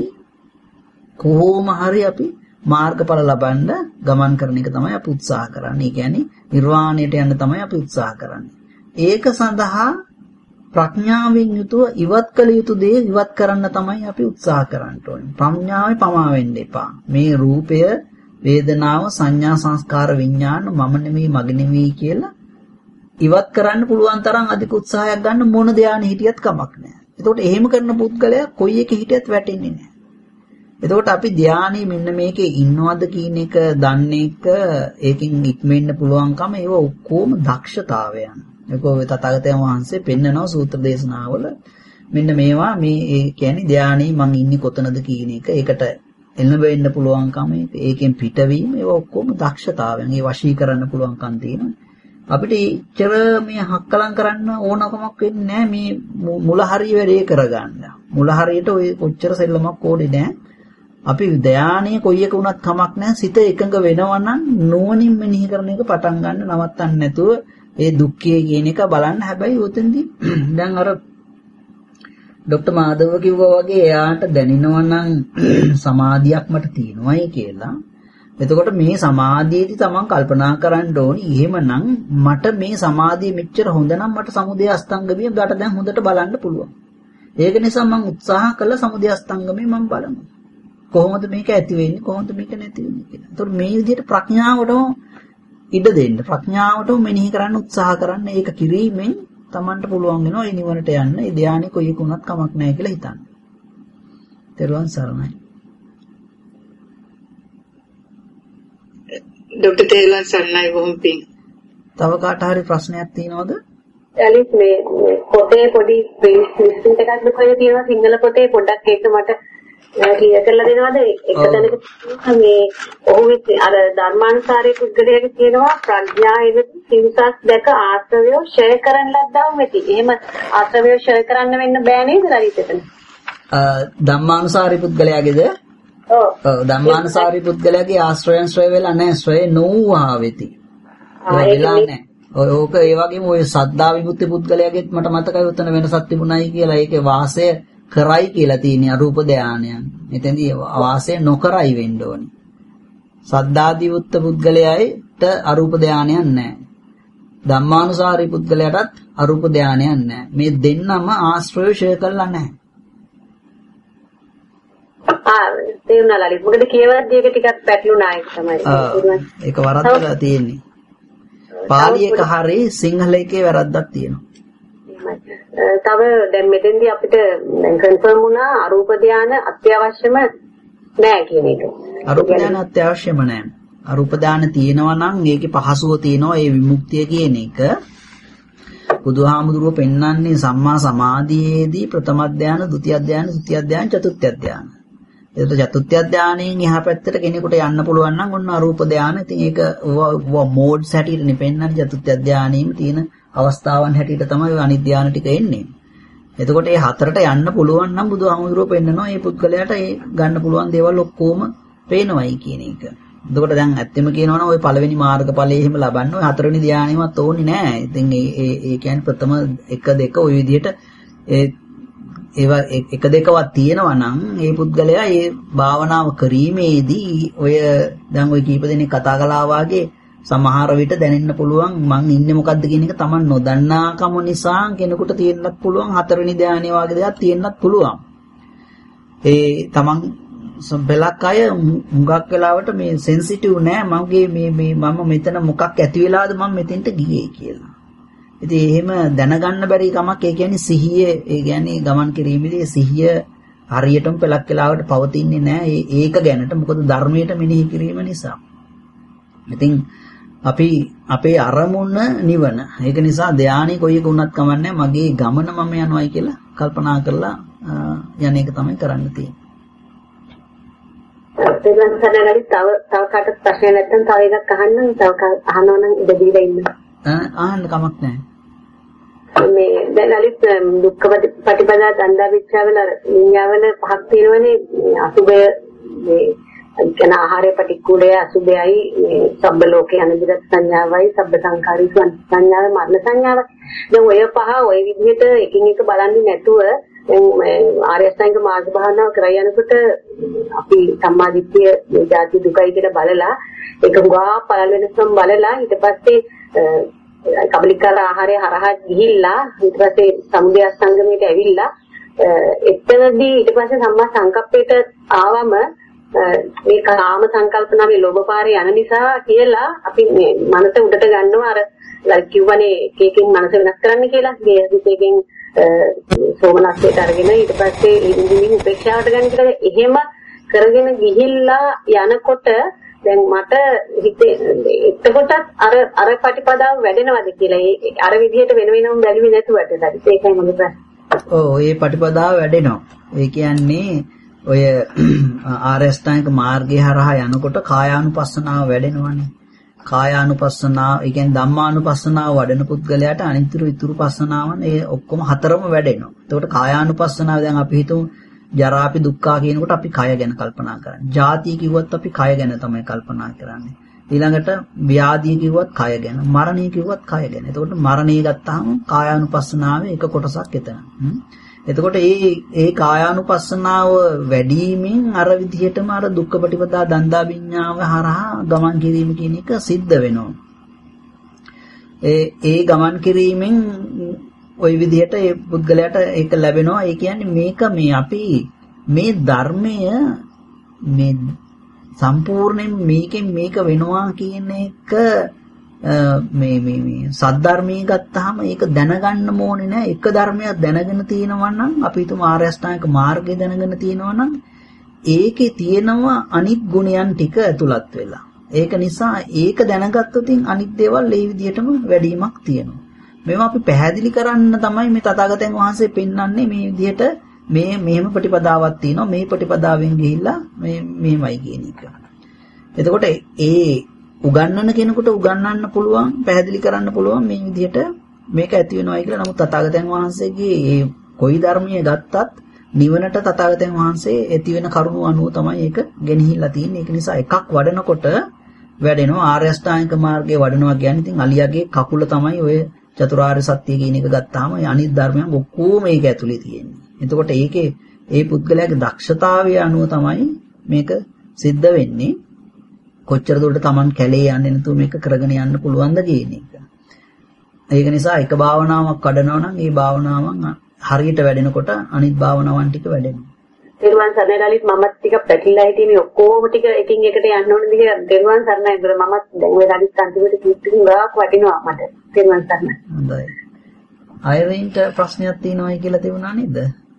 කොහොම හරි අපි මාර්ගඵල ලබන්න ගමන් කරන එක තමයි අපි උත්සාහ කරන්නේ. ඒ කියන්නේ නිර්වාණයට යන්න තමයි අපි උත්සාහ කරන්නේ. ඒක සඳහා ප්‍රඥාවෙන් යුතුව ඉවත් කළ යුතු දේ ඉවත් කරන්න තමයි අපි උත්සාහ කරන්න ඕනේ. ප්‍රඥාවේ පමා වෙන්න එපා. මේ රූපය, වේදනාව, සංඥා, සංස්කාර, විඥාන මම නෙමෙයි, මගේ නෙමෙයි කියලා ඉවත් කරන්න පුළුවන් තරම් අධික උත්සාහයක් ගන්න මොන ධානය හිටියත් කමක් නැහැ. එතකොට එහෙම කරන පුද්ගලයා කොයි එක හිටියත් වැටෙන්නේ නැහැ. එතකොට අපි ධානයේ මෙන්න මේකේ ඉන්නවද කියන එක දන්නේ එක ඒකෙන් ඉක්මෙන්න පුළුවන්කම ඒව ඔක්කොම දක්ෂතාවයන්. ඒක ඔය තථාගතයන් වහන්සේ පෙන්නනවා සූත්‍ර දේශනාවල මෙන්න මේවා මේ ඒ කියන්නේ ධානයේ මං ඉන්නේ කොතනද කියන එක ඒකට එළඹෙන්න පුළුවන්කම ඒකෙන් පිටවීම ඒව ඔක්කොම දක්ෂතාවයන්. ඒ වශී කරන්න පුළුවන්කම් තියෙනවා. අපිට ඉච්චර මේ හක්කලම් කරන්න ඕනකමක් වෙන්නේ නැහැ මේ මුල හරිය වැඩේ කරගන්න. මුල හරියට ඔය කොච්චර සෙල්ලමක් ඕනේ නැහැ. අපි ධානයේ කොයි එක වුණත් කමක් නැහැ. සිත එකඟ වෙනවා නම් නුවණින් මෙනෙහි කරන එක පටන් ගන්න නවත්තන්න නැතුව ඒ දුක්ඛය කියන එක බලන්න. හැබැයි උතෙන්දී දැන් අර ડોક્ટર මාධව කිව්වා වගේ එයාට දැනෙනවා නම් සමාධියක් මට තියෙනවායි කියලා. එතකොට මේ සමාධියේදී තමන් කල්පනා කරන්න ඕනි එහෙමනම් මට මේ සමාධිය මෙච්චර හොඳ නම් මට සමුදය අස්තංගමයේ ඩට දැන් හොඳට බලන්න පුළුවන්. ඒක නිසා මම උත්සාහ කළා සමුදය අස්තංගමයේ මම බලනවා. කොහොමද මේක ඇති වෙන්නේ කොහොමද මේක නැති වෙන්නේ කියලා. එතකොට මේ විදිහට ප්‍රඥාවටම ඉඩ දෙන්න. ප්‍රඥාවටම මෙනෙහි කරන්න උත්සාහ කරන්න. ඒක කිරීමෙන් තමන්ට පුළුවන් වෙනවා ඒ නිවනට යන්න. ඒ ධානය කොයි එක වුණත් කමක් නැහැ කියලා හිතන්න. තෙරුවන් සරණයි. ડોક્ટર තෙරුවන් සරණයි බොහොම පිං. තව කාට හරි ප්‍රශ්නයක් තියෙනවද? ඇලිස් මේ පොතේ පොඩි ලිස්ට් එකක් දෙකේ තියෙනවා සිංහල පොතේ පොඩ්ඩක් ඒක මට ක්ලියර් කරලා දෙනවද? එක දැනක මේ ඔහු අර ධර්මානුසාරී පුද්ගලයාගේ කියනවා ප්‍රඥාවෙන් සිව්සස් දැක ආශ්‍රවය ෂය කරන්න ලද්දා වෙති. එහෙම ආශ්‍රවය ෂය කරන්න වෙන්න බෑ නේද ළරිතෙතන? ධම්මානුසාරී පුද්ගලයාගේද? ඔව්. ඔව් ධම්මානුසාරී පුද්ගලයාගේ ආශ්‍රයයන් ශ්‍රය වෙලා නැහැ. ශ්‍රය නොවුවා වෙති. ඒක වෙලා නැහැ. ඔය ඕක ඒ වගේම ඔය සද්දා විමුක්ති පුද්ගලයාගෙත් මට මතකයි උතන වෙනසක් තිබුණායි කියලා. ඒකේ වාසය කරයි කියලා තියෙන අරූප ධානයන්. එතෙන්දී වාසය නොකරයි වෙන්න ඕනේ. සද්දාදී උත්ත පුද්ගලයාට අරූප ධානයක් නැහැ. ධම්මානුසාරී පුද්ගලයාටත් අරූප ධානයක් නැහැ. මේ දෙන්නම ආශ්‍රය ෂය කළා නැහැ. ආ තේරුණා ලලිත්. මොකද කියවද්දී ඒක ටිකක් පැටලුණා ඒක තමයි. ඒක වරද්දලා තියෙන්නේ. පාලි එක හරි සිංහල එකේ වැරද්දක් තියෙනවා. තව දැන් මෙතෙන්දී අපිට දැන් කන්ෆර්ම් වුණා අරූප ධාන අත්‍යවශ්‍යම නෑ කියන එක. අරූප ධාන අත්‍යවශ්‍යම නෑ. අරූප ධාන තියෙනවා නම් ඒකේ පහසුව තියෙනවා ඒ විමුක්තිය කියන එක. බුදුහාමුදුරුවෝ පෙන්වන්නේ සම්මා සමාධියේදී ප්‍රථම ධාන, ဒုတိ ය ධාන, තෘතිය ධාන, චතුර්ථ ධාන. එතකොට චතුර්ථ ධානයෙන් එහා පැත්තට කෙනෙකුට යන්න පුළුවන් නම් ඔන්න අරූප ධාන. ඉතින් ඒක මෝඩ්ස් හැටියටනේ පෙන්වන්නේ චතුර්ථ ධානයේම තියෙන අවස්ථාවන් හැටියට තමයි අනිත් ධාන ටික එන්නේ. එතකොට මේ හතරට යන්න පුළුවන් නම් බුදුහාමුදුරුවෝ පෙන්නනවා මේ පුද්ගලයාට ඒ ගන්න පුළුවන් දේවල් ඔක්කොම පේනවයි කියන එක. එතකොට දැන් ඇත්තම කියනවනම් ওই පළවෙනි මාර්ගඵලයේ එහෙම ලබන්න ওই හතරවෙනි ධානයවත් ඕනේ නෑ. ඉතින් ඒ ඒ ඒ කියන්නේ ප්‍රථම එක දෙක ওই විදිහට ඒ ඒවා එක දෙකවත් තියෙනවා නම් මේ පුද්ගලයා මේ භාවනාව කිරීමේදී ඔය දැන් ওই කීප දෙනෙක් කතා කළා වාගේ සමහර විට දැනෙන්න පුළුවන් මං ඉන්නේ මොකද්ද කියන එක Taman නොදන්නාකම නිසා කෙනෙකුට තියෙන්නත් පුළුවන් හතරවෙනි ධානය වගේ දෙයක් තියෙන්නත් පුළුවන්. ඒ Taman බැලක් අය මුගක් වෙලාවට මේ සෙන්සිටිව් නෑ මගේ මේ මේ මම මෙතන මොකක් ඇති වෙලාද මම මෙතෙන්ට ගියේ කියලා. ඉතින් එහෙම දැනගන්න බැරි කමක් ඒ කියන්නේ සිහිය ඒ කියන්නේ ගමන් කිරීමේදී සිහිය හරියටම පළක් වෙලාවට පවතින්නේ නෑ ඒක ගැනට මොකද ධර්මයට මෙනෙහි කිරීම නිසා. ඉතින් අපි අපේ අරමුණ නිවන. ඒක නිසා ධානය කොයි එක වුණත් කමන්නේ මගේ ගමන මම යනවායි කියලා කල්පනා කරලා යන එක තමයි කරන්න තියෙන්නේ. දෙවන් සනගලි තව තව කාටත් ප්‍රශ්න නැත්නම් තව එකක් අහන්න තව අහනවා නම් ඉඩ දීලා ඉන්න. අහන්න කමක් නැහැ. මේ දැන් අලිත් දුක්ඛ ප්‍රතිපදා දණ්ඩා විචාවල විඤ්ඤාවල පහක් තියෙනවනේ අසුබය මේ කියන ආහාරය පටික්කුලය අසුබයයි මේ සබ්බ ලෝකේ අනිදිරත් සංඥාවයි සබ්බ සංඛාරී සංඥාව මරණ සංඥාව. දැන් ඔය පහ ඔය විදිහට එකින් එක බලන්නේ නැතුව දැන් ආර්ය අෂ්ටාංගික මාර්ග භාවනාව කරා යනකොට අපි සම්මාදිට්ඨිය මේ ජාති දුකයි කියලා බලලා ඒක ගා පළල වෙනසම් බලලා ඊට පස්සේ කබලිකාර ආහාරය හරහා ගිහිල්ලා ඊට පස්සේ සමුදය සංගමයට ඇවිල්ලා එතනදී ඊට පස්සේ සම්මා සංකප්පයට ආවම මේ කාම සංකල්පනාවේ ලෝභපාරේ යන නිසා කියලා අපි මේ මනස උඩට ගන්නවා අර කිව්වනේ එකකින් මනස වෙනස් කරන්න කියලා. මේ විශේෂයෙන් සෝමනස්යට අරගෙන ඊට පස්සේ ඉන්දිමින් උපේක්ෂාවට ගන්න කියලා එහෙම කරගෙන ගිහිල්ලා යනකොට දැන් මට හිතේ එතකොටත් අර අර ප්‍රතිපදාව වැඩෙනවද කියලා අර විදිහට වෙන වෙනම බැලුවේ නැතුවට ඒකයි මගේ ප්‍රශ්නේ. ඔව් ඒ ප්‍රතිපදාව වැඩෙනවා. ඒ කියන්නේ ඔය ආර්ය අෂ්ටාංගික මාර්ගය හරහා යනකොට කායානුපස්සනාව වැඩෙනවනේ. කායානුපස්සනාව, ඒ කියන්නේ ධම්මානුපස්සනාව වඩන පුද්ගලයාට අනිත්‍ය ඉතුරු පස්සනාවන් ඒ ඔක්කොම හතරම වැඩෙනවා. එතකොට කායානුපස්සනාව දැන් අපි හිතමු ජරාපි දුක්ඛා කියනකොට අපි කය ගැන කල්පනා කරන්නේ. ජාති කිව්වත් අපි කය ගැන තමයි කල්පනා කරන්නේ. ඊළඟට ව්‍යාධිය කිව්වත් කය ගැන, මරණය කිව්වත් කය ගැන. එතකොට මරණය ගත්තාම කායානුපස්සනාවේ එක කොටසක් එතන. එතකොට මේ ඒ කායානුපස්සනාව වැඩිමින් අර විදිහටම අර දුක්ඛ ප්‍රතිපදා දන්දා විඤ්ඤාව හරහා ගමන් කිරීම කියන එක සිද්ධ වෙනවා. ඒ ඒ ගමන් කිරීමෙන් ওই විදිහට ඒ පුද්ගලයාට ඒක ලැබෙනවා. ඒ කියන්නේ මේක මේ අපි මේ ධර්මය මේ සම්පූර්ණයෙන් මේකෙන් මේක වෙනවා කියන එක මේ මේ මේ සද්ධර්මයේ ගත්තාම ඒක දැනගන්න ඕනේ නෑ. එක ධර්මයක් දැනගෙන තියෙනවා නම් අපි හිතමු ආර්ය අෂ්ටාංගික මාර්ගය දැනගෙන තියෙනවා නම් ඒකේ තියෙනවා අනිත් ගුණයන් ටික ඇතුළත් වෙලා. ඒක නිසා ඒක දැනගත්තොත් අනිත් දේවල් ඒ විදිහටම වැඩිමක් තියෙනවා. මේවා අපි පැහැදිලි කරන්න තමයි මේ තථාගතයන් වහන්සේ පෙන්වන්නේ මේ විදිහට මේ මෙහෙම ප්‍රතිපදාවක් තියෙනවා මේ ප්‍රතිපදාවෙන් ගිහිල්ලා මේ මෙහෙමයි කියන එක. එතකොට ඒ උගන්වන කෙනෙකුට උගන්වන්න පුළුවන් පැහැදිලි කරන්න පුළුවන් මේ විදිහට මේක ඇති වෙනවායි කියලා. නමුත් තථාගතයන් වහන්සේගේ ඒ කොයි ධර්මයේ ගත්තත් නිවනට තථාගතයන් වහන්සේ ඇති වෙන කරුණු අනුව තමයි ඒක ගෙනහිලා තියෙන්නේ. ඒක නිසා එකක් වඩනකොට වැඩෙනවා. ආර්ය අෂ්ටාංගික මාර්ගයේ වඩනවා කියන්නේ ඉතින් අලියාගේ කකුල තමයි ඔය චතුරාර්ය සත්‍ය කියන එක ගත්තාම අනිත් ධර්මයන් ඔක්කොම මේක ඇතුලේ තියෙන්නේ. එතකොට ඒකේ ඒ පුද්ගලයාගේ දක්ෂතාවය අනුව තමයි මේක සිද්ධ වෙන්නේ. කොච්චර දුරට Taman කැලේ යන්නේ නැතුව මේක කරගෙන යන්න පුළුවන්ද කියන එක. ඒක නිසා එක භාවනාවක් කඩනවා නම් ඒ භාවනාවන් හරියට වැඩෙනකොට අනිත් භාවනාවන් ටික වැඩෙනවා. දේරුවන් සරණයිලත් මමත් ටික පැටලිලා හිටියේ ඔක්කොම ටික එකින් එකට යන්න ඕන දිගේ දේරුවන් සරණයි බර මමත් දැන් ඔය රාජිත් අන්තිමට කිව්තුන් ගාක් වටිනවා මට. දේරුවන් සරණයි. හොඳයි. අයරින්ට ප්‍රශ්නයක් තියෙනවයි කියලා තිබුණා නේද?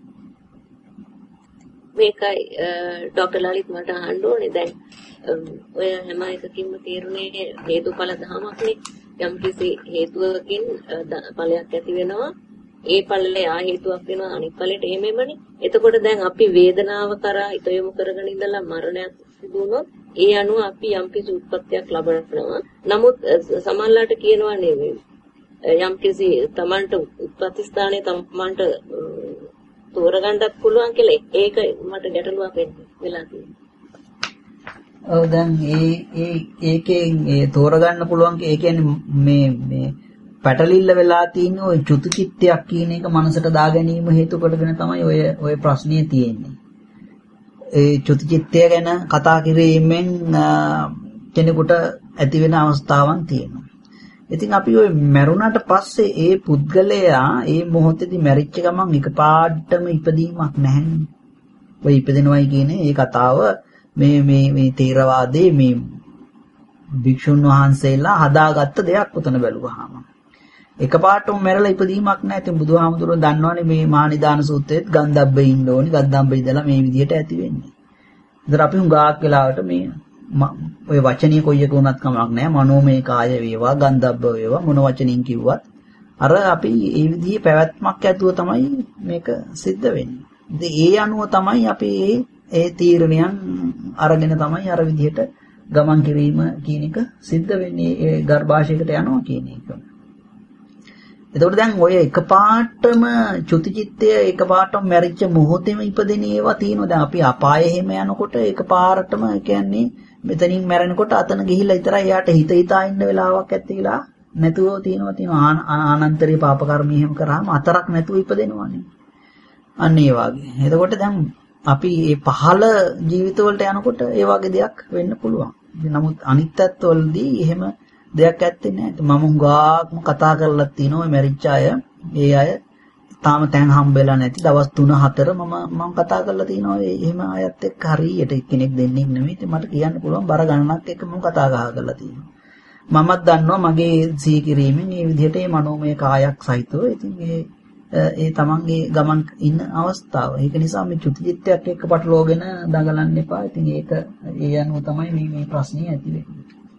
මේකයි ડોક્ટર ලලිත් මට අහන්න ඕනේ දැන් ඔය හැම එකකින්ම තේරුනේ හේතුඵල ධමයක්නේ. යම් කිසි හේතුවකින් ඵලයක් ඇති වෙනවා. ඒ ඵලලේ ආ හේතුවක් වෙනවා අනිත් ඵලෙට එහෙමමනේ. එතකොට දැන් අපි වේදනාව කරා හිත යොමු කරගෙන ඉඳලා මරණයක් සිදු වුණොත් ඒ අනුව අපි යම් කිසි උත්පත්තියක් ලබනවා. නමුත් සමහරලාට කියනවා නෙවෙයි. යම් කිසි Tamanට උත්පත්ති ස්ථානයේ Tamanට තෝරගන්නත් පුළුවන් කියලා ඒක මට ගැටලුවක් වෙලා තියෙනවා. ඔව් දැන් ඒ ඒ ඒකෙන් ඒ තෝරගන්න පුළුවන් ඒ කියන්නේ මේ මේ පැටලිල්ල වෙලා තියෙන ওই චුතුචිත්තයක් කියන එක මනසට දා ගැනීම හේතු කොටගෙන තමයි ඔය ඔය ප්‍රශ්නේ තියෙන්නේ. ඒ චුතුචිත්තය ගැන කතා කිරීමෙන් කෙනෙකුට ඇති වෙන අවස්ථාවන් තියෙනවා. ඉතින් අපි ওই මරුණාට පස්සේ ඒ පුද්ගලයා ඒ මොහොතේදී මැරිච්ච ගමන් එකපාරටම ඉපදීමක් නැහැ. ඔය ඉපදෙනවයි කියන්නේ ඒ කතාව මේ මේ මේ තේරවාදයේ මේ භික්ෂුන් වහන්සේලා හදාගත්ත දෙයක් උතන බැලුවාම එකපාරටම මැරලා ඉපදීමක් නැහැ. ඉතින් බුදුහාමුදුරුවෝ දන්නවනේ මේ මහනිදාන සූත්‍රයේත් ගන්ධබ්බේ ඉන්න ඕනි. ගන්ධබ්බේ ඉඳලා මේ විදිහට ඇති වෙන්නේ. ඉතින් අපි හුඟක් වෙලාවට මේ ඔය වචනීය කොයි එක වුණත් කමක් නැහැ. මනෝමය කාය වේවා, ගන්ධබ්බ වේවා මොන වචනින් කිව්වත් අර අපි මේ විදිහේ පැවැත්මක් ඇතුව තමයි මේක සිද්ධ වෙන්නේ. ඉතින් ඒ අනුව තමයි අපි ඒ තීරණයන් අරගෙන තමයි අර විදිහට ගමන් කිරීම කියන එක සිද්ධ වෙන්නේ. ඒ ගර්භාෂයකට යනවා කියන එක. එතකොට දැන් ඔය එකපාරටම චුතිචිත්තය එකපාරටම මැරිච්ච මොහොතේම ඉපදෙන ඒවා තියෙනවා. දැන් අපි අපායෙ හැම යනකොට එකපාරටම කියන්නේ මෙතනින් මැරෙනකොට අතන ගිහිල්ලා ඉතරයි යාට හිත හිතා ඉන්න වෙලාවක් ඇත්තේලා නැතුව තියෙනවා තියෙනවා. ආනන්තරී පාප කර්ම එහෙම කරාම අතරක් නැතුව ඉපදෙනවානේ. අන්න ඒ වගේ. එතකොට දැන් අපි මේ පහළ ජීවිතවලට යනකොට ඒ වගේ දෙයක් වෙන්න පුළුවන්. නමුත් අනිත්‍යත්වවලදී එහෙම දෙයක් ඇත්තේ නැහැ. මම හුඟක්ම කතා කරලා තිනවා මැරිච්ච අය, ඒ අය තාම තැන් හම්බෙලා නැති දවස් තුන හතර මම මම කතා කරලා තිනවා. එහෙම අයත් එක්ක හරියට එක්කෙනෙක් දෙන්නෙක් නෙමෙයි. ඉතින් මට කියන්න පුළුවන් බර ගණනක් එක්ක මම කතා කරලා තිනවා. මමත් දන්නවා මගේ සීකිරීමෙන් මේ විදිහට මේ මනෝමය කායක් සහිතව ඉතින් ඒ ඒ තමන්ගේ ගමන් ඉන්න අවස්ථාව. ඒක නිසා මේ චුතිචිත්තයක් එක්ක පටලවාගෙන දඟලන්න එපා. ඉතින් ඒක ඒ අනුව තමයි මේ මේ ප්‍රශ්නේ ඇති වෙන්නේ.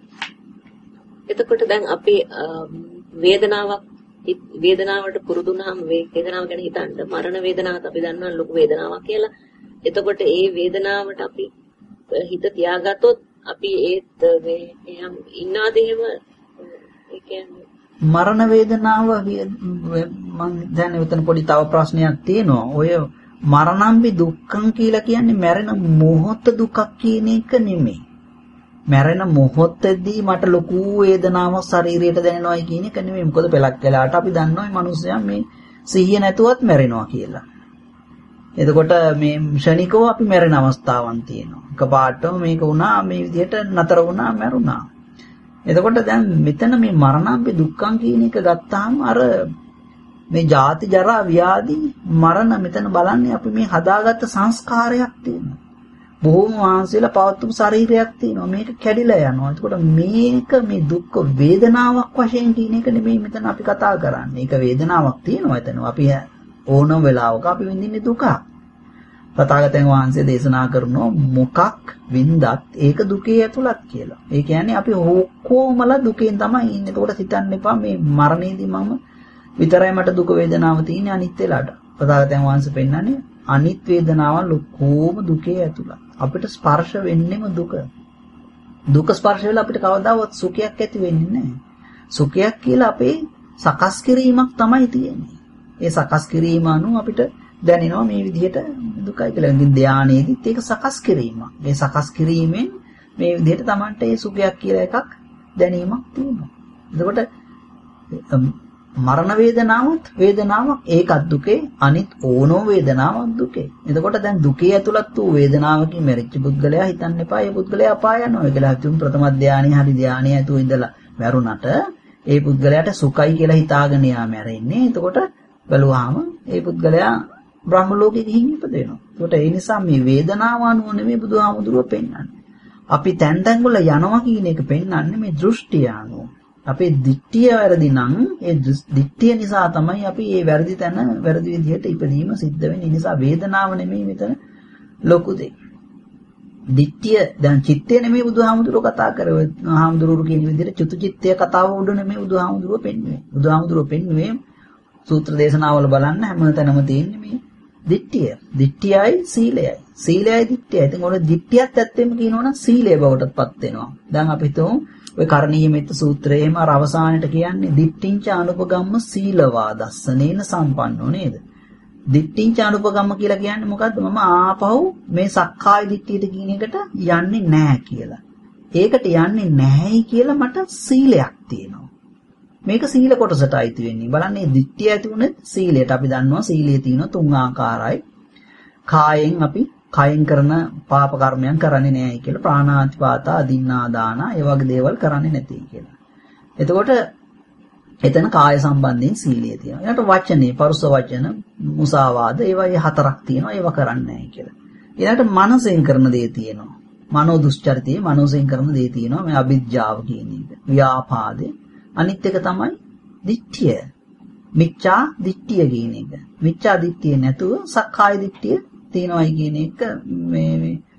එතකොට දැන් අපි වේදනාවක් වේදනාවට පුරුදු වුණාම වේදනාව ගැන හිතන්න මරණ වේදනාවත් අපි දන්නවා ලොකු වේදනාවක් කියලා. එතකොට ඒ වේදනාවට අපි හිත තියාගත්තොත් අපි ඒත් මේ ඉන්නාද එහෙම ඒ කියන්නේ මරණ වේදනාව මම දැන් එතන පොඩි තව ප්‍රශ්නයක් තියෙනවා. ඔය මරණම්බි දුක්ඛං කියලා කියන්නේ මැරෙන මොහොත දුකක් කියන එක නෙමෙයි. මැරෙන මොහොතේදී මට ලොකු වේදනාවක් ශරීරයට දැනෙනවායි කියන එක නෙමෙයි. මොකද පළක් වෙලාට අපි දන්නවා මේ මිනිස්සයා මේ සිහිය නැතුවත් මැරෙනවා කියලා. එතකොට මේ ක්ෂණිකව අපි මැරෙන අවස්ථාවන් තියෙනවා. එකපාරටම මේක වුණා මේ විදිහට නතර වුණා මැරුණා. එතකොට දැන් මෙතන මේ මරණම්පි දුක්ඛං කියන එක ගත්තාම අර මේ ජාති ජරා ව්‍යාධි මරණ මෙතන බලන්නේ අපි මේ හදාගත්ත සංස්කාරයක් තියෙනවා. බොහෝම වාංශයලා පවත්තු ශරීරයක් තියෙනවා. මේක කැඩිලා යනවා. එතකොට මේක මේ දුක් වේදනාවක් වශයෙන් කියන එක නෙමෙයි මෙතන අපි කතා කරන්නේ. ඒක වේදනාවක් තියෙනවා එතන. අපි ඕනම වෙලාවක අපි විඳින්නේ දුක. තථාගතයන් වහන්සේ දේශනා කරනවා මොකක් වින්දත් ඒක දුකේ ඇතුළත් කියලා. ඒ කියන්නේ අපි ඔක්කොමලා දුකෙන් තමයි ඉන්නේ. ඒකට හිතන්න එපා මේ මරණයේදී මම විතරයි මට දුක වේදනාව තියෙන්නේ අනිත් වෙලාවට. තථාගතයන් වහන්සේ පෙන්නන්නේ අනිත් වේදනාව ලොකෝම දුකේ ඇතුළත්. අපිට ස්පර්ශ වෙන්නෙම දුක. දුක ස්පර්ශ වෙලා අපිට කවදාවත් සුඛයක් ඇති වෙන්නේ නැහැ. සුඛයක් කියලා අපේ සකස් කිරීමක් තමයි තියෙන්නේ. ඒ සකස් කිරීම අනුව අපිට දැනෙනවා මේ විදිහට දුකයි කියලා. ඉතින් ධානයේදීත් ඒක සකස් කිරීමක්. මේ සකස් කිරීමෙන් මේ විදිහට Tamanට ඒ සුඛයක් කියලා එකක් දැනීමක් තියෙනවා. එතකොට මරණ වේදනාවත් වේදනාවක් ඒකත් දුකේ අනිත් ඕනෝ වේදනාවක් දුකේ. එතකොට දැන් දුකේ ඇතුළත් වූ වේදනාවකින් මැරිච්ච පුද්ගලයා හිතන්න එපා ඒ පුද්ගලයා අපාය යනවා කියලා. තුන් ප්‍රථම ධානයේ හරි ධානයේ ඇතුළේ ඉඳලා මැරුණට ඒ පුද්ගලයාට සුඛයි කියලා හිතාගෙන යා මැරෙන්නේ. එතකොට බලුවාම ඒ පුද්ගලයා බ්‍රහ්ම ලෝකෙ ගිහින් ඉපදෙනවා. ඒකට ඒ නිසා මේ වේදනාව අනුව නෙමෙයි බුදුහාමුදුරුවෝ පෙන්වන්නේ. අපි තැන් තැන් වල යනවා කියන එක පෙන්වන්නේ මේ දෘෂ්ටිය අනුව. අපේ දිට්ඨිය වැරදි නම් ඒ දිට්ඨිය නිසා තමයි අපි මේ වැරදි තැන වැරදි විදිහට ඉපදීම සිද්ධ වෙන්නේ. ඒ නිසා වේදනාව නෙමෙයි මෙතන ලොකු දෙයක්. දිට්ඨිය දැන් චිත්තය නෙමෙයි බුදුහාමුදුරුවෝ කතා කරේ. හාමුදුරුවෝ කියන විදිහට චුතු චිත්තය කතාව උඩ නෙමෙයි බුදුහාමුදුරුවෝ පෙන්වන්නේ. බුදුහාමුදුරුවෝ පෙන්වන්නේ සූත්‍ර දේශනාවල බලන්න හැමතැනම තියෙන්නේ මේ දිට්ඨිය. දිට්ඨියයි සීලයයි. සීලයයි දිට්ඨියයි. ඉතින් ඔය දිට්ඨියත් ඇත්තෙම කියනවනම් සීලය බවටපත් වෙනවා. දැන් අපි හිතමු ඔය කරණීය මෙත්ත සූත්‍රයේම අර අවසානයේට කියන්නේ දිට්ඨිංච අනුපගම්ම සීලවා දස්සනේන සම්පන්නෝ නේද? දිට්ඨිංච අනුපගම්ම කියලා කියන්නේ මොකද්ද? මම ආපහු මේ සක්කාය දිට්ඨියට කියන එකට යන්නේ නැහැ කියලා. ඒකට යන්නේ නැහැයි කියලා මට සීලයක් තියෙනවා. මේක සීල කොටසට අයිති වෙන්නේ. බලන්න මේ දිට්ඨිය ඇති වුණේ සීලයට. අපි දන්නවා සීලයේ තියෙන තුන් ආකාරයි. කායෙන් අපි කයෙන් කරන පාප කර්මයන් කරන්නේ නැහැ කියලා. ප්‍රාණාතිපාතා, අදින්නා දාන, ඒ වගේ දේවල් කරන්නේ නැති කියලා. එතකොට එතන කාය සම්බන්ධයෙන් සීලය තියෙනවා. ඊට වචනේ, පරුස වචන, මුසාවාද, ඒවා හතරක් තියෙනවා. ඒවා කරන්නේ නැහැ කියලා. ඊළඟට මනසෙන් කරන දේ තියෙනවා. මනෝ දුස්චරිතයේ මනෝසෙන් කරන දේ තියෙනවා. මේ අවිජ්ජාව කියන එක. ව්‍යාපාදේ අනිත් එක තමයි දිට්ඨිය. මිච්ඡා දිට්ඨිය කියන එක. මිච්ඡා දිට්ඨිය නැතුව සක්කාය දිට්ඨිය තියනවායි කියන එක මේ මේ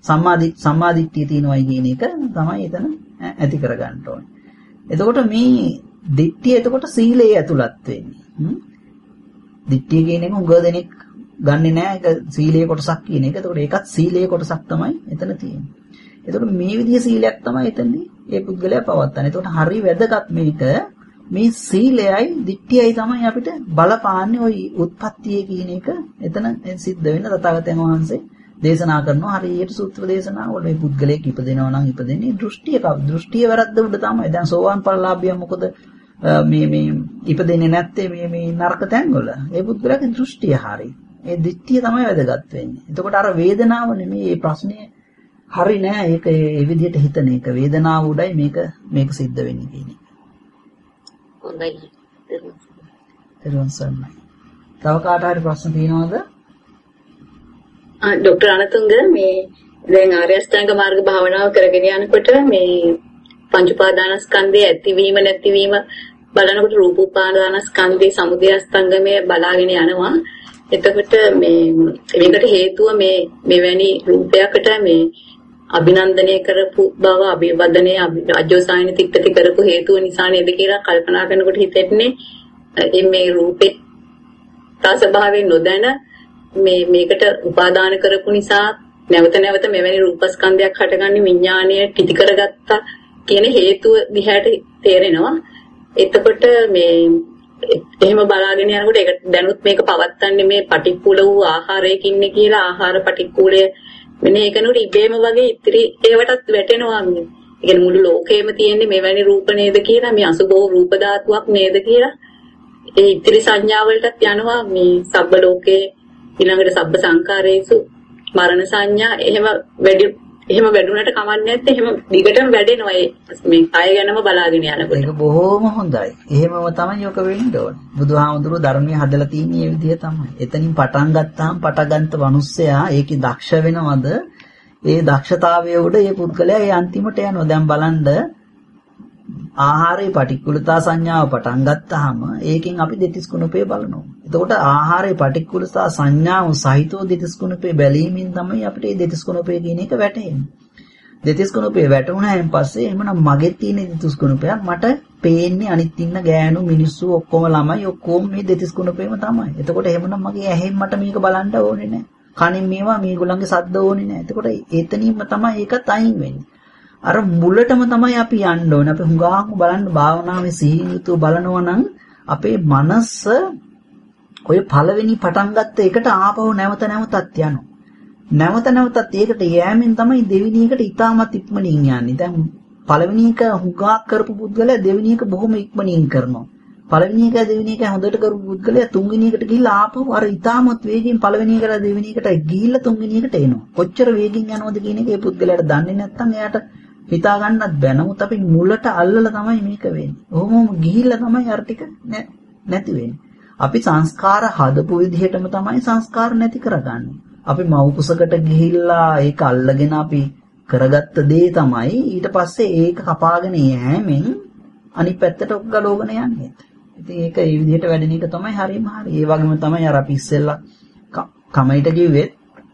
සම්මාදි සම්මාදිට්ඨිය තියෙනවයි කියන එක තමයි එතන ඇති කරගන්න ඕනේ. එතකොට මේ දිට්ඨිය එතකොට සීලයේ ඇතුළත් වෙන්නේ. දිට්ඨිය කියන එක උගව දෙනෙක් ගන්නෙ නෑ ඒක සීලයේ කොටසක් කියන එක. එතකොට ඒකත් සීලයේ කොටසක් තමයි එතන තියෙන්නේ. එතකොට මේ විදිහේ සීලයක් තමයි එතනදී ඒ පුද්ගලයා පවත්න්නේ. එතකොට හරි වැදගත් මේක මේ සීලයයි දිට්ඨියයි තමයි අපිට බලපාන්නේ ওই උත්පත්තියේ කියන එක එතන සිද්ධ වෙන තථාගතයන් වහන්සේ දේශනා කරනවා. හරියට සූත්‍ර දේශනා වල මේ පුද්ගලයෙක් ඉපදෙනවා නම් ඉපදෙන්නේ දෘෂ්ටියක දෘෂ්ටිය වැරද්ද උඩ තමයි. දැන් සෝවාන් ඵලලාභියා මොකද මේ මේ ඉපදෙන්නේ නැත්තේ මේ මේ නරක තැන්වල. ඒ පුද්ගලයාගේ දෘෂ්ටිය හරි. ඒ දිට්ඨිය තමයි වැදගත් වෙන්නේ. එතකොට අර වේදනාව නෙමෙයි මේ ප්‍රශ්නේ හරි නෑ. ඒක ඒ විදිහට හිතන එක වේදනාව උඩයි මේක මේක සිද්ධ වෙන්නේ කියන එක. හොඳයි. දරුවන් සර්ණයි. තව කාට හරි ප්‍රශ්න තියෙනවද? ආ ડોક્ટર අනතුංග මේ දැන් ආර්ය අෂ්ටාංග මාර්ග භාවනාව කරගෙන යනකොට මේ පංච උපාදානස්කන්ධයේ ඇතිවීම නැතිවීම බලනකොට රූප උපාදානස්කන්ධයේ සමුදය අස්තංගමය බලාගෙන යනවා. එතකොට මේ මේකට හේතුව මේ මෙවැනි රූපයකට මේ අභිනන්දනය කරපු බව අභිවදනය අජෝසායන තික්කති කරපු හේතුව නිසා නේද කියලා කල්පනා කරනකොට හිතෙන්නේ මේ රූපේ තාසභාවයෙන් නොදැන මේ මේකට උපාදාන කරපු නිසා නැවත නැවත මෙවැනි රූපස්කන්ධයක් හටගන්නේ විඥාණය කිති කරගත්තා කියන හේතුව දිහාට තේරෙනවා. එතකොට මේ එහෙම බලාගෙන යනකොට ඒක දැනුත් මේක පවත්තන්නේ මේ පටික්කුල වූ ආහාරයකින් නේ කියලා ආහාර පටික්කුලය මෙන්න ඒකනොට ඉබේම වගේ ඉතිරි ඒවටත් වැටෙනවා. මේ කියන්නේ මුළු ලෝකෙම තියෙන්නේ මෙවැනි රූප නේද කියලා මේ අසුබෝ රූප ධාතුවක් නේද කියලා ඒ ඉතිරි සංඥා වලටත් යනවා මේ සබ්බ ලෝකේ ඊළඟට සබ්බ සංඛාරේසු මරණ සංඥා එහෙම වැඩි එහෙම වැඩුණට කමන්නේ නැත්te එහෙම දිගටම වැඩෙනවා මේ කය ගැනම බලාගෙන යනකොට. ඒක බොහොම හොඳයි. එහෙමම තමයි ඔක වෙන්න ඕනේ. බුදුහාමුදුරුවෝ ධර්මයේ හදලා තියෙන මේ විදිය තමයි. එතනින් පටන් ගත්තාම පටගන්ත මිනිස්සයා ඒකේ දක්ෂ වෙනවද? ඒ දක්ෂතාවය උඩ මේ පුද්ගලයා ඒ අන්තිමට යනවා. දැන් බලන්න ආහාරයේ පටික්කුලතා සංඥාව පටන් ගත්තාම ඒකෙන් අපි දෙතිස් කුණපේ බලනවා. එතකොට ආහාරයේ පටික්කුලතා සංඥාව සහිතව දෙතිස් කුණපේ බැලීමෙන් තමයි අපිට මේ දෙතිස් කුණපේ කියන එක වැටහෙන්නේ. දෙතිස් කුණපේ වැටුණායින් පස්සේ එහෙමනම් මගෙත් තියෙන දෙතිස් කුණපයක් මට පේන්නේ අනිත් ඉන්න ගෑනු මිනිස්සු ඔක්කොම ළමයි ඔක්කොම මේ දෙතිස් කුණපේම තමයි. එතකොට එහෙමනම් මගේ ඇහෙන් මට මේක බලන්න ඕනේ නැහැ. කනින් මේවා මේගොල්ලන්ගේ සද්ද ඕනේ නැහැ. එතකොට එතනින්ම තමයි ඒකත් අයින් වෙන්නේ. අර මුලටම තමයි අපි යන්න ඕනේ. අපි හුඟාම බලන්න භාවනාවේ සිහිනුතුව බලනවා නම් අපේ මනස ඔය පළවෙනි පටන් ගත්ත එකට ආපහු නැවත නැවතත් යනවා. නැවත නැවතත් ඒකට යෑමෙන් තමයි දෙවෙනි එකට ඉතාමත් ඉක්මනින් යන්නේ. දැන් පළවෙනි එක හුඟා කරපු පුද්ගලයා දෙවෙනි එක බොහොම ඉක්මනින් කරනවා. පළවෙනි එක දෙවෙනි එක හොඳට කරපු පුද්ගලයා තුන්වෙනි එකට ගිහිල්ලා ආපහු අර ඉතාමත් වේගෙන් පළවෙනි එකට දෙවෙනි එකට ගිහිල්ලා තුන්වෙනි එකට එනවා. කොච්චර වේගෙන් යනවද කියන එක ඒ පුද්ගලයාට දන්නේ නැත්නම් එයාට හිතා ගන්නත් බෑ. නමුත් අපි මුලට අල්ලලා තමයි මේක වෙන්නේ. ඔහොමම ගිහිල්ලා තමයි අර ටික නැති වෙන්නේ. අපි සංස්කාර හදපු විදිහටම තමයි සංස්කාර නැති කරගන්නේ. අපි මව් කුසකට ගිහිල්ලා ඒක අල්ලගෙන අපි කරගත්ත දේ තමයි ඊට පස්සේ ඒක කපාගෙන යෑමෙන් අනිත් පැත්තට ඔක්ගලෝගෙන යන්නේ. ඉතින් ඒක ඒ විදිහට වැඩෙන එක තමයි හරියම හරි. ඒ වගේම තමයි අර අපි ඉස්සෙල්ලා කමයිට කිව්වෙත්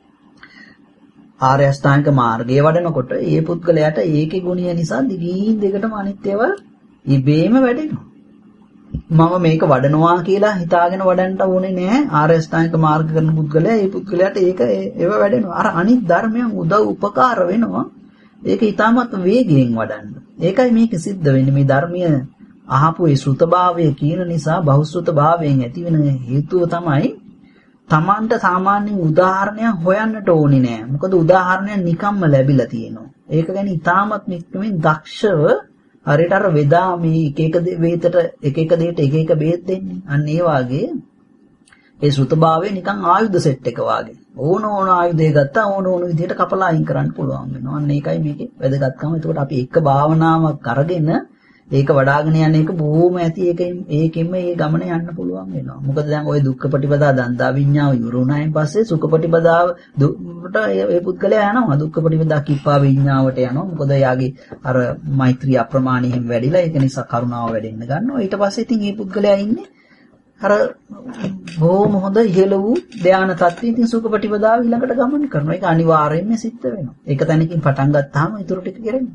ආර්ය අෂ්ටාංග මාර්ගයේ වඩනකොට ඒ පුද්ගලයාට ඒකේ ගුණය නිසා දිගින් දිගටම අනිත් ඒවා ඉබේම වැඩෙනවා. මම මේක වඩනවා කියලා හිතාගෙන වඩන්න ඕනේ නෑ. ආර්ය අෂ්ටාංග මාර්ග කරන පුද්ගලයා ඒ පුද්ගලයාට ඒක ඒව වැඩෙනවා. අර අනිත් ධර්මයන් උදව් උපකාර වෙනවා. ඒක ඊටමත් වේගයෙන් වඩන්න. ඒකයි මේක සිද්ධ වෙන්නේ. මේ ධර්මීය අහපු ඒ ශ්‍රුතභාවය කියන නිසා බහුශ්‍රුතභාවයෙන් ඇති වෙන හේතුව තමයි තමන්ට සාමාන්‍යයෙන් උදාහරණයක් හොයන්නට ඕනේ නෑ. මොකද උදාහරණයක් නිකම්ම ලැබිලා තියෙනවා. ඒක ගැන ඉතාමත් නික්මෙන් දක්ෂව හරියට අර වේදා මේ එක එක වේතට එක එක දෙයට එක එක බේත් දෙන්නේ. අන්න ඒ වාගේ ඒ ශ්‍රුතභාවය නිකන් ආයුධ සෙට් එක වාගේ. ඕන ඕන ආයුධය ගත්තා ඕන ඕන විදිහට කපලා අයින් කරන්න පුළුවන් වෙනවා. අන්න ඒකයි මේකේ වැදගත්කම. ඒකට අපි එක භාවනාවක් අරගෙන ඒක වඩාගෙන යන එක බොහොම ඇති. ඒකෙන් ඒකෙම මේ ගමන යන්න පුළුවන් වෙනවා. මොකද දැන් ওই දුක්ඛ ප්‍රතිපදා දන්දා විඤ්ඤාව ඉවරුණායින් පස්සේ සුඛ ප්‍රතිපදාව දුකට ඒ පුද්ගලයා යනවා. දුක්ඛ ප්‍රතිපදා කිප්පා විඤ්ඤාවට යනවා. මොකද යාගේ අර මෛත්‍රී අප්‍රමාණයෙන් වැඩිලා ඒක නිසා කරුණාව වැඩෙන්න ගන්නවා. ඊට පස්සේ ඉතින් මේ පුද්ගලයා ඉන්නේ අර බොහොම හොඳ ඉහළ වූ ධාන තත්ත්වයේ ඉතින් සුඛපටිපදාව ඊළඟට ගමන් කරනවා. ඒක අනිවාර්යයෙන්ම සිද්ධ වෙනවා. ඒක තැනකින් පටන් ගත්තාම ඊටු ටික කරන්නේ.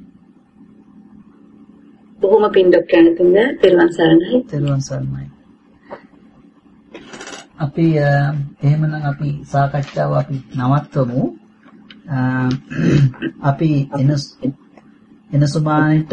බොහොම පින් ડોක්ටර් අනතුංග තෙරුවන් සරණයි. තෙරුවන් සරණයි. අපි එහෙමනම් අපි සාකච්ඡාව අපි නවත්වමු. අපි එන එන සුමානෙට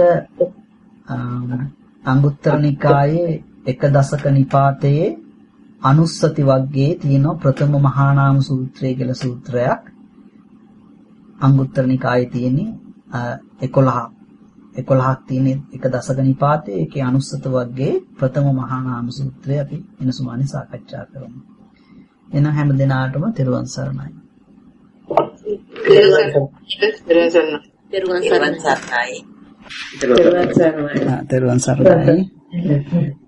අංගුත්තර නිකායේ එක දසක නිපාතයේ අනුස්සති වර්ගයේ තියෙන ප්‍රථම මහා නාම සූත්‍රය කියලා සූත්‍රයක්. අංගුත්තර නිකායේ තියෙන්නේ එකොළහ එකොළහක් තියෙන එක දසක නිපාතයේ ඒකේ අනුස්සත වර්ගයේ ප්‍රථම මහා නාම සූත්‍රය අපි එන සුමානේ සාකච්ඡා කරමු. එන හැම දිනාටම තෙරුවන් සරණයි. තෙරුවන් සරණයි. තෙරුවන් සරණයි. තෙරුවන් සරණයි. තෙරුවන් සරණයි.